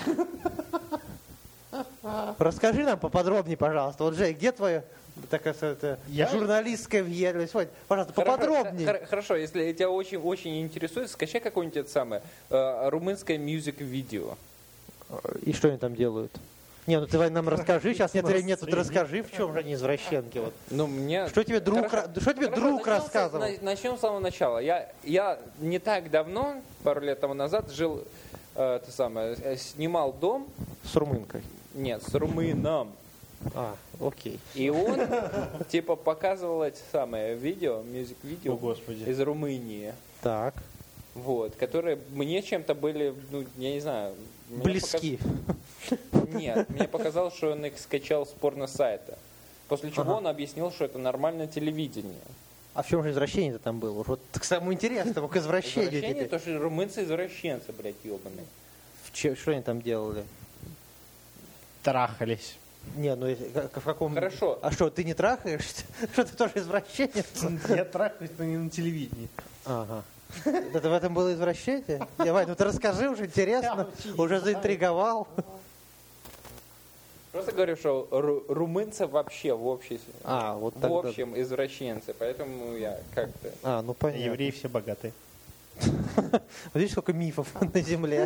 Расскажи нам поподробнее, пожалуйста. Вот, Жень, где твоя такая это, Я- журналистская въедливость? Вот, пожалуйста, Хоро- поподробнее. хор- Хорошо, если тебя очень-очень интересует, скачай какое-нибудь это самое э, румынское мюзик-видео. И что они там делают? Не, ну ты Вань, нам расскажи, сейчас нет времени, тут Настроение. расскажи, в чем же они извращенки. Вот. Ну, мне... Что тебе друг, Хорошо. ра- что тебе Хорошо, друг начнем с- рассказывал? на- Начнем с самого начала. Я, я не так давно, пару лет тому назад, жил, э, это самое, э, снимал дом, С румынкой. нет, с румыном. А, окей. И он, типа, показывал эти самые видео, мюзик-видео О, Господи. из Румынии. Так. Вот, которые мне чем-то были, ну, я не знаю... мне Близки. показ- Нет, мне показалось, что он их скачал с порно-сайта. После чего Ага. он объяснил, что это нормальное телевидение. А в чем же извращение-то там было? Вот к самому интересному, к извращению Извращение, теперь. то, что румынцы извращенцы, блядь, ебаные. В че- Что они там делали? Трахались. Не, ну если- как- в каком... Хорошо. А что, ты не трахаешься? Что ты тоже извращенец? Я трахаюсь, но не на телевидении. Ага. Это в этом было извращение? Я, Вань, ну ты расскажи уже, интересно. Уже заинтриговал. Просто говорю, что ру- румынцы вообще в, общем, А, вот в тогда... общем извращенцы, поэтому я как-то... А, ну понятно. Евреи все богатые. Вот видишь, сколько мифов на земле.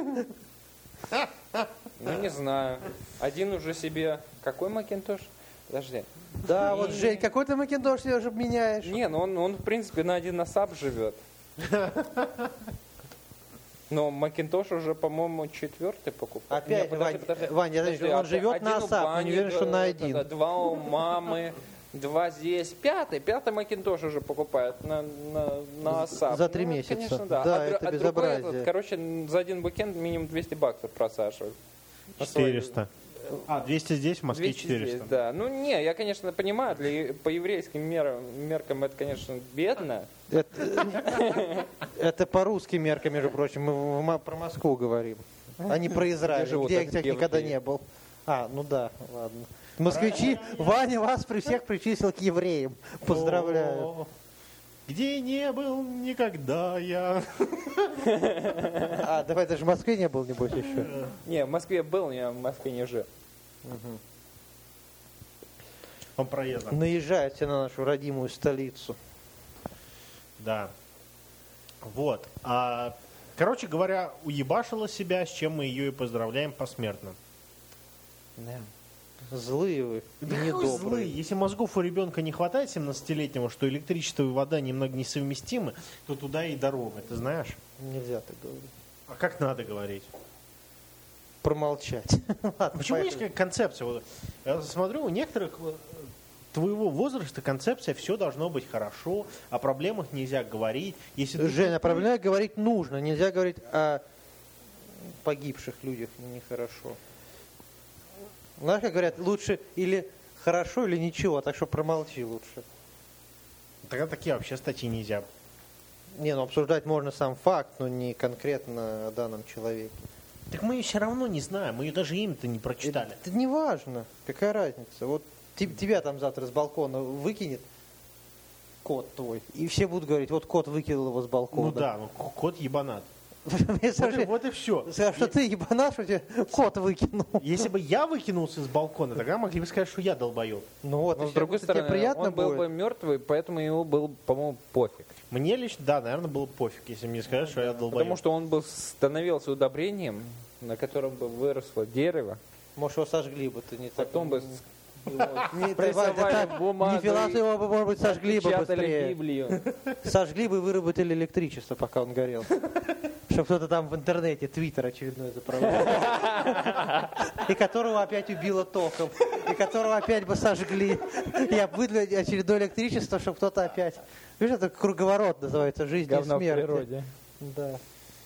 Ну, не знаю. Один уже себе... Какой Макинтош? Подожди. Да, вот, Жень, какой ты Макинтош себе уже меняешь? Не, ну он, он в принципе на один насап живет. Но Макинтош уже, по-моему, четвертый покупает. Опять, Не, Вань, Вань, я Подожди, знаю, он опять живет один на у Асап, бани, не уверен, что на да, один. да, Два у мамы, два здесь. Пятый, пятый Макинтош уже покупает на, на, на Асап. За три Ну, месяца. Конечно, да. Да, а, это а другой безобразие. этот, короче, за один букет минимум двести баксов просаживают. На свои- четыреста. А, двести здесь, в Москве двести здесь, четыреста. да. Ну не, я, конечно, понимаю, для, по еврейским мерам, меркам это, конечно, бедно. Это, это по русским меркам, между прочим. Мы в- в- про Москву говорим, а не про Израиль, живут где я этот никогда еврей. не был. А, ну да, ладно. Москвичи, Ваня вас при всех причислил к евреям. Поздравляю. О, Где не был никогда я. А, давай, ты же в Москве не был, небось, еще. Не, в Москве был, я в Москве не жил. Он проездом. Наезжайте на нашу родимую столицу. Да. Вот. А, короче говоря, уебашила себя, с чем мы ее и поздравляем посмертно. Злые вы, и Да какой недобрые. злые. Если мозгов у ребенка не хватает семнадцатилетнего, что электричество и вода немного несовместимы, то туда и дорога, ты знаешь? Нельзя так говорить. А как надо говорить? Промолчать. Ладно, Почему есть поехали. какая концепция? Вот я смотрю, у некоторых э, твоего возраста концепция все должно быть хорошо, о проблемах нельзя говорить. Если ты Женя, тупой- про проблемы говорить нужно. Нельзя говорить о погибших людях нехорошо. Знаешь, как говорят, лучше или хорошо, или ничего, так что промолчи лучше. Тогда такие вообще статьи нельзя. Не, ну обсуждать можно сам факт, но не конкретно о данном человеке. Так мы ее все равно не знаем, мы ее даже имя-то не прочитали. Это не важно. Какая разница? Вот те- тебя там завтра с балкона выкинет кот твой, и все будут говорить, вот кот выкинул его с балкона. Ну да, ну к- кот ебанат. Мне Вот и, скажи, вот и все. скажи, что ты ебанаш, что тебе кот выкинул. Если бы я выкинулся с балкона, тогда могли бы сказать, что я долбоеб. Ну вот, Но и с всё, другой это стороны, тебе приятно он был будет? бы мертвый, поэтому ему был, по-моему, пофиг. Мне лично, да, наверное, было пофиг, если мне сказать, что я долбоеб. Потому что он бы становился удобрением, на котором бы выросло дерево. Может, его сожгли бы, ты не так. Потом бы Не, прессовали давай, это так, бумагу не Филатова бы, может быть, сожгли бы печатали быстрее. Библию. Сожгли бы и выработали электричество, пока он горел. Чтобы кто-то там в интернете твиттер очередной заправлял. И которого опять убило током. И которого опять бы сожгли. И выдали очередное электричество, чтобы кто-то опять... Видишь, это круговорот называется, жизнь и Говно в смерть. природе. Да.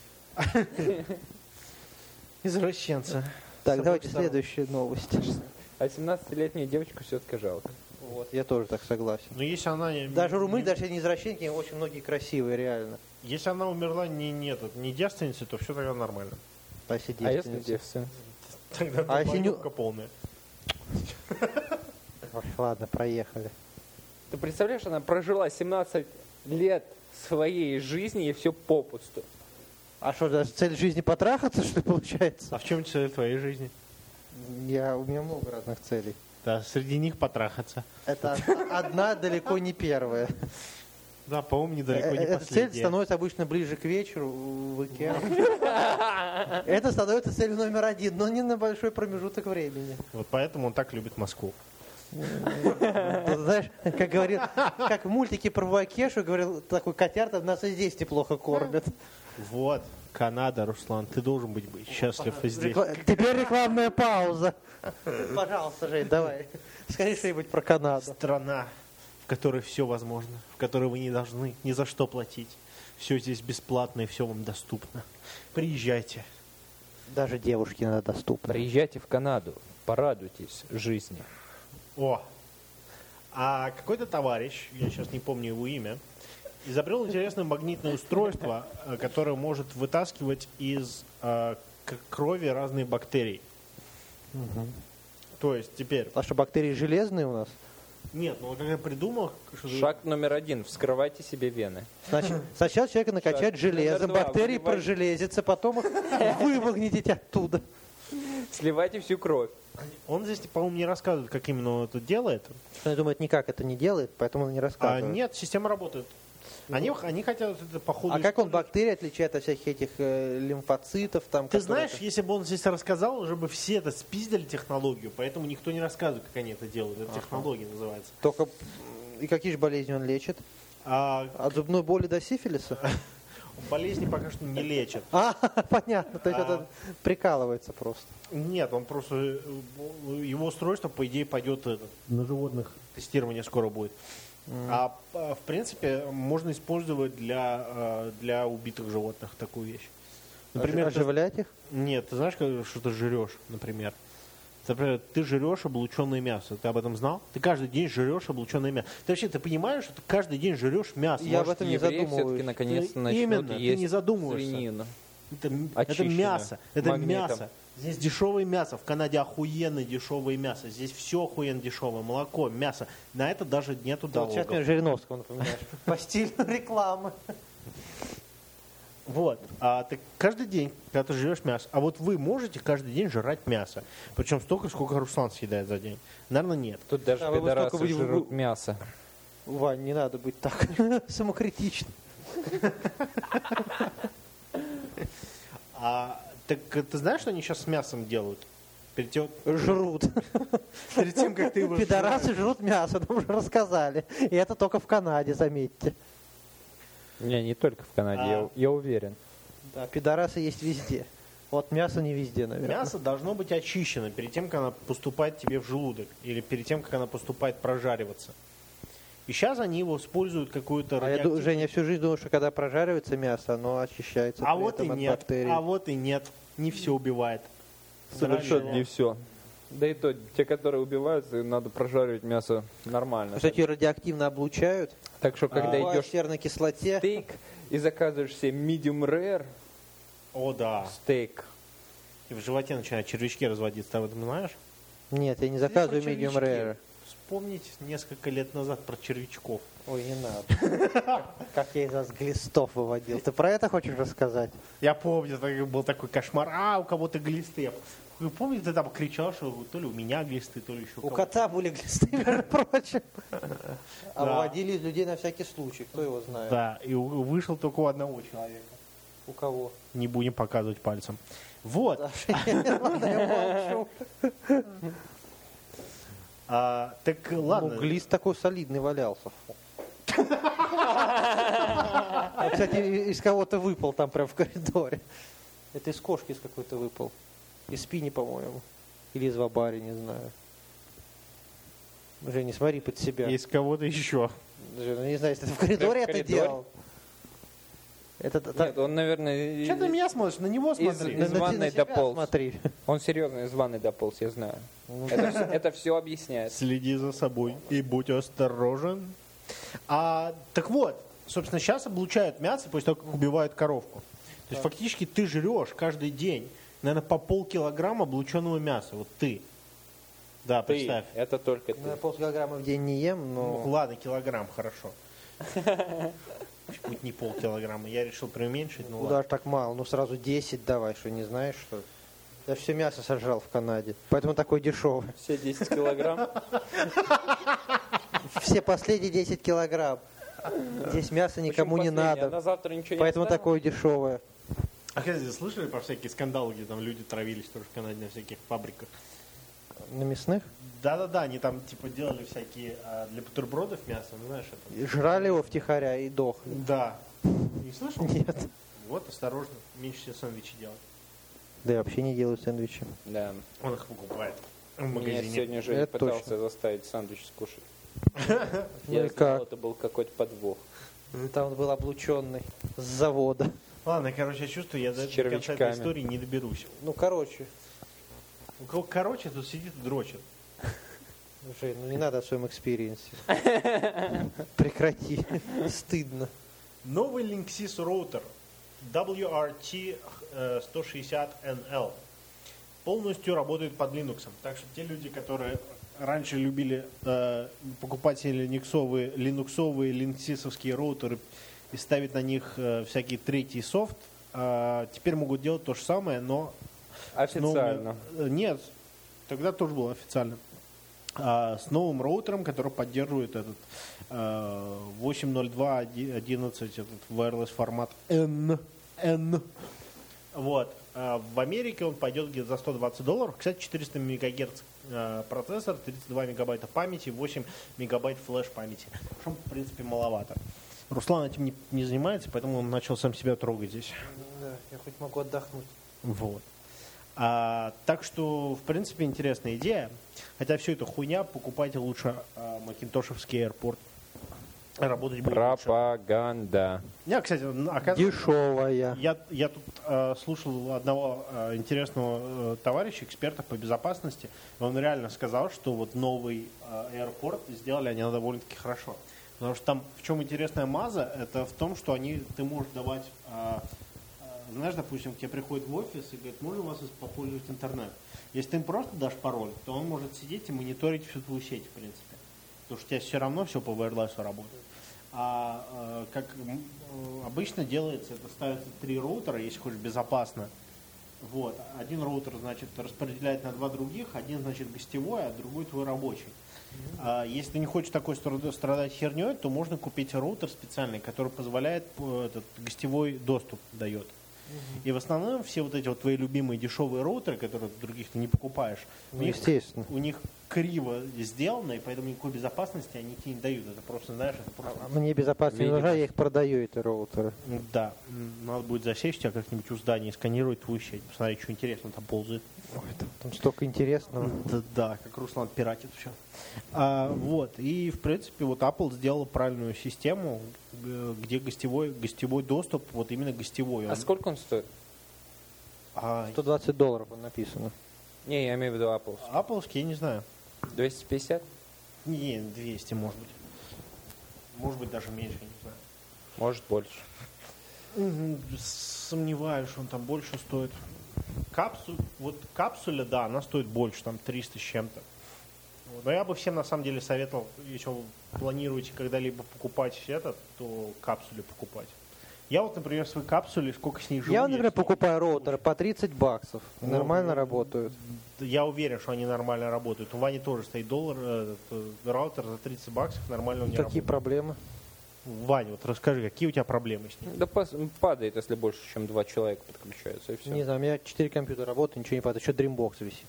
Извращенцы. Так, давайте Собой следующая новость. А семнадцатилетнюю девочку все-таки жалко. Вот, я тоже так согласен. Но если она... не- Даже румыны, не- даже если не извращенки, очень многие красивые, реально. Если она умерла не, не, этот, не девственницей, то все тогда нормально. А если А если девственницы? девственница? Тогда А если не- долбоебка полная. Ой, ладно, проехали. Ты представляешь, она прожила семнадцать лет своей жизни и все попусту. А что, даже цель жизни потрахаться, что ли, получается? А в чем цель твоей жизни? Я, у меня много разных целей. Да, среди них потрахаться. Это од- одна далеко не первая. Да, по-моему, недалеко не Эта цель последняя. становится обычно ближе к вечеру в океан. Это становится целью номер один, но не на большой промежуток времени. Вот поэтому он так любит Москву. Знаешь, как говорил, как в мультике про Вакешу говорил такой котярта, нас и здесь неплохо кормят. Вот, Канада, Руслан, ты должен быть счастлив и здесь. Рекла- Теперь рекламная пауза. Пожалуйста, Жень, давай. Скажи что-нибудь про Канаду. Страна, в которой все возможно, в которой вы не должны ни за что платить. Все здесь бесплатно и все вам доступно. Приезжайте. Даже девушке надо доступно. Приезжайте в Канаду, порадуйтесь жизни. О, а какой-то товарищ, я сейчас не помню его имя, изобрел интересное магнитное устройство, э, которое может вытаскивать из э, к- крови разные бактерии. То есть теперь... А что, бактерии железные у нас? Нет, ну когда я придумал... Что Шаг номер один. Вскрывайте себе вены. Значит, сначала человека накачать Шаг железом, номер два. бактерии Выливай. прожелезятся, потом их вымагнитить оттуда. Сливайте всю кровь. Он здесь, по-моему, не рассказывает, как именно он это делает. Я думаю, это никак это не делает, поэтому он не А рассказывает. нет, система работает. Они, они хотят это по ходу А как он использовать. бактерии отличает от всяких этих э, лимфоцитов? Там, Ты которые- знаешь, если бы он здесь рассказал, уже бы все это спиздили технологию, поэтому никто не рассказывает, как они это делают. Это технология называется. Только м, и какие же болезни он лечит? А От зубной боли до сифилиса? болезни пока что не лечат. А, понятно, то есть А. это прикалывается просто. Нет, он просто э, его устройство, по идее, пойдет э, на животных. Тестирование скоро будет. А э, в принципе можно использовать для, э, для убитых животных такую вещь. Например, ты- Оживлять их? нет, ты знаешь, как- что ты жрешь, например? Например, ты жрешь облученное мясо. Ты об этом знал? Ты каждый день жрешь облученное мясо. Ты вообще ты понимаешь, что ты каждый день жрешь мясо? Я Может, об этом не Евреи все-таки задумываюсь. наконец-то Ты- начнут именно, ты есть не задумываешься. свинину. Это, м- это Очищенное мясо. Это магнитом. мясо. Здесь дешевое мясо. В Канаде охуенно дешевое мясо. Здесь все охуенно дешевое. Молоко, мясо. На это даже нету Ты вот сейчас мне налогов. Жириновского напоминаешь. По стилю рекламы. Вот. А ты каждый день, когда ты жрешь мясо, а вот вы можете каждый день жрать мясо. Причем столько, сколько Руслан съедает за день. Наверное, нет. Тут даже А вы во пидорасы сколько вы- жрут мясо. Вань, не надо быть так самокритичным. А так э, ты знаешь, что они сейчас с мясом делают? Перед тем, Жрут. перед тем, как ты его Пидорасы жрут мясо, нам уже рассказали. И это только в Канаде, заметьте. Не, не только в Канаде, А. я, я уверен. Да, пидорасы есть везде. Вот мясо не везде, наверное. мясо должно быть очищено перед тем, как оно поступает тебе в желудок. Или перед тем, как оно поступает прожариваться. И сейчас они его используют какую-то А я, ду- радиоактив- Женя, всю жизнь думал, что когда прожаривается мясо, оно очищается А при вот и этом от нет. бактерий. А вот и нет. Не все убивает. Совершенно не Ранее- все. Да и то, те, которые убиваются, им надо прожаривать мясо нормально. Кстати, радиоактивно облучают. Так что, когда Бывает идешь в серной кислоте. стейк и заказываешь себе medium rare О, да. стейк, И в животе начинают червячки разводиться. Ты об этом знаешь? Нет, я не заказываю Про medium червячки. rare. Вспомнить несколько лет назад про червячков. Ой, не надо. Как я из вас глистов выводил. Ты про это хочешь рассказать? Я помню, так- был такой кошмар. А, у кого-то глисты. Я Вы помните, ты там кричал, что то ли у меня глисты, то ли еще У кого-то. кота были глисты, между прочим. А Да. выводили из людей на всякий случай. Кто его знает? Да, и у- вышел только у одного человека. У кого? Не будем показывать пальцем. Вот. Ладно, я молчу. А, так ладно. Ну, глист такой солидный валялся. А, кстати, и- из кого-то выпал там прям в коридоре. Это из кошки из какой-то выпал. Из спини, по-моему. Или из вабари, не знаю. Женя, смотри под себя. Есть кого-то еще. Жень, ну, не знаю, если ты в коридоре Прям в это коридоре? делал. Это та- Нет, он, наверное, Что ты на меня смотришь? На него из- смотри. из- на- на ванной себя дополз. смотри. он серьезно из ванной дополз, я знаю. Это, вс- это все объясняет. Следи за собой и будь осторожен. А, так вот, собственно, сейчас облучают мясо после того, как убивают коровку. То есть фактически ты жрешь каждый день, наверное, по полкилограмма облученного мяса. Вот ты. Да, Ты, представь. это только ты. Ну, я полкилограмма в день не ем, Ну, но... ладно, килограмм, хорошо. Пусть будет не полкилограмма. Я решил преуменьшить, ну Куда ладно. ж так мало? Ну сразу десять давай, что не знаешь, что ли? Я все мясо сожрал в Канаде, поэтому такой дешевый. Все десять килограмм. Все последние десять килограмм. Здесь мясо никому Почему не последнее? надо, На завтра ничего не поэтому оставил? такое дешевое. А кстати, слышали про всякие скандалы, где там люди травились тоже в Канаде на всяких фабриках? На мясных? Да-да-да, они там типа делали всякие а, для бутербродов мясо, ну знаешь это? И жрали его втихаря и дохли. Да. Не слышал? Нет. Вот, осторожно, меньше себе сэндвичи делать. Да я вообще не делаю сэндвичи. Да. Он их покупает в Меня магазине. сегодня же Это пытался точно. заставить сэндвич скушать. Ну Я и знал, как? это был какой-то подвох. Там он был облученный с завода. Ладно, короче, я чувствую, я С до до конца этой червячками. истории не доберусь. Ну, короче. У кого короче, тут сидит и дрочит. Жень, ну не надо о своем экспириенсе. Прекрати. Стыдно. Новый Linksys роутер дабл ю ар ти сто шестьдесят эн эл полностью работает под Linux. Так что те люди, которые раньше любили э, покупать себе линуксовые, линуксовые линксисовские роутеры и ставить на них э, всякий третий софт, э, теперь могут делать то же самое, но с новыми- Официально. э, Нет, тогда тоже было официально. А, с новым роутером, который поддерживает этот э, восемь ноль два одиннадцать, этот wireless формат N. N. Вот. А в Америке он пойдет где-то за сто двадцать долларов. Кстати, четыреста мегагерц э, процессор, тридцать два мегабайта памяти, восемь мегабайт флеш памяти. Что, в принципе, маловато. Руслан этим не, не занимается, поэтому он начал сам себя трогать здесь. Да, я хоть могу отдохнуть. Вот. А, так что, в принципе, интересная идея. Хотя все это хуйня, покупайте лучше а, макинтошевский AirPort. Работать будет лучше. Пропаганда. Я, кстати, н- оказывается, Дешевая. я, я тут э, слушал одного э, интересного э, товарища, эксперта по безопасности. И он реально сказал, что вот новый э, AirPort сделали они довольно-таки хорошо. Потому что там в чем интересная маза, это в том, что они, ты можешь давать, э, э, знаешь, допустим, к тебе приходит в офис и говорит, можно у вас попользовать интернет. Если ты им просто дашь пароль, то он может сидеть и мониторить всю твою сеть, в принципе. Потому что у тебя все равно все по wireless работает. А э, как м, э, обычно делается, это ставятся три роутера, если хочешь, безопасно. Вот. Один роутер, значит, распределяет на два других, один, значит, гостевой, а другой твой рабочий. А если ты не хочешь такой стра- страдать херней, то можно купить роутер специальный, который позволяет э, этот гостевой доступ дает. И в основном все вот эти вот твои любимые дешевые роутеры, которые других ты не покупаешь, у Ну, них, естественно. у них криво сделано, и поэтому никакой безопасности они тебе не дают. Это просто, знаешь, это просто... А мне безопасность не нужна, я их продаю, эти роутеры. Да, м, надо будет засечь тебя как-нибудь у здания, сканировать твою сеть, посмотреть, что интересно там ползает. Там столько интересного. Да, да, как Руслан пиратит все. А, вот, и в принципе вот Apple сделала правильную систему, г- где гостевой, гостевой доступ, вот именно гостевой. А Он- сколько он стоит? а, сто двадцать долларов он написано. Не, я имею в виду Apple. Apple-ский, я не знаю. двести пятьдесят? Не, двести, может быть. Может быть, даже меньше, я не знаю. Может, больше. Мгм, Сомневаюсь, что он там больше стоит. Капсу, вот капсуля, да, она стоит больше, там триста с чем-то. Вот. Но я бы всем на самом деле советовал, если вы планируете когда-либо покупать это, то капсулю покупать. Я вот, например, свои капсули, сколько с ней живу. Я, например, с ней- покупаю роутеры по тридцать баксов. Ну, Нормально ну, работают. Я уверен, что они нормально работают. У Вани тоже стоит доллар, э, э, раутер за тридцать баксов, нормально он не Какие работает. проблемы? Ваня, вот расскажи, какие у тебя проблемы с ним? Да пос- падает, если больше, чем два человека подключаются, и все. Не знаю, у меня четыре компьютера работают, ничего не падает. Еще Dreambox висит.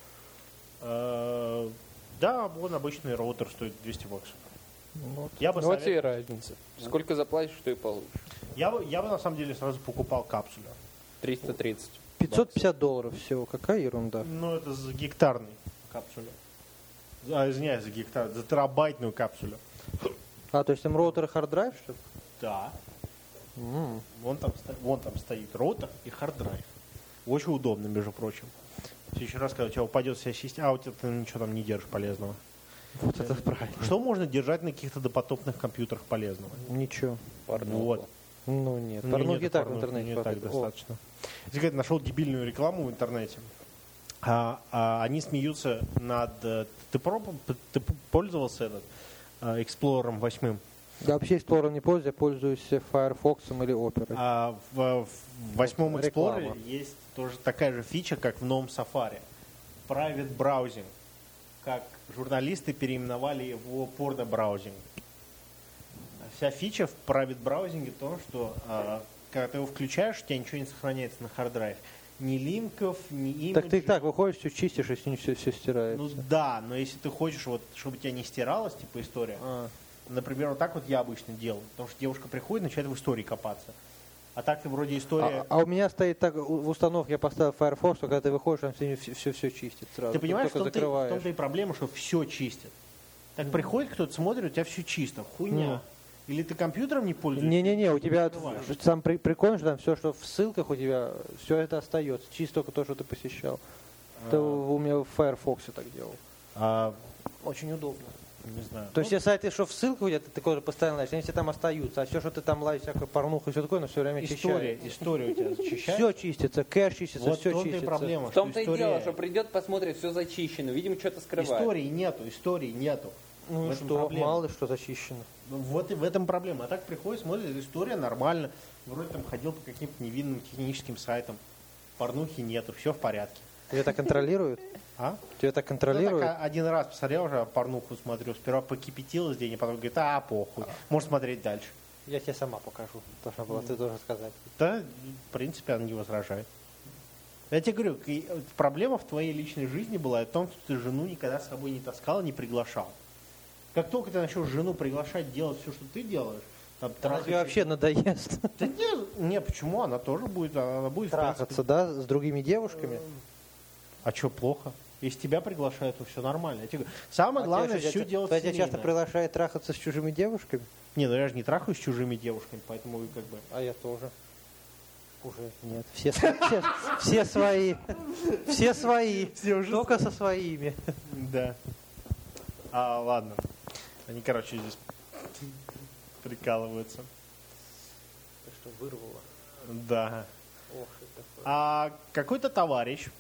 Э, Да, он обычный роутер стоит двести баксов. Вот. Я бы, Ну, вот совет- тебе и разница. Сколько заплатишь, что и получишь. я, бы, я бы на самом деле сразу покупал капсулю. триста тридцать. пятьсот пятьдесят долларов всего. Какая ерунда. Ну, это за гектарный капсулю. А, извиняюсь, за гектар, за терабайтную капсулю. А, то есть там роутер и харддрайв, что ли? Да. М. Вон там, сто- вон там стоит роутер и харддрайв. Очень удобно, между прочим. В следующий раз, когда у тебя упадет вся система, а у тебя ты ничего там не держишь полезного. Вот это правильно. Что можно держать на каких-то допотопных компьютерах полезного? Ничего. Вот. Ну нет. Ну, Порнухи нет, и так в порнухи интернете не так хватает. О, достаточно. Если говорить, нашел дебильную рекламу в интернете, а, а они смеются над... э, Ты, проб- ты пользовался этот э, Explorer восемь? Да, вообще Explorer не пользуюсь, я пользуюсь Firefox или Opera. А в, в восьмом Реклама. Explorer есть тоже такая же фича, как в новом Safari. Private Browsing. Как журналисты переименовали его порно-браузинг. Вся фича в private браузинге в том, что а, когда ты его включаешь, у тебя ничего не сохраняется на хард-драйв. Ни линков, ни имиджей. Так ты и так выходишь, все чистишь, и с ним все, все стирается. Ну да, но если ты хочешь, вот, чтобы у тебя не стиралась, типа, история, А. например, вот так вот я обычно делаю, потому что девушка приходит, начинает в истории копаться. А так ты вроде история... А, а у меня стоит так, у- в установке я поставил Firefox, что когда ты выходишь, он все, все, чистит сразу. Ты понимаешь, в только том-то, и- в закрываешь. том-то и проблема, что все чистит. Так приходит кто-то, смотрит, у тебя все чисто, хуйня. Или ты компьютером не пользуешься? Не-не-не, у тебя Открываешь. сам при, прикольно, что там все, что в ссылках у тебя, все это остается. Чисто только то, что ты посещал. Это у меня в Firefox так делал. А, очень удобно. Не знаю. То есть все сайты, что в ссылку у тебя, ты такой же постоянно лазишь, они все там остаются. А все, что ты там лазишь, всякую порнуху и все такое, но все время история, очищается. история у тебя зачищает. Все чистится, кэш чистится, Вот в все том-то и чистится. проблема, В том-то что и история... дело, что придет, посмотрит, все зачищено. Видимо, что-то скрывает. Истории нету, истории нету. Ну В и этом что, проблема. мало ли что зачищено. Ну, вот и в этом проблема. А так приходит, смотрит, история нормально. Вроде там ходил по каким-то невинным техническим сайтам. Порнухи нету, все в порядке. Тебя так контролируют? А? Тебя так Я контролируют? так один раз посмотрел уже, порнуху смотрю. Сперва покипятилась день, а потом говорит, а, похуй. Можешь смотреть дальше. Я тебе сама покажу. Должна была ты тоже сказать. Да, в принципе, она не возражает. Я тебе говорю, и, э, проблема в твоей личной жизни была в том, что ты жену никогда с собой не таскал, не приглашал. Как только ты начнешь жену приглашать делать все, что ты делаешь, там, Она трахать- тебе вообще надоест. Да не, не, почему? Она тоже будет, она будет в принципе. Трахаться, да, с другими девушками? А что плохо? Если тебя приглашают, то все нормально. Я тебе говорю, самое А главное тебя что, все тебя- делать тебя часто семейно. приглашают трахаться с чужими девушками? Не, ну я же не трахаюсь с чужими девушками, поэтому как бы... А я тоже. Уже нет. Все, сво- все, все свои. Все свои. Только со своими. Да. А, ладно. Они, короче, здесь прикалываются. Ты что, вырвало? Да. Ох, это... А какой-то товарищ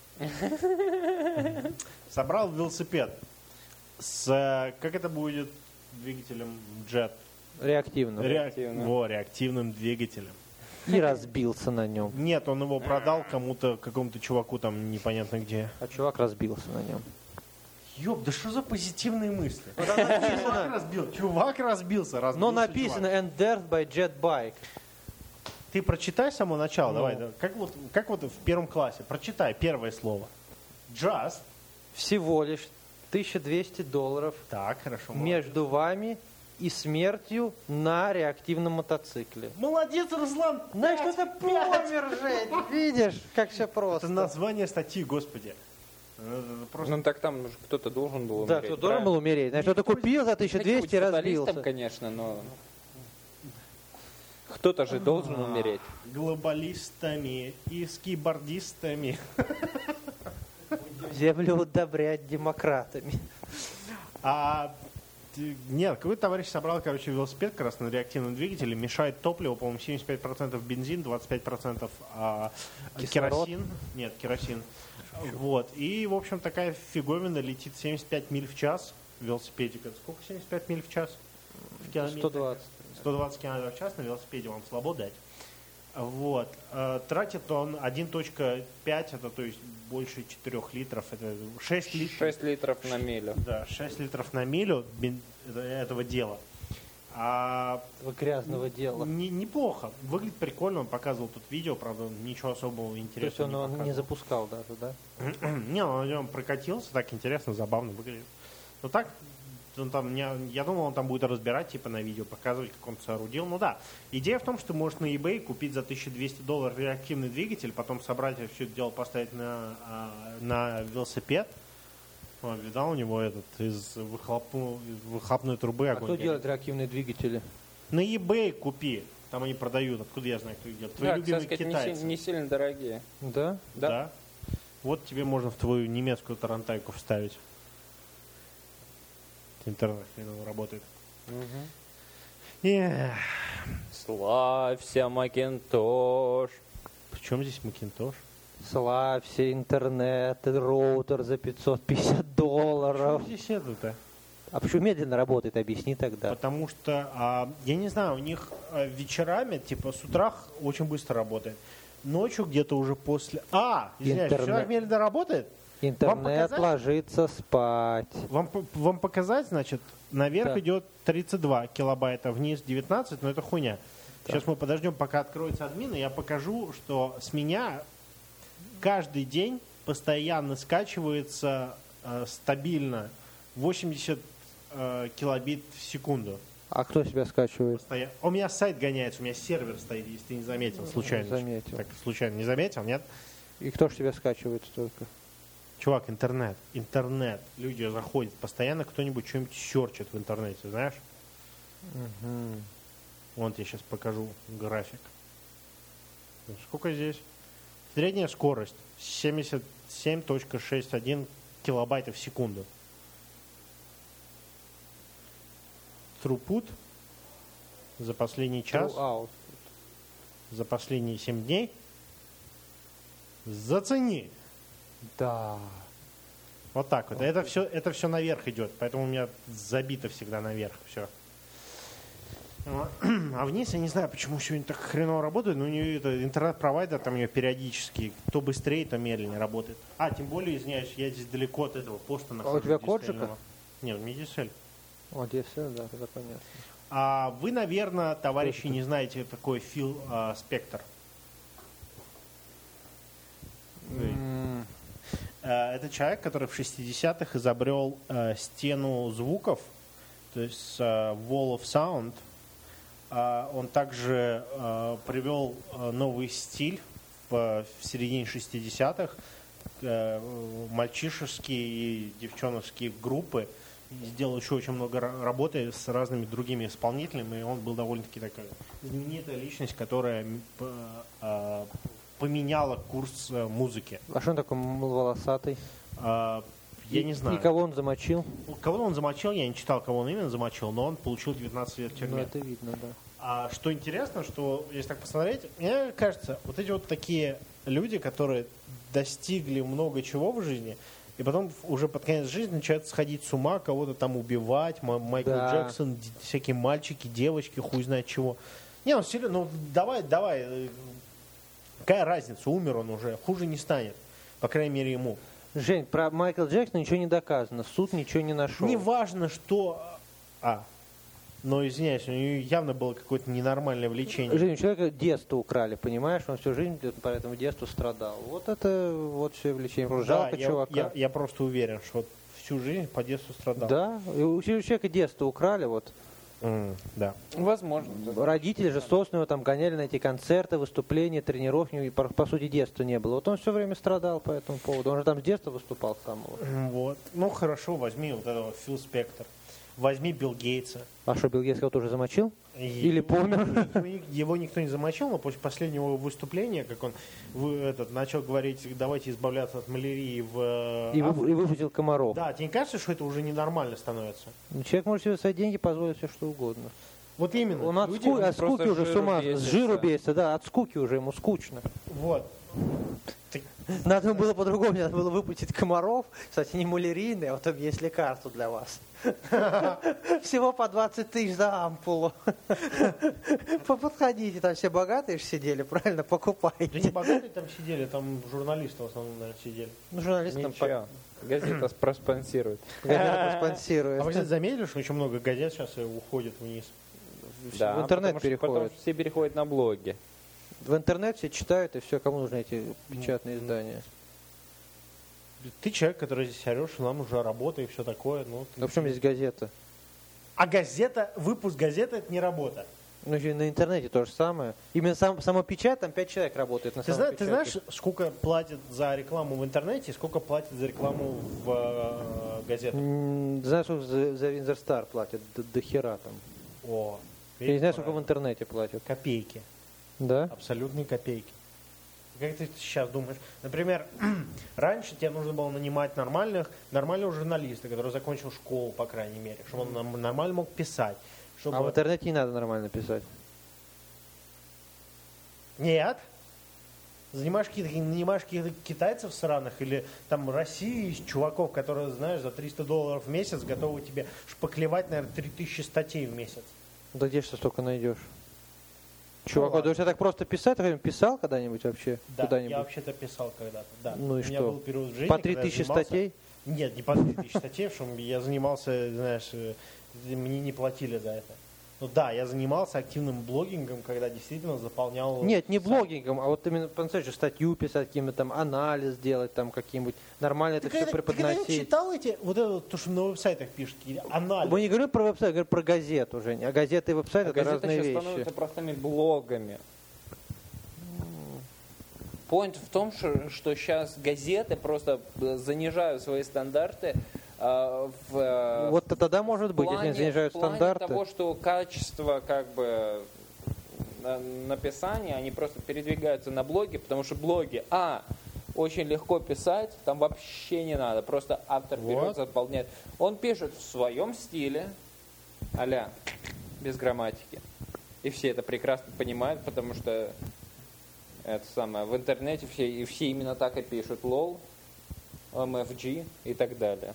собрал велосипед с, э, как это будет, двигателем джет? Реактивно. Реак- Во, реактивным двигателем. И разбился на нем. Нет, он его продал кому-то, какому-то чуваку там непонятно где. А чувак разбился на нем. Ёб, да что за позитивные мысли? Чувак разбил, чувак разбился, разбился. Но написано чувак. and death by jet bike. Ты прочитай с самого начала, Ну. давай. да. Как вот, как вот в первом классе. Прочитай первое слово. Just. Всего лишь тысяча двести долларов Так, хорошо. между вами и смертью на реактивном мотоцикле. Молодец, Руслан. Знаешь, пять, что-то пять. помер, Жень. Видишь, как все просто. Это название статьи, господи. Это Просто... Ну так там же кто-то должен был Да, умереть. кто должен был умереть. Знаешь, что-то купил за тысячу двести и разбился. Конечно, но... Кто-то же должен умереть. Глобалистами и скибордистами. Землю удобрять демократами. А ты- нет, какой-то товарищ собрал, короче, велосипед как раз на реактивном двигателе, мешает топливо, по-моему, семьдесят пять процентов бензин, двадцать пять процентов а, Кислород? керосин. Нет, керосин. Вот. И, в общем, такая фиговина летит семьдесят пять миль в час. Велосипедик. Это сколько семьдесят пять миль в час? В километрах? сто двадцать. сто двадцать километров в час на велосипеде вам слабо дать. Вот. Э, Тратит он один целых пять, это то есть больше четырёх литров, это шесть литров. шесть литров на милю. Да, шесть литров на милю бен- это- этого дела. А Этого грязного дела. не- неплохо. Выглядит прикольно, он показывал тут видео, правда, ничего особого То есть интересного он не его не показывал. запускал даже, да? Не, он на нем прокатился, так интересно, забавно выглядит. Но так, он там, не- я думал, он там будет разбирать, типа на видео, показывать, как он соорудил. Ну да, идея в том, что можешь на eBay купить за тысячу двести долларов реактивный двигатель, потом собрать все это дело, поставить на, а, на велосипед. О, видал у него этот из, выхлопу- из выхлопной трубы А огонь кто горит. делает реактивные двигатели? На eBay купи, там они продают, откуда я знаю, кто их делает. Твои Да, любимые кстати, не, китайцы. си- не сильно дорогие. Да? Да. Да. Вот тебе можно в твою немецкую тарантайку вставить. Интернет хреново работает. Эх, Славься, Макинтош. при чем здесь Макинтош? Славься, интернет, роутер за пятьсот пятьдесят долларов. Что здесь это-то? А почему медленно работает, объясни тогда. Потому что, а, я не знаю, у них а, вечерами, типа с утра очень быстро работает. Ночью где-то уже после... А, извиняюсь, Интернет. вчера медленно работает? Интернет показать? ложится спать. Вам, по- вам показать, значит, наверх Да. идет тридцать два килобайта, вниз девятнадцать, но это хуйня. Сейчас мы подождем, пока откроется админ, и я покажу, что с меня каждый день постоянно скачивается э, стабильно восемьдесят э, килобит в секунду. А кто себя скачивает? Постоя- У меня сайт гоняется, у меня сервер стоит, если ты не заметил, случайно. заметил. Так, случайно не заметил, нет? И кто ж тебя скачивает столько? Чувак, интернет, интернет. Люди заходят, постоянно кто-нибудь что-нибудь черчит в интернете, знаешь? Мгм. Вот я сейчас покажу график. Сколько здесь? Средняя скорость семьдесят семь целых шестьдесят один килобайта в секунду. Throughput за последний час, Throughout. за последние семь дней. Зацени. Да. Вот так вот. Это все, это все наверх идет, поэтому у меня забито всегда наверх все. А вниз, я не знаю, почему сегодня так хреново работает, но у нее это интернет-провайдер, там ее периодически то быстрее, то медленнее работает. А, тем более, извиняюсь, я здесь далеко от этого поста нахожусь. у тебя дисельного. коджика? Нет, у меня дисель. Вот здесь все, да, это понятно. А вы, наверное, товарищи, не знаете такой Фил а, Спектор. М, Э, Это человек, который в шестидесятых изобрел э, стену звуков, то есть э, Wall of Sound. А он также э, привел э, новый стиль в, в середине шестидесятых. Э, мальчишеские и девчоновские группы. И сделал еще очень много ра- работы с разными другими исполнителями. И он был довольно-таки такая знаменитая личность, которая м, п- э, поменяла курс э, музыки. А что он такой м- волосатый? А, я И- не знаю. И кого он замочил? Кого он замочил, я не читал, кого он именно замочил, но он получил девятнадцать лет Ну, тюрьмы. это видно, да. А что интересно, что, если так посмотреть, мне кажется, вот эти вот такие люди, которые достигли много чего в жизни, и потом уже под конец жизни начинают сходить с ума, кого-то там убивать, М- Майкл Да. Джексон, д- всякие мальчики, девочки, хуй знает чего. Не, ну серьезно, ну давай, давай, э, какая разница, умер он уже, хуже не станет, по крайней мере ему. Жень, про Майкла Джексона ничего не доказано. Суд ничего не нашел. Не важно, что... А, но, извиняюсь, у нее явно было какое-то ненормальное влечение. Жень, у человека детство украли, понимаешь? Он всю жизнь по этому детству страдал. Вот это вот все влечение. Просто Да, жалко я, чувака. я- я просто уверен, что вот всю жизнь по детству страдал. Да, и у человека детство украли, вот. М, да. Возможно. Родители же собственно его там гоняли на эти концерты, выступления, тренировки, и по, по сути детства не было. Вот он все время страдал по этому поводу. Он же там с детства выступал с самого. М, Вот. Ну, хорошо, возьми вот этого Фил Спектор. Возьми Билл Гейтса. А что, Билл Гейтс кого-то уже замочил? И- Или помер? Его, его никто не замочил, но после последнего выступления, как он вы- этот, начал говорить, давайте избавляться от малярии в И, Африке. вы- и выпустил комаров. Да, тебе не кажется, что это уже ненормально становится? Ну, человек может себе за свои деньги позволить все что угодно. Вот именно. Он от, Люди- ску- от просто скуки уже с жиру ума, с бесится. жиру бесится, да, от скуки уже ему скучно. Вот. Ты- Надо было по-другому, надо было выпустить комаров, кстати, не малярийные, а вот там есть лекарство для вас. Всего по двадцать тысяч за ампулу. Подходите, там все богатые же сидели, правильно, Да не покупайте. богатые там сидели, там журналисты в основном, наверное, сидели. Ну, журналисты там Ничего. Газета проспонсирует. газета А вы, спонсирует. кстати, заметили, что очень много газет сейчас уходит вниз? Да, В интернет потому что потом переходит. все переходят на блоги. В интернет все читают, и все, кому нужны эти печатные издания. Ты человек, который здесь орешь, нам уже работа и все такое. Ну, ты- Ну, в чем здесь газета? А газета, выпуск газеты это не работа. Ну, и на интернете то же самое. Именно сам, само печать, там пять человек работает на Ты, самом зна- ты знаешь, сколько платят за рекламу в интернете и сколько платят за рекламу в э, газетах? Знаешь, сколько за, за Windsor Star платят? До, до хера там. О, Я не знаю, видишь, сколько в правильно. интернете платят. Копейки. Да? Абсолютные копейки. Как ты сейчас думаешь? Например, раньше тебе нужно было нанимать нормальных, нормального журналиста, который закончил школу, по крайней мере, чтобы он нам- нормально мог писать. Чтобы... А в интернете не надо нормально писать. Нет. Занимаешь каких-то, нанимаешь каких-то китайцев сраных или там России из чуваков, которые, знаешь, за триста долларов в месяц готовы тебе шпаклевать, наверное, три тысячи статей в месяц. Да где же ты столько найдешь? Чувак, Ну, а ты так просто писать, ты писал когда-нибудь вообще? Да, Куда-нибудь? я вообще-то писал когда-то, да. Ну и У меня что? был период в жизни, По три когда я тысячи занимался- статей? Нет, не по три тысячи статей, потому что я занимался, знаешь, э, мне не платили за это. Ну да, я занимался активным блогингом, когда действительно заполнял... Нет, не сайт. блогингом, а вот именно по-настоящему статью писать, каким-то там анализ делать, там каким-нибудь нормально это Ты все когда- ты когда-нибудь преподносить. читал эти, вот это вот то, что на веб-сайтах пишут, какие анализы? Мы не говорим про веб-сайт, говорим про газету, Жень. А газеты и веб-сайт А это газеты разные сейчас вещи. становятся простыми блогами. Point в том, что, что сейчас газеты просто занижают свои стандарты э, в, э, Вот тогда может в быть, плане, если они занижают в плане стандарты. того, что качество как бы на- написания, они просто передвигаются на блоги, потому что блоги, а, очень легко писать, там вообще не надо, просто автор берет, Вот. заполняет. Он пишет в своем стиле, а-ля, без грамматики. И все это прекрасно понимают, потому что это самое, в интернете все, и все именно так и пишут. лол, эм эф джи и так далее.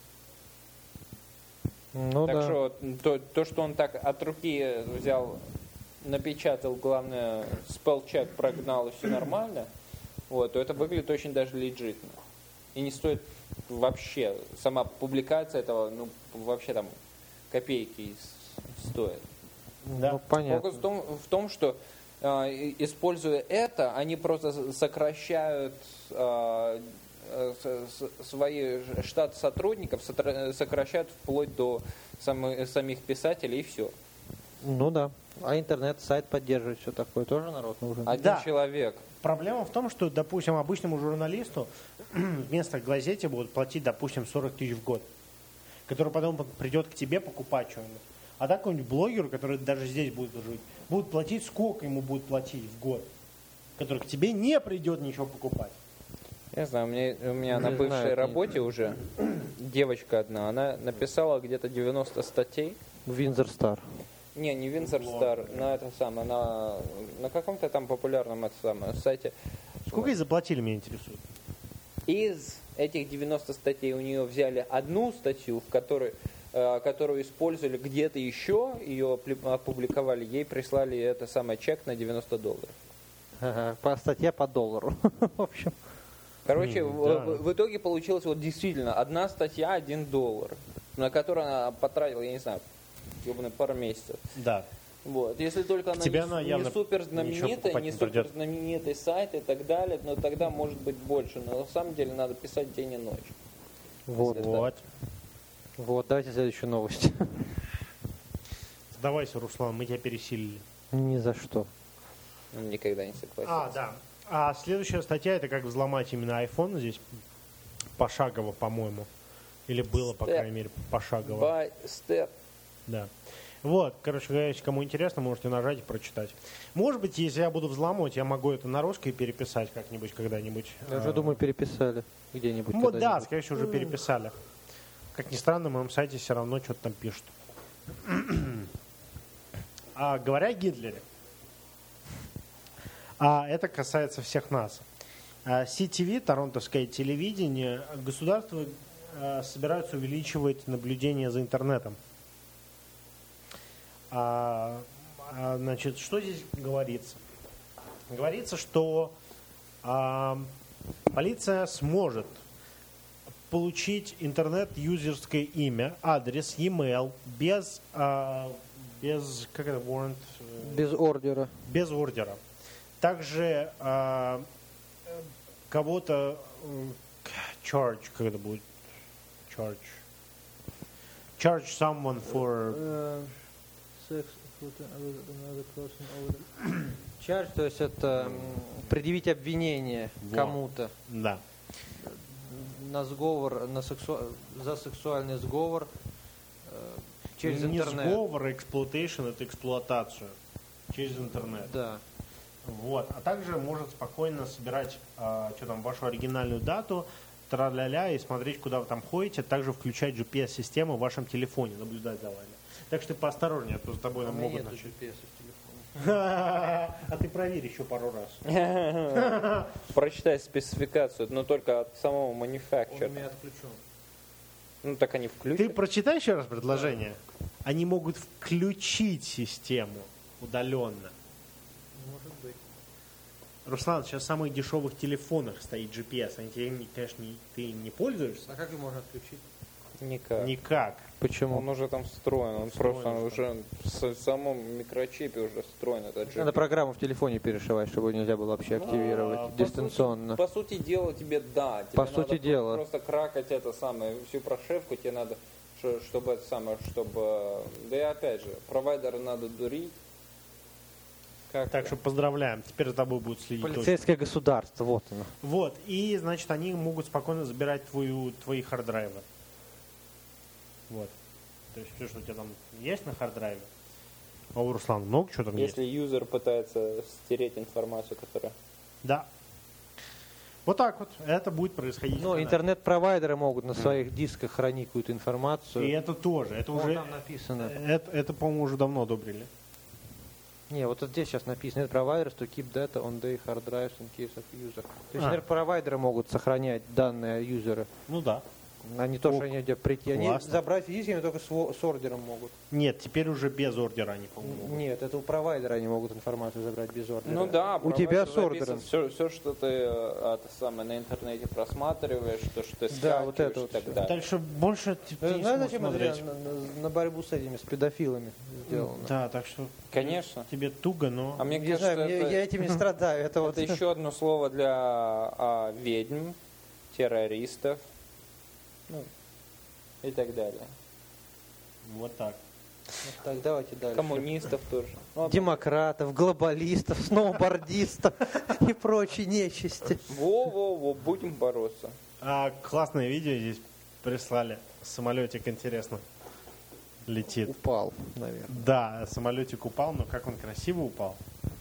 Ну так да. что то, то, что он так от руки взял, напечатал, главное, спелчек прогнал и все нормально, вот, то это выглядит очень даже легитно. И не стоит вообще, сама публикация этого, ну, вообще там копейки с- стоит. Да. Ну, понятно. Фокус в том, в том, что э, и- используя это, они просто с- сокращают э, э, с- с- свои ж- штат сотрудников, сотра- сокращают вплоть до самы- самих писателей и все. Ну да. А интернет, сайт поддерживает, все такое, тоже народ нужен. Один Да. человек. Проблема в том, что, допустим, обычному журналисту вместо газете будут платить, допустим, сорок тысяч в год, который потом придет к тебе покупать что-нибудь. А так какому-нибудь блогеру, который даже здесь будет жить, будут платить, сколько ему будут платить в год, который к тебе не придет ничего покупать. Я знаю, у меня, у меня на Не бывшей знаю, работе уже девочка одна, она написала где-то девяносто статей. Виндзор Стар. Не, не Windsor Star, на это самое, на, на каком-то там популярном это самое, сайте. Сколько ей заплатили, меня интересует. Из этих девяноста статей у нее взяли одну статью, в которой, э, которую использовали где-то еще, ее опли- опубликовали, ей прислали это самое чек на девяносто долларов. Ага, по статье по доллару. В общем. Короче, М, в, да. в- в итоге получилось вот действительно одна статья, один доллар, на которую она потратила, я не знаю, ебаный пару месяцев. Да. Вот. Если только она тебе не, она не явно супер ничего знаменитая, покупать не не супер придет. знаменитый сайт и так далее, но тогда может быть больше. Но на самом деле надо писать день и ночь. Вот. Если Вот. Вот, давайте следующую новость. Сдавайся, Руслан, мы тебя пересилили. Ни за что. Он никогда не согласится. А, да. А следующая статья, это как взломать именно iPhone здесь пошагово, по-моему. Или было, по Step крайней мере, пошагово. By step. Да. Вот, короче говоря, если кому интересно, можете нажать и прочитать. Может быть, если я буду взламывать, я могу это на русский переписать как-нибудь когда-нибудь. Я уже А, думаю, переписали где-нибудь. Ну да, когда-нибудь. скорее всего, уже переписали. Как ни странно, на моем сайте все равно что-то там пишут. А говоря о Гитлере, а это касается всех нас. А, си ти ви, торонтовское телевидение, государство а, собираются увеличивать наблюдение за интернетом. А, а, значит, что здесь говорится? Говорится, что а, полиция сможет получить интернет-юзерское имя, адрес, e-mail без, а, без, как это, warrant, э, Без ордера. без ордера. Также а, кого-то м, charge, как это будет, charge, charge someone for, Charge, то есть это м, предъявить обвинение Вот. кому-то да, на сговор, на сексу... за сексуальный сговор э, через не интернет. сговор, а exploitation, это эксплуатацию через интернет. Да. Вот. А также может спокойно собирать а, что там, вашу оригинальную дату, тра-ля-ля, и смотреть, куда вы там ходите, также включать джи пи эс-систему в вашем телефоне, наблюдать за вами. Так что ты поосторожнее, а то за тобой там могут начать. А ты проверь еще пару раз. Прочитай спецификацию, но только от самого Он у manufacturer. меня отключен. Ну так они Ты включат. прочитай еще раз предложение. Они могут включить систему удаленно. Может быть. Руслан, сейчас в самых дешевых телефонах стоит джи пи эс. Они тебе, конечно, не- ты им не пользуешься? А как его можно отключить? Никак. Никак. Почему? Он уже там встроен, он Встроен, просто уже в с- самом микрочипе уже встроен этот джи пи эс. Надо программу в телефоне перешивать, чтобы его нельзя было вообще активировать А, по дистанционно. По сути дела тебе да. Тебе По надо сути про- дела. Просто кракать это самое, всю прошивку тебе надо, ш- чтобы это самое, чтобы... Да и опять же, провайдера надо дурить. Как Так что поздравляем. Теперь за тобой будут следить. точно. Полицейское государство, вот оно. Вот. И, значит, они могут спокойно забирать твою, твои харддрайвы. Вот. То есть все, что у тебя там есть на харддрайве. А у Руслана много чего там Если есть? юзер пытается стереть информацию, которая... Да. Вот так вот. Это будет происходить. в Ну, Канаде. интернет-провайдеры могут на своих дисках хранить какую-то И информацию. это тоже. Это Вот уже... там написано. Это, это, по-моему, уже давно одобрили. Не, вот здесь сейчас написано, нет providers to keep data on their hard drives in case of user. То есть, А. интернет-провайдеры могут сохранять данные юзера, Ну да. а не то, Ок. что они где прийти. Они Классно. забрать физически, они только с, во- с ордером могут. Нет, теперь уже без ордера они, по-моему. Нет, это у провайдера они могут информацию забрать без ордера. Ну да, у тебя с ордером. Все, все, что ты э, это самое, на интернете просматриваешь, то, что ты Да, вот это скачиваешь вот и так всё. далее. Дальше больше ты, ты Э, не Знаешь, сможешь зачем это смотреть. на, на- на борьбу с этими, с педофилами сделано? Да, так что Конечно. тебе туго, но... А мне Не кажется, знаю, я, это, я этим не страдаю. Это вот это еще одно слово для а, ведьм, террористов, ну, и так далее. Вот так. Так, давайте дальше. Коммунистов тоже. Ну, Демократов, глобалистов, сноубордистов и прочей нечисти. Во-во-во, будем бороться. А, классное видео здесь прислали. Самолетик, интересно, летит. Упал, наверное. Да, самолетик упал, но как он красиво упал.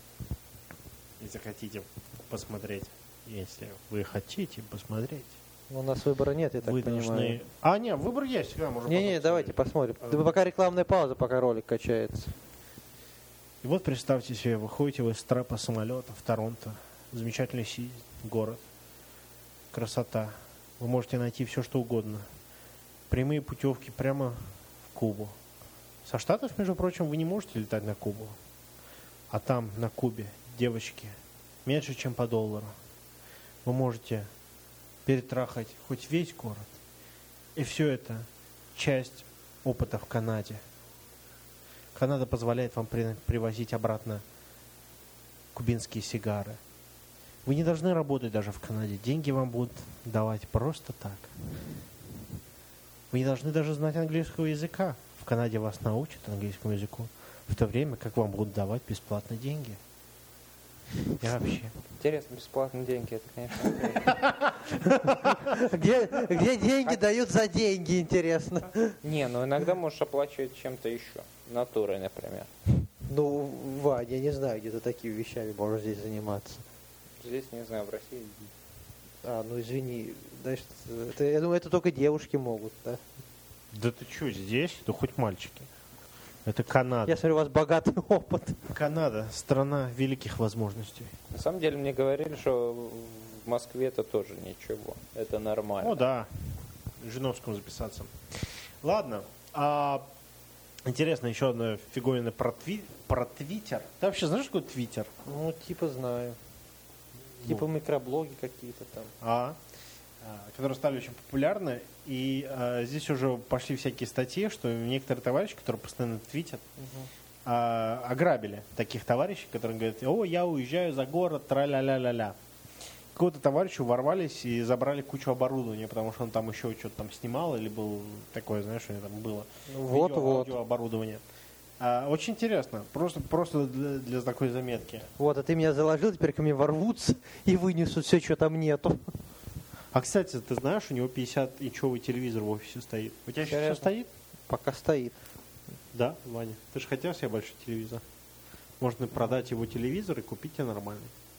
Если хотите посмотреть. Если вы хотите посмотреть. У нас выбора нет, я так вы понимаю. должны... А, нет, выбор есть всегда. Можно Не-не, потом давайте посмотреть. посмотрим. Да пока рекламная пауза, пока ролик качается. И вот представьте себе, выходите вы из трапа самолета в Торонто. Замечательный си- город. Красота. Вы можете найти все, что угодно. Прямые путевки прямо в Кубу. Со Штатов, между прочим, вы не можете летать на Кубу. А там, на Кубе, девочки, меньше, чем по доллару. Вы можете перетрахать хоть весь город. И все это часть опыта в Канаде. Канада позволяет вам при- привозить обратно кубинские сигары. Вы не должны работать даже в Канаде. Деньги вам будут давать просто так. Вы не должны даже знать английского языка. В Канаде вас научат английскому языку, в то время как вам будут давать бесплатно деньги. И вообще. Интересно, бесплатные деньги, это, конечно. Где, где деньги дают за деньги, интересно. Не, ну иногда можешь оплачивать чем-то еще. Натурой, например. Ну, Вань, я не знаю, где ты такими вещами можешь здесь заниматься. Здесь, не знаю, в России. А, ну извини, значит, это, я думаю, это только девушки могут, да? Да ты что, здесь? Да хоть мальчики. Это Канада. Я смотрю, у вас богатый опыт. Канада – страна великих возможностей. На самом деле мне говорили, что в Москве это тоже ничего. Это нормально. О, да. Жиновскому записаться. Ладно. А, интересно, еще одна фиговина про, тви... про Твиттер. Ты вообще знаешь, что такое Твиттер? Ну, типа знаю. Типа микроблоги какие-то там. А, а, которые стали очень популярны. И а, здесь уже пошли всякие статьи, что некоторые товарищи, которые постоянно твитят, а, ограбили таких товарищей, которые говорят: о, я уезжаю за город, тра-ля-ля-ля-ля. Какого-то товарищу ворвались и забрали кучу оборудования, потому что он там еще что-то там снимал, или был такое, знаешь, что там было. Вот, видео, вот. аудиооборудование. А, очень интересно, просто, просто для, для такой заметки. Вот, а ты меня заложил, теперь ко мне ворвутся и вынесут все, что там нету. А, кстати, ты знаешь, у него пятидесятинчевый телевизор в офисе стоит. У тебя еще все Серьезно? стоит? Пока стоит. Да, Ваня. Ты же хотел себе большой телевизор. Можно продать его телевизор и купить тебе нормальный.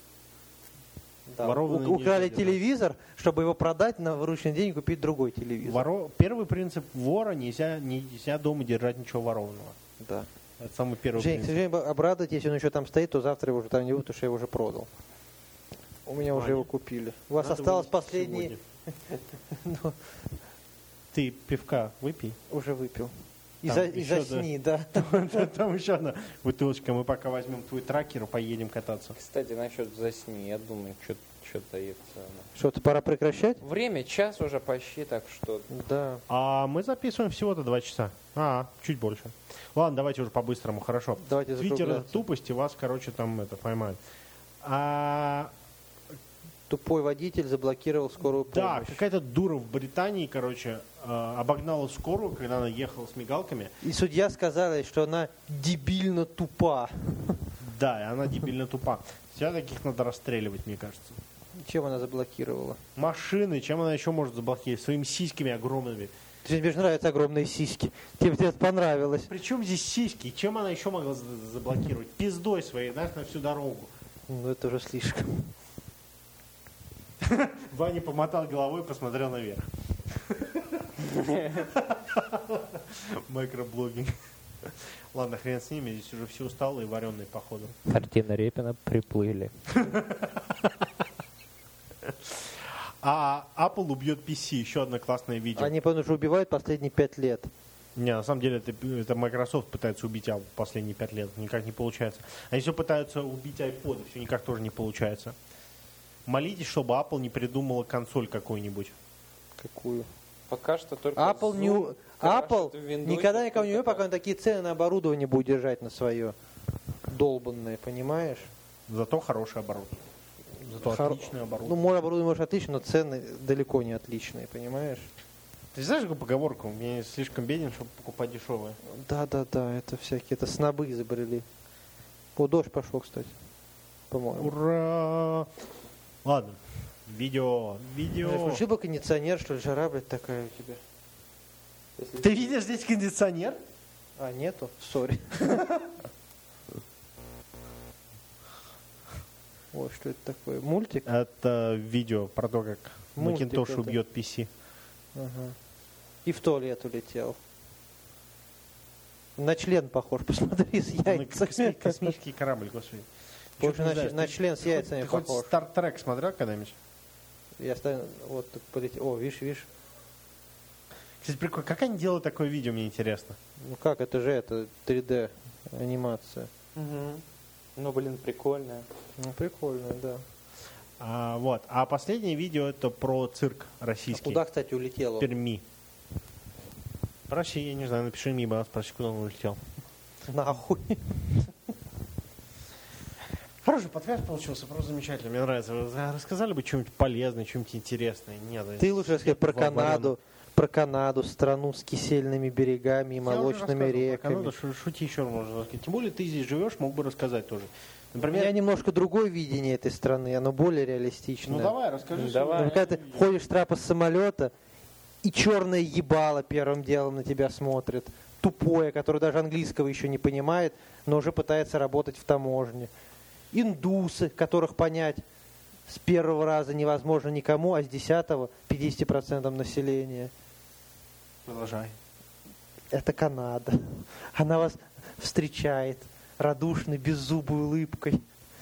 Да. Ворованный У- украли нельзя делать. телевизор, чтобы его продать на вырученный день и купить другой телевизор. Воро... Первый принцип вора: нельзя, нельзя дома держать ничего ворованного. Да. Это самый первый Жень, к принцип. сожалению, обрадовать, если он еще там стоит, то завтра его уже там не будет, потому что я его уже продал. У меня уже Ваня, его купили. У вас Надо осталось вынести последний... сегодня. Ты пивка выпей. Уже выпил. И, Там за, и еще, засни, да. Там еще одна бутылочка. Мы пока возьмем твой тракер и поедем кататься. Кстати, насчет засни, я думаю, что-то это... Что-то пора прекращать? Время, час уже почти, так что... Да. А мы записываем всего-то два часа. А, чуть больше. Ладно, давайте уже по-быстрому, хорошо. Давайте Твиттер закругляться. тупости вас, короче, там это поймают. А, Тупой водитель заблокировал скорую да, помощь. какая-то дура в Британии, короче, э, обогнала скорую, когда она ехала с мигалками. И судья сказала, что она дебильно тупа. Да, и она дебильно тупа. Вся таких надо расстреливать, мне кажется. Чем она заблокировала? Машины, чем она еще может заблокировать? Своими сиськами огромными. Тебе же нравятся огромные сиськи. Тебе, тебе это понравилось. Причем здесь сиськи? Чем она еще могла за- заблокировать? Пиздой своей, знаешь, на всю дорогу. Ну, это уже слишком. Ваня помотал головой и посмотрел наверх. Микроблогинг. Ладно, хрен с ними, здесь уже все усталые, вареные, походу. Картина Репина приплыли. А Apple убьет пи си, еще одно классное видео. Они, потому что убивают последние пять лет. Не, на самом деле это, это Microsoft пытается убить Apple последние пять лет, никак не получается. Они все пытаются убить iPod, все никак тоже не получается. Молитесь, чтобы Apple не придумала консоль какую-нибудь. Какую? Пока что только Apple, Zoom не, у- крашит Apple в Windows, никогда никого не только убьет, пока он такие цены на оборудование будет держать на свое долбанное, понимаешь? Зато хорошее оборудование. Зато Хор- отличное Ну, оборудование. мой оборудование может отлично, но цены далеко не отличные, понимаешь? Ты знаешь какую поговорку? Я слишком беден, чтобы покупать дешевое. Да-да-да, это всякие, это снобы изобрели. О, дождь пошел, кстати, по-моему. Ура! Ладно. Видео. Видео. Включи бы кондиционер, что ли, жара, блядь, такая у тебя. Если- Ты видишь здесь кондиционер? А, нету? Сори. Ой, что это такое? Мультик? Это видео про то, как Мультик Macintosh это. убьет пи си. Ага. И в туалет улетел. На член похож, посмотри, с Ну, косми- яйцами. Космический корабль, господи. Больше Чё ты на, не знаешь? на Ты- член с ты яйцами хоть- Ты хоть похож. Стартрек смотрел когда-нибудь? Я ставлю, вот тут полетел. О, видишь, видишь. Кстати, прикольно. Как они делают такое видео, мне интересно. Ну как, это же это три дэ анимация. Мгм. Ну, блин, прикольно. Ну, прикольно, да. А, вот. А последнее видео это про цирк А российский. куда, кстати, улетел В он? Перми. Проси, я не знаю, напиши мимо, спроси, куда он улетел. Нахуй. Хороший подкаст получился, просто замечательно, мне нравится. Вы рассказали бы что-нибудь полезное, что-нибудь интересное? Нет, Ты лучше расскажи про Два варианта. Канаду, про Канаду, страну с кисельными берегами и Я уже молочными рассказывал про реками. Канаду, шу- шути еще можно рассказать. Тем более ты здесь живешь, мог бы рассказать тоже. У Например, меня немножко другое видение этой страны, оно более реалистичное. ну давай, расскажи. Ну, что- давай. Ну, когда ты ходишь с трапа с самолета, и черное ебало первым делом на тебя смотрит. Тупое, которое даже английского еще не понимает, но уже пытается работать в таможне. Индусы, которых понять с первого раза невозможно никому, а с десятого пятьдесят процентов населения. Продолжай. Это Канада. Она вас встречает радушной, беззубой улыбкой.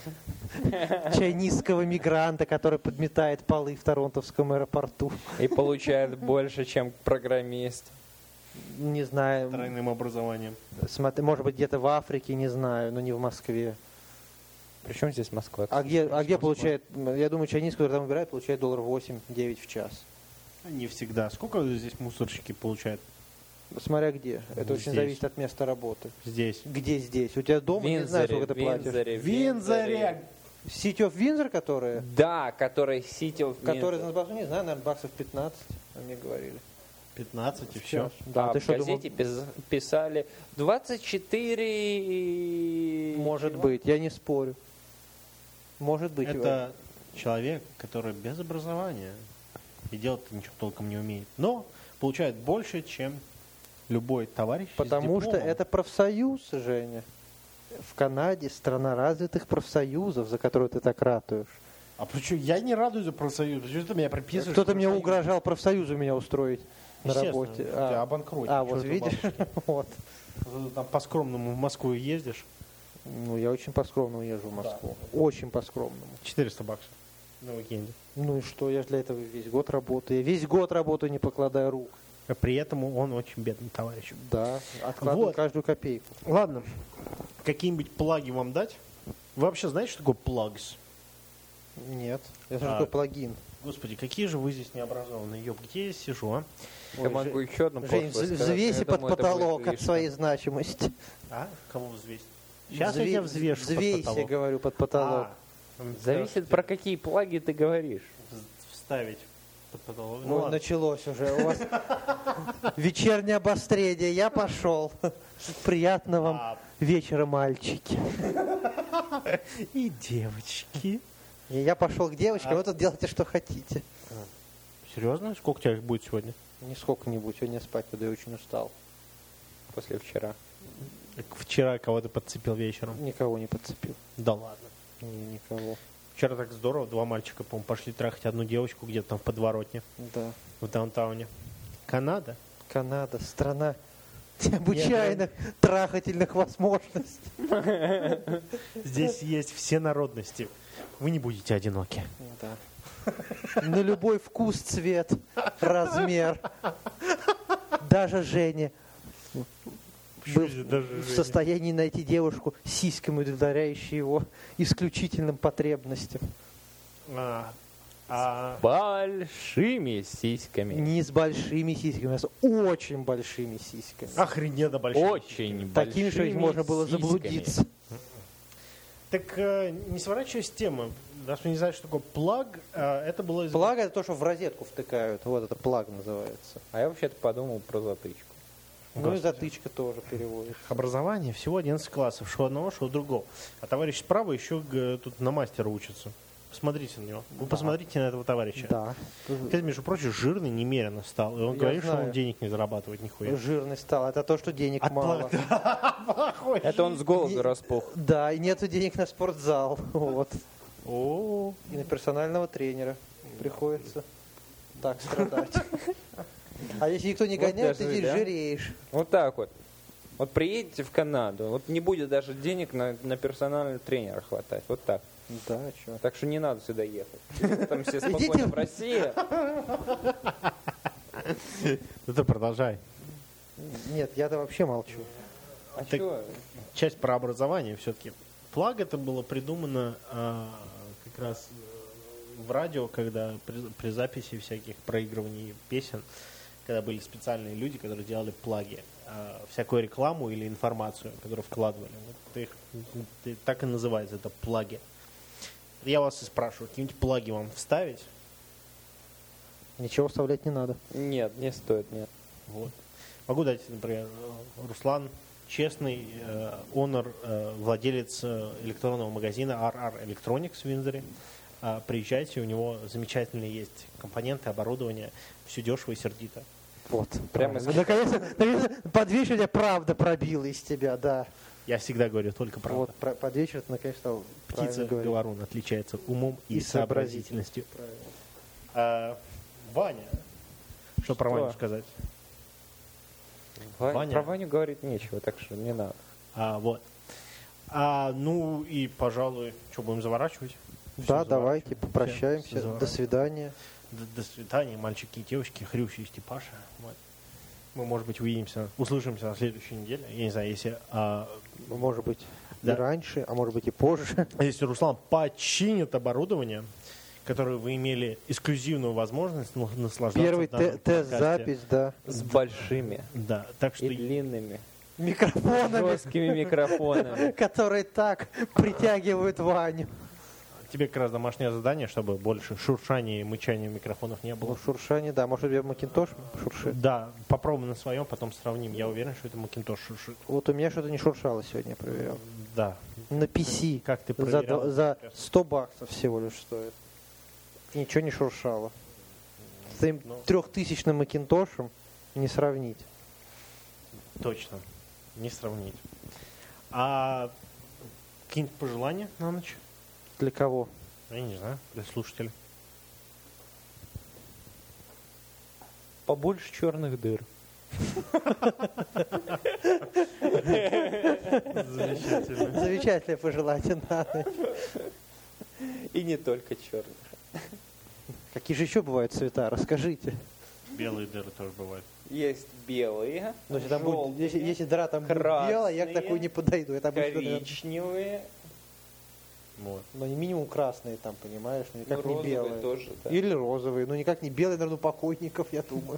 Чайнийского мигранта, который подметает полы в Торонтовском аэропорту. И получает больше, чем программист. Не знаю, Тройным образованием. смотри, может быть, где-то в Африке, не знаю, но не в Москве. Причем здесь Москва? А где, а где получает, я думаю, чайниз, который там выбирает, получает доллар восемь-девять в час. Не всегда. Сколько здесь мусорщики получают? Смотря где. Это очень Здесь. зависит от места работы. Здесь. Где здесь? У тебя дома, не знаю, сколько ты платишь. Винзоре, Винзоре! City of Windsor, которая? Да, который City of Который, Windsor. не знаю, наверное, баксов пятнадцать, а мне говорили. пятнадцать и все. Да, а ты в что думал? газете пис- писали двадцать четыре и... Может чего? быть, я не спорю. Может быть. Это человек, который без образования и делать ничего толком не умеет. Но получает больше, чем любой товарищ с Потому что дипломом. это профсоюз, Женя. В Канаде страна развитых профсоюзов, за которую ты так ратуешь. А почему? Я не радуюсь за профсоюз. Почему ты меня приписываешь? Кто-то к мне профсоюзу? угрожал профсоюзу меня устроить на Естественно, работе. тебя обанкротят. а Чё вот ты, видишь? вот. Ты Там по-скромному в Москву ездишь. Ну, я очень по-скромному езжу в Москву. Очень по-скромному. четыреста баксов на уикенде. Ну и что, я ж для этого весь год работаю. Я весь год работаю, не покладая рук. При этом он очень бедный товарищ. Да, откладываю Вот. каждую копейку. Ладно, какие-нибудь плаги вам дать? Вы вообще знаете, что такое плагс? Нет. Это А. такой плагин. Господи, какие же вы здесь необразованные. Ёб, где я сижу, а? Я могу еще одну Жень, пошлость вз- сказать, взвеси я под думаю, это потолок будет от лишним. своей значимости. А? Кого взвесить? Сейчас я Взве- тебя взвешу под Взвейся, потолок. говорю, под потолок. А, Зависит, про какие плаги ты говоришь. вставить под потолок. Ну, Ну, ладно. началось уже. У вас вечернее обострение. Я пошел. Приятного вам А, вечера, мальчики. и девочки. И я пошел к девочке, А. вы тут делайте, что хотите. Серьезно? Сколько у тебя их будет сегодня? Не сколько-нибудь, сегодня спать туда, я очень устал. После вчера. Вчера кого-то подцепил вечером. Никого не подцепил. Да ладно. Не, никого. Вчера так здорово, два мальчика, по-моему, пошли трахать одну девочку где-то там в подворотне, Да. в даунтауне. Канада? Канада, страна необычайных трахательных возможностей. Здесь есть все народности. Вы не будете одиноки. Да. На любой вкус, цвет, размер. Даже Женя был Даже в Женя? состоянии найти девушку с сиськами, удовлетворяющей его исключительным потребностям. А, а, Большими сиськами. Не с большими сиськами, а с очень большими сиськами. охрененно большой. Очень Такими, что ведь большими можно было сиськами. заблудиться. Так э, не сворачивай с темы. Раз вы не знаете, что такое плаг, э, это было... из- Плаг — это то, что в розетку втыкают. Вот это плаг называется. А я вообще-то подумал про затычку. Ну и затычка тоже переводится. Образование всего одиннадцать классов. Что одного, что другого. А товарищ справа еще г- тут на мастера учится. Посмотрите на него. Вы посмотрите на этого товарища. Да. Ты, между прочим, жирный немерено стал. И он Я говорит, что знаю. он денег не зарабатывает нихуя. Жирный стал. Это то, что денег От мало. плага. Это он с голоду Не- распух. Да, и нету денег на спортзал. Вот. О, И на персонального тренера приходится так страдать. А если никто не Вот гоняет, ты даже, здесь да? жиреешь. Вот так вот. Вот приедете в Канаду, вот не будет даже денег на, на персонального тренера хватать. Вот так. Да, что? Так что не надо сюда ехать. Сидите там все Идите спокойно в- в России. ну ты продолжай. Нет, я-то вообще молчу. А Так- чё? Часть про образование все-таки. Плаг это было придумано а, как раз э, в радио, когда при, при записи всяких проигрываний песен, когда были специальные люди, которые делали плаги, а, всякую рекламу или информацию, которую вкладывали. Вот их, т- так и называется, это плаги. Я вас и спрашиваю, какие-нибудь плаги вам вставить? Ничего вставлять не надо. Нет, не стоит, нет. Вот. Могу дать, например, э, Руслан, честный э, онор, э, владелец э, электронного магазина ар ар Electronics в Виндзоре. А, приезжайте, у него замечательные есть компоненты, оборудование, все дешево и сердито. Вот. Прямо из- Наконец-то, наконец-то под вечер я правда пробила из тебя, да. Я всегда говорю только правду. Вот про- под вечер ты наконец стал Птица правильно говорить. говорун отличается умом и, И сообразительностью. Правильно. А, Ваня, что про Что? Ваню сказать? Ваня- Ваня. Про Ваню говорить нечего, так что не надо. А, вот. А, ну и, пожалуй, что, будем заворачивать? Всё, Да, давайте заворачиваем. попрощаемся. Всё, До заворачиваем. свидания. До, до свидания, мальчики и девочки, Хрюща и Степаша. Вот. Мы, может быть, увидимся, услышимся на следующей неделе. Я не знаю, если, а, Может быть, Да. и раньше, а может быть и позже. если Руслан починит оборудование, которое вы имели эксклюзивную возможность ну, наслаждаться. Первый в нашем те- тест-запись, да. С большими Да, так что и длинными, Микрофонами, жесткими микрофонами. которые так притягивают Ваню. тебе как раз домашнее задание, чтобы больше шуршания и мычания микрофонов не было. Ну, шуршание, да. Может, у тебя Макинтош шуршит? Да, попробуем на своем, потом сравним. Я уверен, что это Макинтош шуршит. Вот у меня что-то не шуршало сегодня, я проверял. Да. На пи си. Как ты За, проверял? два- за сто баксов всего лишь стоит. Ничего не шуршало. С твоим Ну. трехтысячным Макинтошем не сравнить. Точно. Не сравнить. А какие-нибудь пожелания на ночь? Для кого? Я не знаю, для слушателей. Побольше черных дыр. Замечательно. Замечательное пожелание на ночь. И не только черных. Какие же еще бывают цвета? Расскажите. Белые дыры тоже бывают. Есть белые, Но если, там будет, желтые, если, если дыра там будет красные, белая, я к такой не подойду. Это обычно, наверное, коричневые, Вот. ну, не минимум красные там, понимаешь, ну, никак ну, не розовые белые. тоже. Да. Или розовые, ну никак не белые, наверное, у покойников, я думаю.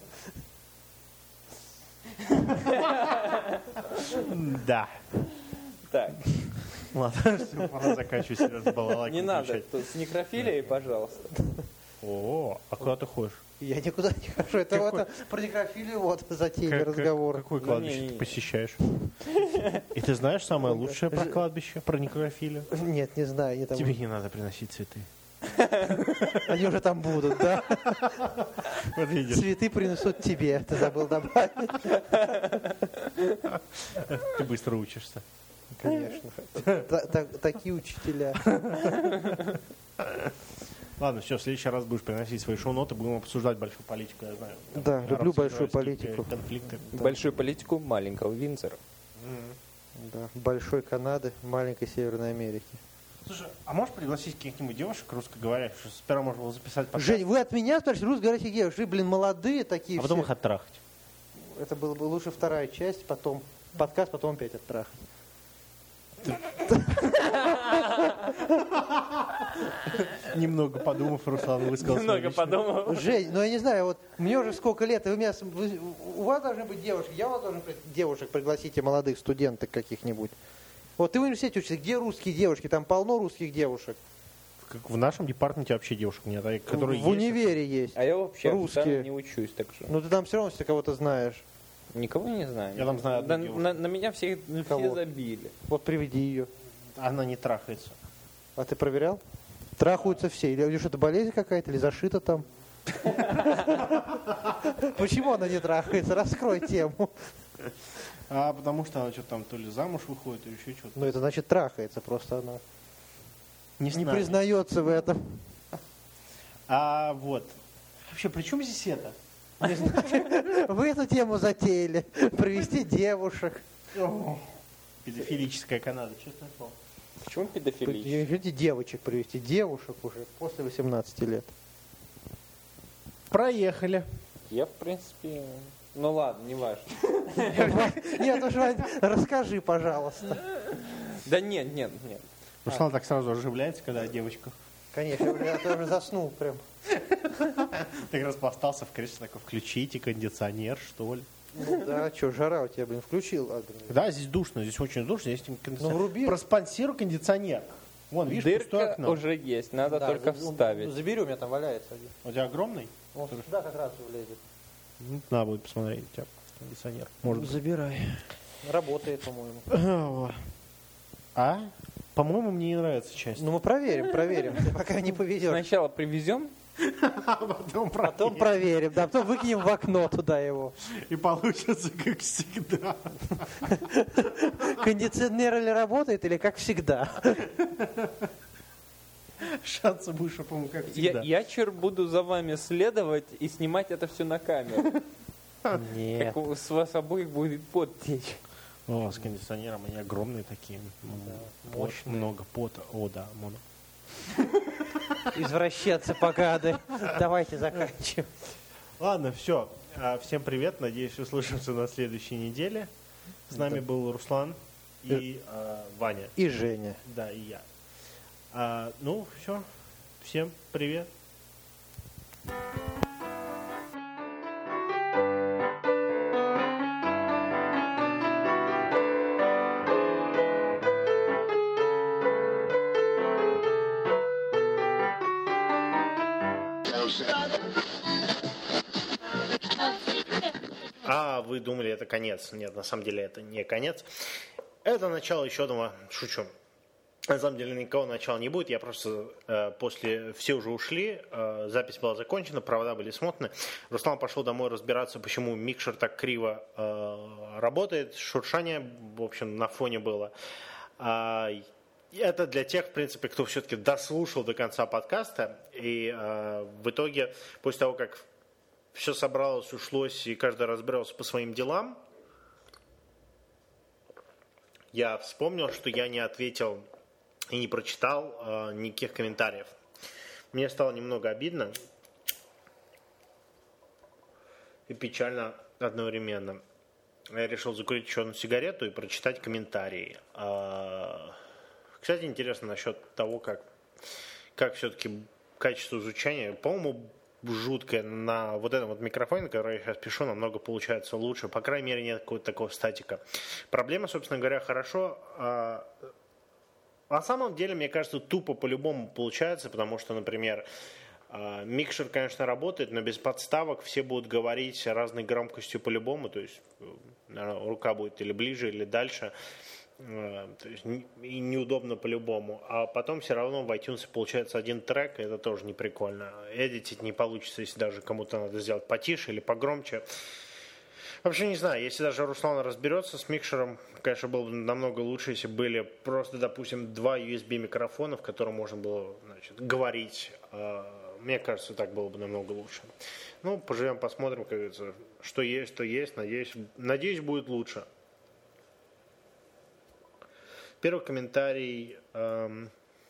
Да. Так, Ладно, все, пора заканчивать серьезно балалайку. не надо, включать. тут с некрофилией, пожалуйста. О, а куда ты ходишь? Я никуда не хожу. Это Какой- вот про некрофилию вот затеяли Как- как- разговор. Какое Ну, кладбище не, ты не. посещаешь? И ты знаешь самое лучшее про кладбище, про некрофилию? Нет, не знаю, они там, Тебе не надо приносить цветы. они уже там будут, да? Вот видишь, Цветы принесут тебе, ты забыл добавить. ты быстро учишься. Конечно. Та- та- Такие учителя. Ладно, все, в следующий раз будешь приносить свои шоу-ноты, будем обсуждать большую политику, я знаю. Да, люблю большую Арабско-израильские политику. Конфликты. Большую политику маленького Виндзора. Да. Большой Канады, маленькой Северной Америки. Слушай, а можешь пригласить каких-нибудь девушек русскоговорящих? Что сперва можно было записать подкаст, Жень, вы от меня спрашиваете, русскоговорящих девушек, вы, блин, молодые такие а потом все. их оттрахать. Это было бы лучше вторая часть, потом подкаст, потом опять оттрахать. Немного подумав, Руслан высказал свою Немного личную- подумал. Жень, ну я не знаю, вот мне уже сколько лет, и вы меня, с- вы- у вас должны быть девушки, я у вас должен быть девушек, пригласите молодых студенток каких-нибудь. Вот ты в университете учишься, где русские девушки? Там полно русских девушек. Как в нашем департаменте вообще девушек нет, а которые в есть, универе есть. А я вообще Русские. официально не учусь, так что Ну ты там все равно если кого-то знаешь. никого не знаю. Я там знаю одну на, девушку. на- на меня все, Кого? все забили. Вот приведи ее. она не трахается. А ты проверял? Трахаются все. Или у нее что-то болезнь какая-то, или зашито там? Почему она не трахается? Раскрой тему. А потому что она что-то там то ли замуж выходит, или еще что-то. Ну это значит трахается, просто она Не, не знаю. признается в этом. А вот. Вообще, при чем здесь это? Вы эту тему затеяли. Привести девушек. Педофилическая Канада, честное слово. Почему педофилия? Привести девочек привести. Девушек уже после восемнадцати лет. Проехали. Я, в принципе... Ну ладно, не важно. Нет, уж, Вань, расскажи, пожалуйста. Да нет, нет, нет. Руслан так сразу оживляется, когда о девочках. Конечно, я уже- я тоже заснул прям. Ты как раз остался в кресле, такой, включите кондиционер, что ли. Ну да, что, жара у тебя, блин, включил. А, блин. Да, здесь душно, здесь очень душно, здесь кондиционер. Ну, вруби. Проспонсируй кондиционер. Вон, видишь, пустое Дырка окно. уже есть, надо Да, только ну, вставить. Забери, у меня там валяется один. У тебя огромный? Он сюда как раз влезет. Ну, надо будет посмотреть, у тебя кондиционер. Может быть. Забирай. Работает, по-моему. А? По-моему, мне не нравится часть. Ну мы проверим, проверим. Ты пока не повезешь. Сначала привезем, Потом Потом проверим, да, потом выкинем в окно туда его. И получится, как всегда. Кондиционер или работает, или как всегда. Шансы выше, по-моему, как я, всегда. ячер буду за вами следовать и снимать это все на камеру. Нет. Как у- с вас обоих будет пот течь. О, с кондиционером они огромные такие. Пот, много пота. О, да, моно. Извращенцы погады. Давайте заканчиваем. Ладно, все. Всем привет. Надеюсь, услышимся на следующей неделе. С нами был Руслан и а, Ваня. И Женя. Да, и я. А, ну, все. Всем привет. А вы думали, это конец? Нет, на самом деле это не конец. Это начало еще одного. Шучу. На самом деле никакого начала не будет. Я просто э, после... Все уже ушли, э, запись была закончена, провода были смотаны. Руслан пошел домой разбираться, почему микшер так криво э, работает. Шуршание, в общем, на фоне было. А, это для тех, в принципе, кто все-таки дослушал до конца подкаста. И э, в итоге, после того, как все собралось, ушлось, и каждый разбирался по своим делам, я вспомнил, что я не ответил и не прочитал э, никаких комментариев. Мне стало немного обидно. и печально одновременно. Я решил закурить еще одну сигарету и прочитать комментарии. Кстати, интересно насчет того, как, как все-таки качество звучания, по-моему, жуткое на вот этом вот микрофоне, который я сейчас пишу, намного получается лучше. По крайней мере, нет какого-то такого статика. Проблема, собственно говоря, хорошо. А на самом деле, мне кажется, тупо по-любому получается, потому что, например, микшер, конечно, работает, но без подставок все будут говорить разной громкостью по-любому, то есть рука будет или ближе, или дальше, то есть и неудобно по-любому. А потом все равно в iTunes получается один трек, и это тоже не прикольно. Эдитить не получится, если даже кому-то надо сделать потише или погромче. Вообще не знаю, если даже Руслан разберется с микшером, конечно, было бы намного лучше, если были просто, допустим, два ю эс би микрофона, в котором можно было, значит, говорить. Мне кажется, так было бы намного лучше. Ну, поживем, посмотрим, как говорится, что есть, то есть. Надеюсь, надеюсь, будет лучше. Первый комментарий эм,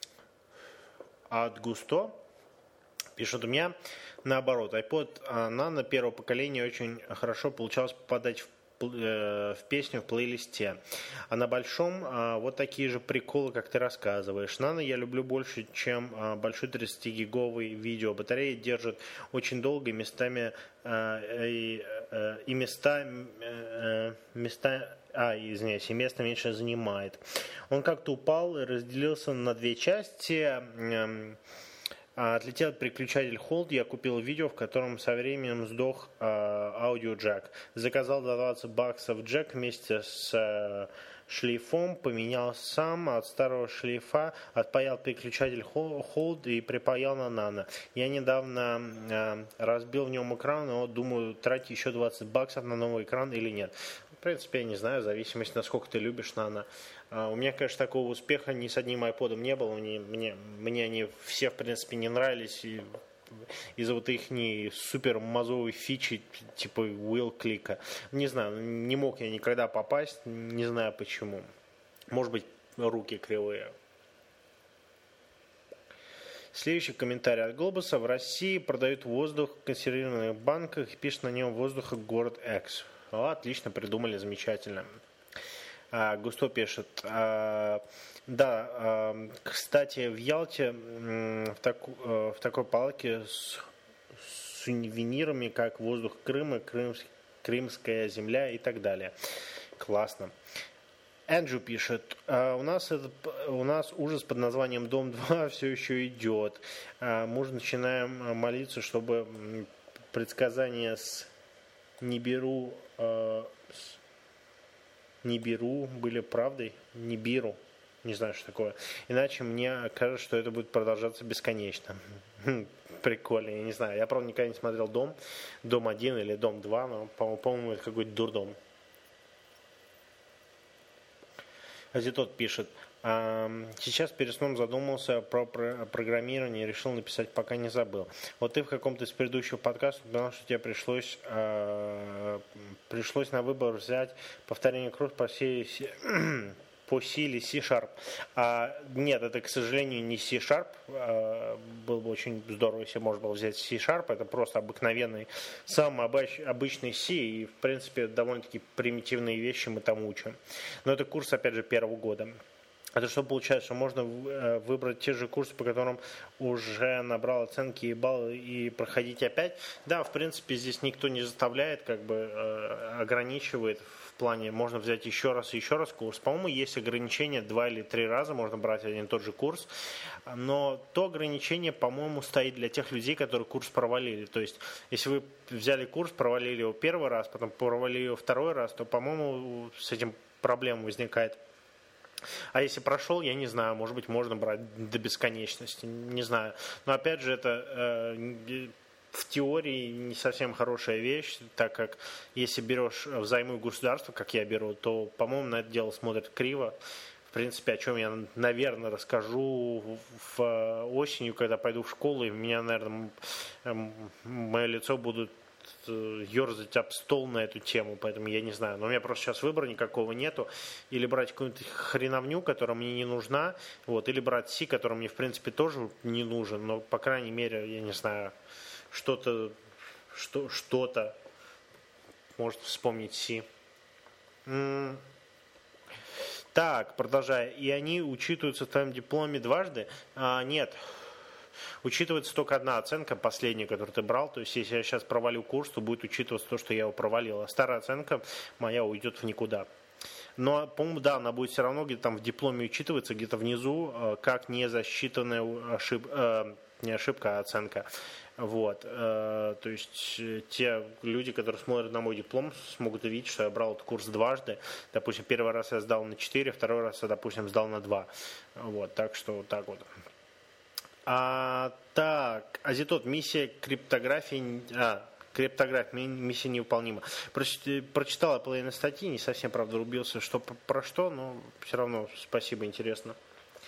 от Густо. Пишет: у меня наоборот, iPod Nano первого поколения очень хорошо получалось попадать в, э, в песню в плейлисте. А на большом э, вот такие же приколы, как ты рассказываешь. Nano я люблю больше, чем э, большой тридцатигиговый видео. Батарея держит очень долго и местами э, и, э, и места э, места А, извиняюсь, и место меньше занимает. Он как-то упал и разделился на две части. Э, Отлетел переключатель Hold, я купил видео, в котором со временем сдох э, аудиоджек. Заказал за двадцать баксов джек вместе с э, шлейфом, поменял сам, от старого шлейфа отпаял переключатель Hold и припаял на Nano. Я недавно э, разбил в нем экран, но думаю, тратить еще двадцать баксов на новый экран или нет. В принципе, я не знаю, в зависимости, насколько ты любишь Nano. Uh, у меня, конечно, такого успеха ни с одним iPod'ом не было. Мне, мне, мне они все, в принципе, не нравились. И, из-за вот их не супер мазовой фичи, типа wheel-клика. Не знаю, не мог я никогда попасть, не знаю почему. Может быть, руки кривые. Следующий комментарий от Глобуса. В России продают воздух в консервированных банках и пишет на нем воздуха город X. О, отлично, придумали, замечательно. Густо пишет: да, кстати, в Ялте в, таку, в такой палке с сувенирами, как воздух Крыма, Крымск, Крымская земля и так далее. Классно. Энджю пишет: у нас, это, у нас ужас под названием Дом два все еще идет. Мы уже начинаем молиться, чтобы предсказания с Нибиру Нибиру были правдой, Нибиру, не знаю, что такое. Иначе мне кажется, что это будет продолжаться бесконечно. Прикольно, я не знаю. Я, правда, никогда не смотрел Дом, Дом один или Дом два, но, по-моему, это какой-то дурдом. Азитот пишет: сейчас перед сном задумался про программирование и решил написать, пока не забыл. Вот ты в каком-то из предыдущих подкастов упоминал, что тебе пришлось, э, пришлось на выбор взять повторение курса по силе, по силе C-Sharp. А, нет, это, к сожалению, не C-Sharp. А, было бы очень здорово, если можно было взять C-Sharp. Это просто обыкновенный, самый обычный C. И, в принципе, довольно-таки примитивные вещи мы там учим. Но это курс, опять же, первого года. Это что получается, что можно выбрать те же курсы, по которым уже набрал оценки и баллы, и проходить опять? Да, в принципе, здесь никто не заставляет, как бы ограничивает в плане, можно взять еще раз и еще раз курс. По-моему, есть ограничение два или три раза, можно брать один и тот же курс. Но то ограничение, по-моему, стоит для тех людей, которые курс провалили. То есть, если вы взяли курс, провалили его первый раз, потом провалили его второй раз, то, по-моему, с этим проблема возникает. А если прошел, я не знаю, может быть, можно брать до бесконечности, не знаю. Но опять же, это э, в теории не совсем хорошая вещь, так как если берешь взаймы государства, как я беру, то, по-моему, на это дело смотрят криво. В принципе, о чем я, наверное, расскажу в осенью, когда пойду в школу, и меня, наверное, мое лицо будут ерзать об стол на эту тему, поэтому я не знаю. Но у меня просто сейчас выбора никакого нету. Или брать какую-нибудь хреновню, которая мне не нужна, вот, или брать Си, который мне, в принципе, тоже не нужен, но, по крайней мере, я не знаю, что-то, что, что-то может вспомнить Си. М- Так, продолжая. И они учитываются в твоем дипломе дважды? А, нет. Учитывается только одна оценка, последняя, которую ты брал. То есть, если я сейчас провалю курс, то будет учитываться то, что я его провалил. А старая оценка моя уйдет в никуда. Но, по-моему, да, она будет все равно где-то там в дипломе учитываться, где-то внизу, как незасчитанная ошибка, не ошибка, а оценка. Вот. То есть те люди, которые смотрят на мой диплом, смогут увидеть, что я брал этот курс дважды. Допустим, первый раз я сдал на четыре, второй раз я, допустим, сдал на два. Вот. Так что вот так вот. А, так, Азитот, миссия криптографии... А, криптография, миссия невыполнима. Прочитал я половину статьи, не совсем, правда, рубился, что про что, но все равно спасибо, интересно.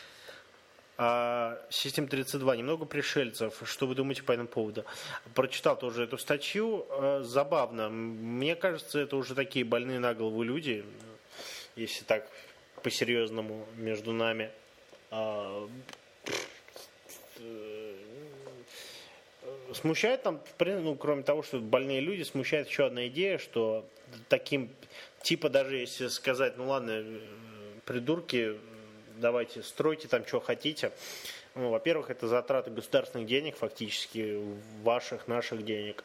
А, Система тридцать два. Немного пришельцев. Что вы думаете по этому поводу? Прочитал тоже эту статью. Забавно. Мне кажется, это уже такие больные на голову люди, если так по-серьезному между нами. Смущает там, ну, кроме того, что больные люди, смущает еще одна идея, что таким, типа даже если сказать, ну ладно, придурки, давайте, стройте там, что хотите. Ну, во-первых, это затраты государственных денег, фактически, ваших, наших денег.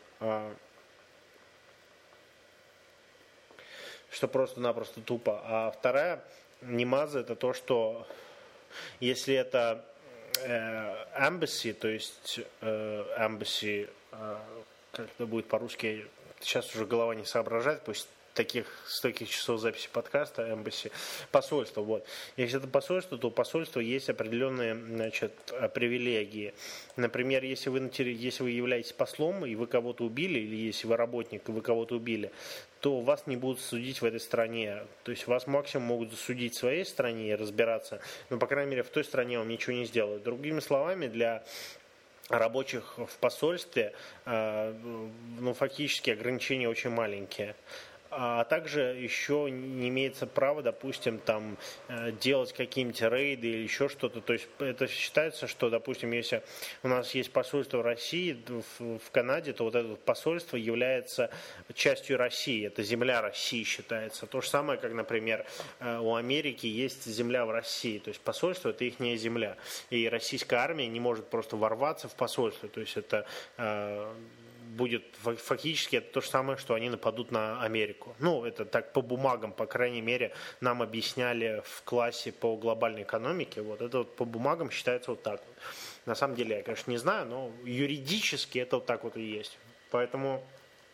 Что просто-напросто тупо. А вторая немаза, это то, что если это embassy, то есть embassy, как это будет по-русски, сейчас уже голова не соображает, пусть таких стольких часов записи подкаста, embassy, посольство, вот. Если это посольство, то у посольства есть определенные, значит, привилегии. Например, если вы, если вы являетесь послом, и вы кого-то убили, или если вы работник, и вы кого-то убили, то вас не будут судить в этой стране. То есть вас максимум могут засудить в своей стране и разбираться, но, по крайней мере, в той стране вам ничего не сделают. Другими словами, для рабочих в посольстве, ну, фактически ограничения очень маленькие. А также еще не имеется права, допустим, там делать какие-нибудь рейды или еще что-то. То есть это считается, что, допустим, если у нас есть посольство в России, в, в Канаде, то вот это посольство является частью России. Это земля России считается. То же самое, как, например, у Америки есть земля в России. То есть посольство – это их земля. И российская армия не может просто ворваться в посольство. То есть это... будет фактически это то же самое, что они нападут на Америку. Ну, это так по бумагам, по крайней мере, нам объясняли в классе по глобальной экономике. Вот это вот по бумагам считается вот так вот. На самом деле, я, конечно, не знаю, но юридически это вот так вот и есть. Поэтому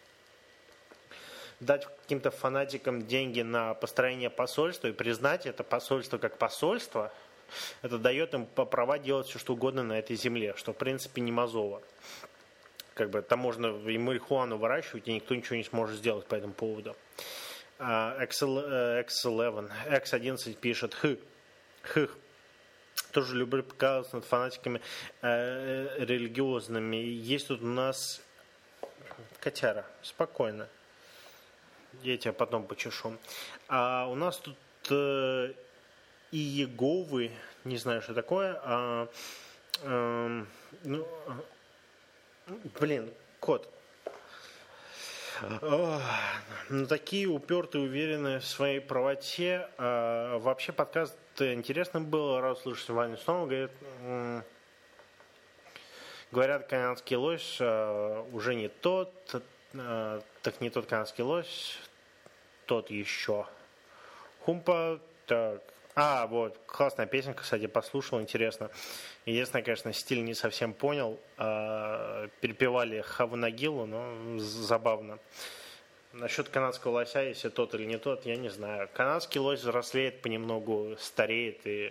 дать каким-то фанатикам деньги на построение посольства и признать это посольство как посольство, это дает им права делать все, что угодно на этой земле, что, в принципе, не мазово. Как бы там можно и марихуану выращивать, и никто ничего не сможет сделать по этому поводу. икс одиннадцать, икс одиннадцать пишет: Хы, хых. Тоже люблю прикалываться над фанатиками э, религиозными. Есть тут у нас котяра, спокойно. Я тебя потом почешу. А у нас тут э, и Иеговы, не знаю, что такое. А, э, ну, Блин, кот. Ну, такие упертые, уверенные в своей правоте. А, вообще подкаст интересно было, раз слышать Ваню снова. Говорит, м- говорят, канадский лось а, уже не тот, а, так не тот канадский лось, тот еще. Хумпа, так. А, вот, классная песенка, кстати, послушал, интересно. Единственное, конечно, стиль не совсем понял. Перепевали Хавнагилу, но забавно. Насчет канадского лося, если тот или не тот, я не знаю. Канадский лось взрослеет понемногу, стареет и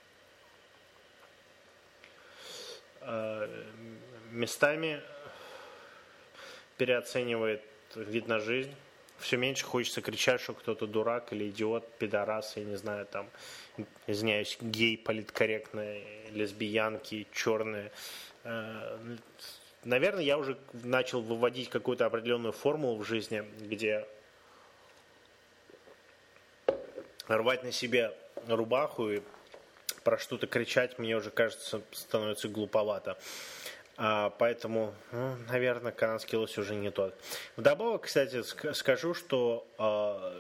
местами переоценивает вид на жизнь. Все меньше хочется кричать, что кто-то дурак или идиот, пидорас, я не знаю, там, извиняюсь, гей, политкорректные, лесбиянки, черные. Наверное, я уже начал выводить какую-то определенную формулу в жизни, где рвать на себе рубаху и про что-то кричать мне уже, кажется, становится глуповато. А, поэтому, ну, наверное, канадский лось уже не тот. Вдобавок, кстати, ск- скажу, что а,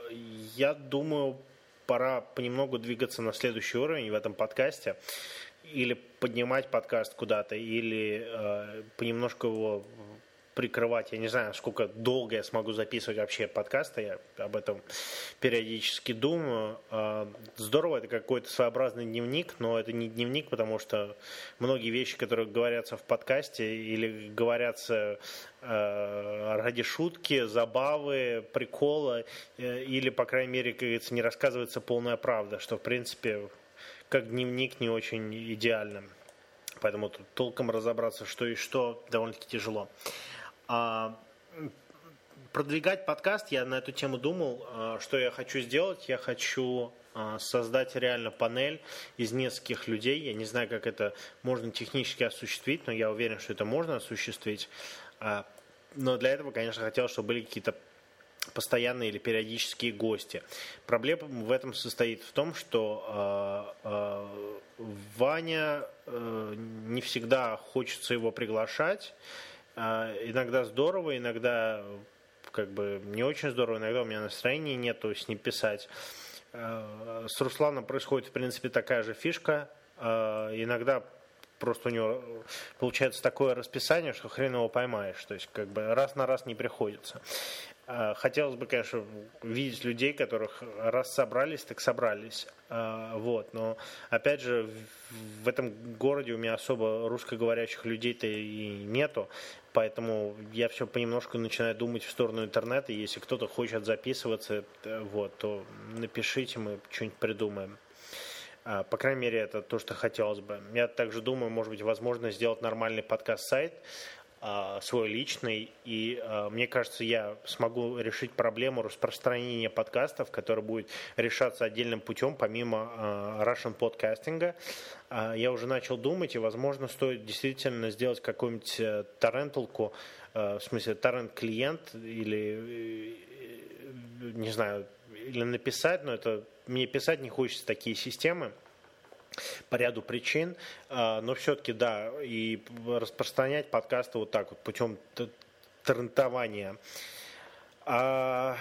я думаю, пора понемногу двигаться на следующий уровень в этом подкасте. Или поднимать подкаст куда-то, или э, понемножку его прикрывать. Я не знаю, сколько долго я смогу записывать вообще подкасты, я об этом периодически думаю. Э, здорово, это какой-то своеобразный дневник, но это не дневник, потому что многие вещи, которые говорятся в подкасте или говорятся э, ради шутки, забавы, прикола, э, или, по крайней мере, как говорится, не рассказывается полная правда, что, в принципе, как дневник не очень идеально. Поэтому тут толком разобраться, что и что, довольно-таки тяжело. А, продвигать подкаст, я на эту тему думал, а, что я хочу сделать. Я хочу а, создать реально панель из нескольких людей. Я не знаю, как это можно технически осуществить, но я уверен, что это можно осуществить. А, но для этого, конечно, хотелось, чтобы были какие-то постоянные или периодические гости. Проблема в этом состоит в том, что э, э, Ваня э, не всегда хочется его приглашать. Э, иногда здорово, иногда как бы не очень здорово, иногда у меня настроения нету с ним писать. Э, с Русланом происходит, в принципе, такая же фишка. Э, иногда просто у него получается такое расписание, что хрен его поймаешь. То есть как бы раз на раз не приходится. Хотелось бы, конечно, видеть людей, которых раз собрались, так собрались. Вот. Но, опять же, в этом городе у меня особо русскоговорящих людей-то и нету. Поэтому я все понемножку начинаю думать в сторону интернета. Если кто-то хочет записываться, вот, то напишите, мы что-нибудь придумаем. По крайней мере, это то, что хотелось бы. Я также думаю, может быть, возможно сделать нормальный подкаст-сайт, свой личный, и мне кажется, я смогу решить проблему распространения подкастов, которая будет решаться отдельным путем, помимо Russian подкастинга. Я уже начал думать, и, возможно, стоит действительно сделать какую-нибудь торренталку, в смысле торрент-клиент, или, не знаю, или написать, но это мне писать не хочется такие системы, по ряду причин, но все-таки, да, и распространять подкасты вот так вот, путем торрентования. А,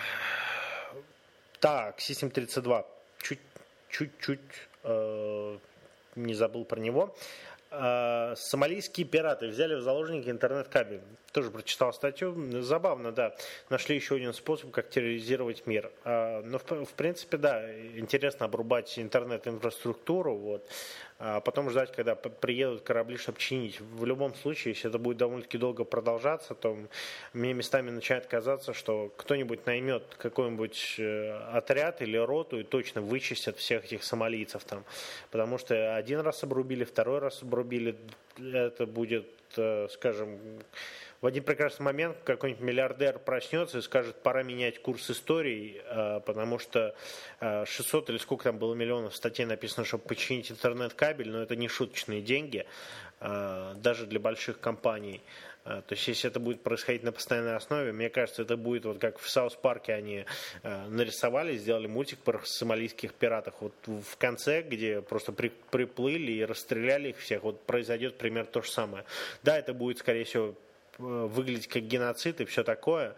так, Систем тридцать два, чуть-чуть э, не забыл про него. А, сомалийские пираты взяли в заложники интернет-кабель. Тоже прочитал статью. Забавно, да. Нашли еще один способ, как терроризировать мир. А, но, в, в принципе, да, интересно обрубать интернет-инфраструктуру, вот, а потом ждать, когда приедут корабли, чтобы чинить. В любом случае, если это будет довольно-таки долго продолжаться, то мне местами начинает казаться, что кто-нибудь наймет какой-нибудь отряд или роту и точно вычистят всех этих сомалийцев там. Потому что один раз обрубили, второй раз обрубили. Это будет, скажем, в один прекрасный момент какой-нибудь миллиардер проснется и скажет, пора менять курс истории, потому что шестьсот или сколько там было миллионов статей написано, чтобы починить интернет-кабель, но это не шуточные деньги, даже для больших компаний. То есть, если это будет происходить на постоянной основе, мне кажется, это будет вот как в Саус-парке они нарисовали, сделали мультик про сомалийских пиратов. Вот в конце, где просто при, приплыли и расстреляли их всех, вот произойдет примерно то же самое. Да, это будет, скорее всего, выглядеть как геноцид и все такое,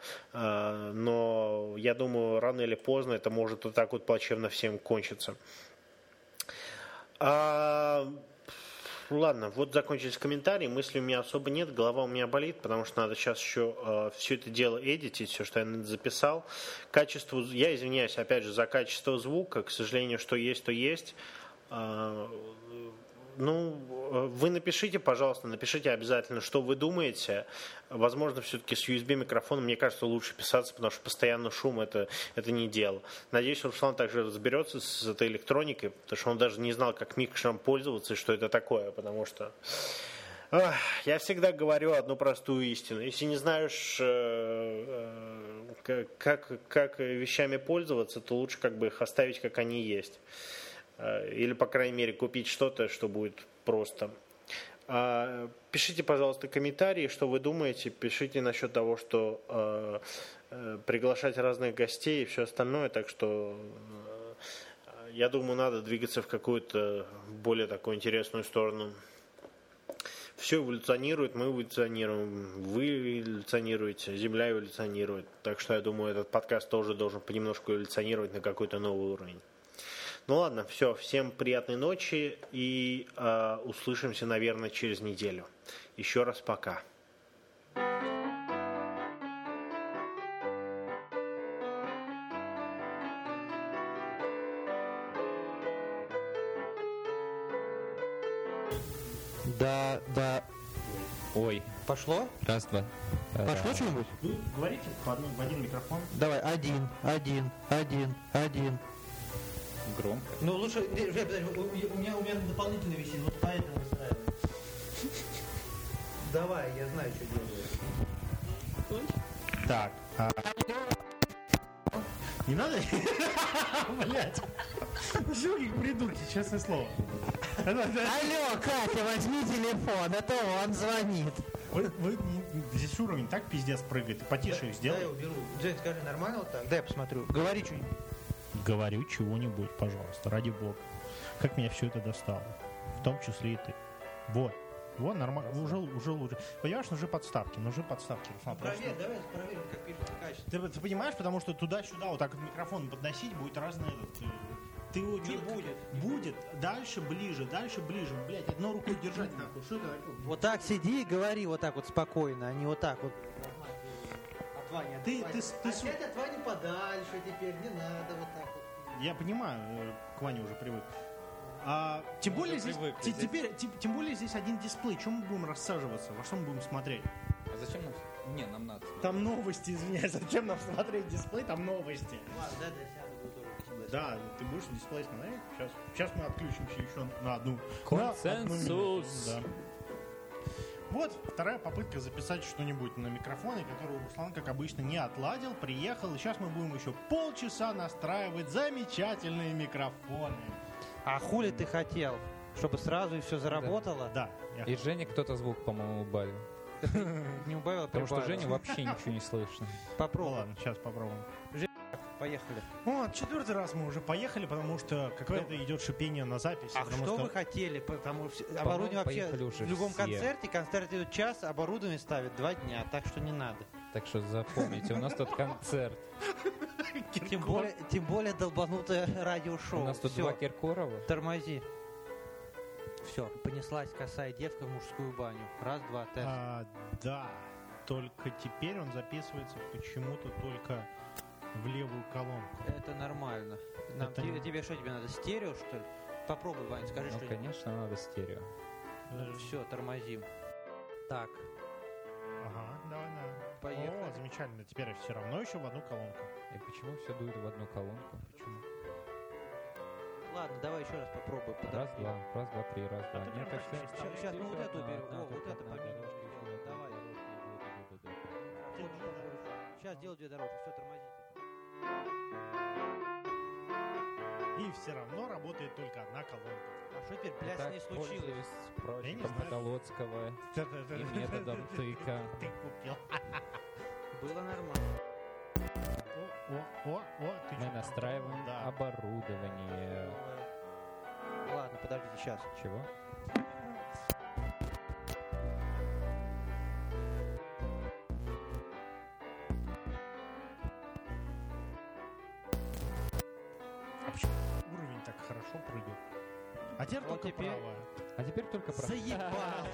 но я думаю, рано или поздно это может вот так вот плачевно всем кончиться. А, ладно, вот закончились комментарии, мыслей у меня особо нет, голова у меня болит, потому что надо сейчас еще э, все это дело эдитить, все, что я записал. Качество, я извиняюсь, опять же, за качество звука, к сожалению, что есть, то есть. Э, Ну, вы напишите, пожалуйста, напишите обязательно, что вы думаете. Возможно, все-таки с ю эс би-микрофоном, мне кажется, лучше писаться, потому что постоянно шум это, это не дело. Надеюсь, Руслан также разберется с этой электроникой, потому что он даже не знал, как микшером пользоваться и что это такое, потому что ах, я всегда говорю одну простую истину. Если не знаешь, как, как вещами пользоваться, то лучше как бы их оставить, как они есть. Или, по крайней мере, купить что-то, что будет просто. Пишите, пожалуйста, комментарии, что вы думаете. Пишите насчет того, что э, приглашать разных гостей и все остальное. Так что, э, я думаю, надо двигаться в какую-то более такую интересную сторону. все эволюционирует, мы эволюционируем, вы эволюционируете, Земля эволюционирует. Так что я думаю, этот подкаст тоже должен понемножку эволюционировать на какой-то новый уровень. Ну ладно, все, всем приятной ночи и э, услышимся, наверное, через неделю. Еще раз пока. Да, да. Ой, Пошло? раз, два. Пошло Раз. что-нибудь? Вы говорите в, одну- в один микрофон. Давай, один, один, один, один. Громко. Ну лучше, не, Жень, подожди, у, у меня, у меня дополнительно висит, вот поэтому устраивает. Давай, я знаю, что делаю. Так. а- Не надо? Блять. Что как придурки, честное слово. Алло, Катя, возьми телефон, это он звонит. Вы, вы не- здесь уровень так пиздец прыгает. Ты потише их Да, я сделай. уберу. Жень, скажи, нормально вот так? Да, я посмотрю. Говори что-нибудь. Говорю чего-нибудь, пожалуйста, ради бога. Как меня все это достало. В том числе и ты. Вот. Вот, нормально. Уже, уже лучше. Понимаешь, нужны подставки. Нужны подставки. Руслан, просто- Проверь, давай проверим, как пишет качество. Ты, ты понимаешь, потому что туда-сюда вот так вот микрофон подносить будет разный этот. э, Ты его Не чё- будет. Будет. Дальше, ближе, дальше, ближе. Блять, одной рукой держать нахуй. Что это такое? Вот так сиди и говори вот так вот спокойно, а не вот так вот. От Вани, от Ты- Вани. ты с- ты с- Опять от Вани подальше теперь, не надо вот так вот. Я понимаю, э, к Ване уже привык. А, тем более здесь, привыкли, те- здесь- теперь, тем, тем более здесь один дисплей. Чем мы будем рассаживаться? Во что мы будем смотреть? А зачем нам? Не, нам надо. Там новости, извиняюсь. Зачем нам смотреть дисплей? Там новости. Ладно, да, да, сяду, буду дорого. Да, ты будешь дисплей смотреть? Сейчас, сейчас мы отключимся еще на одну. Консенсус. на одну минуту, да. Вот вторая попытка записать что-нибудь на микрофоне, которую Руслан, как обычно, не отладил, приехал. И сейчас мы будем еще полчаса настраивать замечательные микрофоны. А хули ты хотел? Чтобы сразу и все заработало? Да, я И Женя кто-то звук, по-моему, убавил. Не убавил, Потому что прибавил. Женю вообще ничего не слышно. Ну Попробуй. ладно, сейчас попробуем. Поехали. Вот, четвертый раз мы уже поехали, потому что какое-то идет шипение на записи. А потому что что вы хотели? Потому что оборудование вообще поехали уже в любом все. концерте, концерт идет час, оборудование ставит два дня, так что не надо. Так что запомните, у нас тут концерт. Тем более, тем более долбанутое радиошоу. У нас тут Всё, два Киркорова. тормози. Все, понеслась косая девка в мужскую баню. Раз, два, тест. А, да, только теперь он записывается почему-то только в левую колонку. Это нормально. Нам, Это тебе, не- тебе что, тебе надо стерео, что ли? Попробуй, Вань, скажи, Ну, что конечно, надо стерео. Все, тормозим. Так, Ага, давай, давай. Поехали. О, замечательно. Теперь все равно еще в одну колонку. И почему все дует в одну колонку? Почему? ладно, давай еще раз попробуй. Раз, два, раз, два, три, раз, два. ты Нет, прям так так все- Сейчас, сейчас мы вот эту уберем. Одна, О, вот только это одна поменьше дорожка, сделаем. еще Давай. одна дорожка, вот, вот, вот, вот. Сейчас делаю две дорожки. Все, тормозите. И все равно работает только одна колонка. А что теперь, блядь, с Так, ней случилось? пользуясь Я не спросиком знаю. Потолоцкого и методом тыка. Ты купил. Было нормально. О, о, о, о, ты Мы чё там? настраиваем Да. оборудование. Ладно, подождите, сейчас. Чего? Уровень так хорошо прыгает. А теперь Вот только теперь- правая. А теперь только про... Заебало.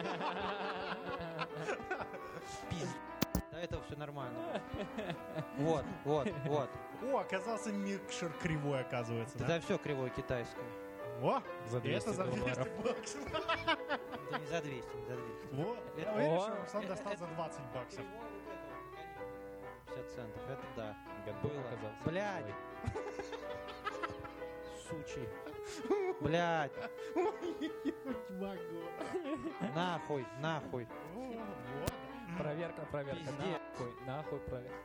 Пиздец. До этого все нормально. Вот, вот, вот. О, оказался микшер кривой, оказывается. Да, Да? все кривое китайское. О, За и двести это за двести долларов. баксов. Да не за двести, не за двести. Вот. Это- А видишь, О. Руслан достал за двадцать баксов. пятьдесят центов, это да. Готов Было. оказался. Блядь. Сучи. Блядь. Не могу. Нахуй, нахуй. О, вот. Проверка, проверка. Пиздец. Нахуй, нахуй проверка.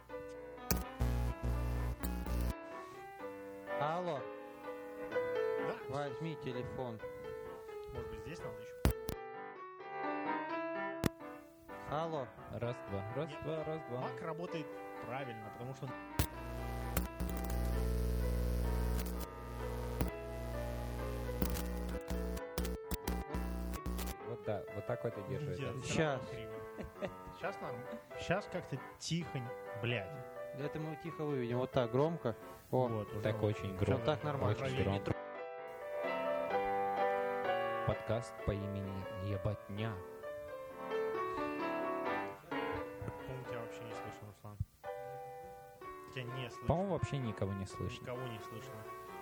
Алло, Да. возьми телефон. Может быть, здесь надо еще. Алло. Раз, два, раз, Нет. два, раз, два. Мак работает правильно, потому что он Вот так, вот так вот и держи. Нет, да. всё равно Щас. криво. Сейчас нам. Сейчас как-то тихонь, блядь. Это мы тихо выведем. Вот так, громко. О, Вот, уже Так вот. очень громко. Вот так нормально. Очень Проверь. громко. Подкаст по имени Ебатня. По-моему, тебя вообще не слышно, Руслан. Тебя не слышно. По-моему, вообще никого не слышно. Никого не слышно.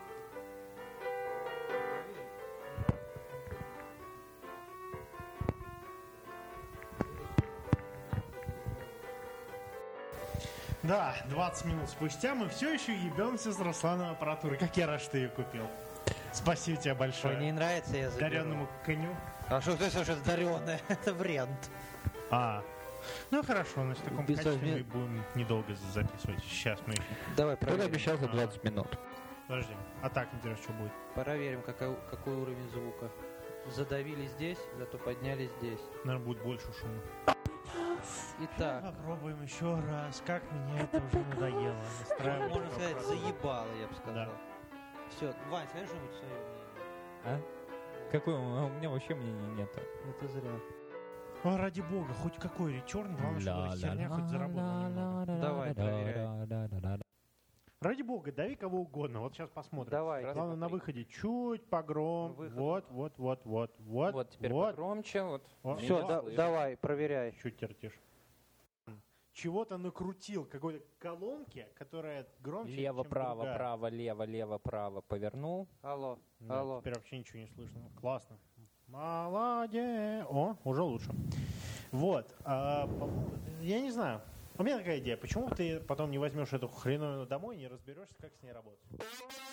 Да, двадцать минут спустя мы все еще ебемся с Русланом аппаратурой. Как я рад, что ты ее купил. Спасибо тебе Что, большое. не нравится, я заберу. Дареному коню. А что ты слушаешь, даренное? Это бренд. А, ну хорошо, значит, в таком Без качестве мы совмет- будем недолго записывать. Сейчас мы еще... Давай Кто проверим. обещал за двадцать минут? Подожди, а так интересно, что будет? Проверим, какой, какой уровень звука. Задавили здесь, зато подняли здесь. Наверное, будет больше шума. Итак, Попробуем еще раз. Как мне это уже надоело. Настраивать можно сказать, вопрос. заебало, я бы сказал. Да. Все, Вань, скажи что-нибудь свое мнение. А? Какое? У меня вообще мнения нету. Это зря. О, ради бога, хоть какой ретерн, главное, чтобы эта херня хоть заработала немного. Давай, проверяй. Ради бога, дави кого угодно. Вот сейчас посмотрим. Давай. Главное, на выходе чуть погром. Выход. Вот, вот, вот, вот, вот. Вот теперь вот. погромче. Вот. Вот. Все, Меня да- слышно. давай, проверяй. Чуть терпишь. Чего-то накрутил, какой-то колонки, которая громче, Лево, чем право, другая. право, лево, лево, право. Повернул. Алло, Да, алло. теперь вообще ничего не слышно. Классно. Молодец. О, уже лучше. Вот. а, по поводу- я не знаю. У меня такая идея. Почему ты потом не возьмешь эту хреновину домой и не разберешься, как с ней работать?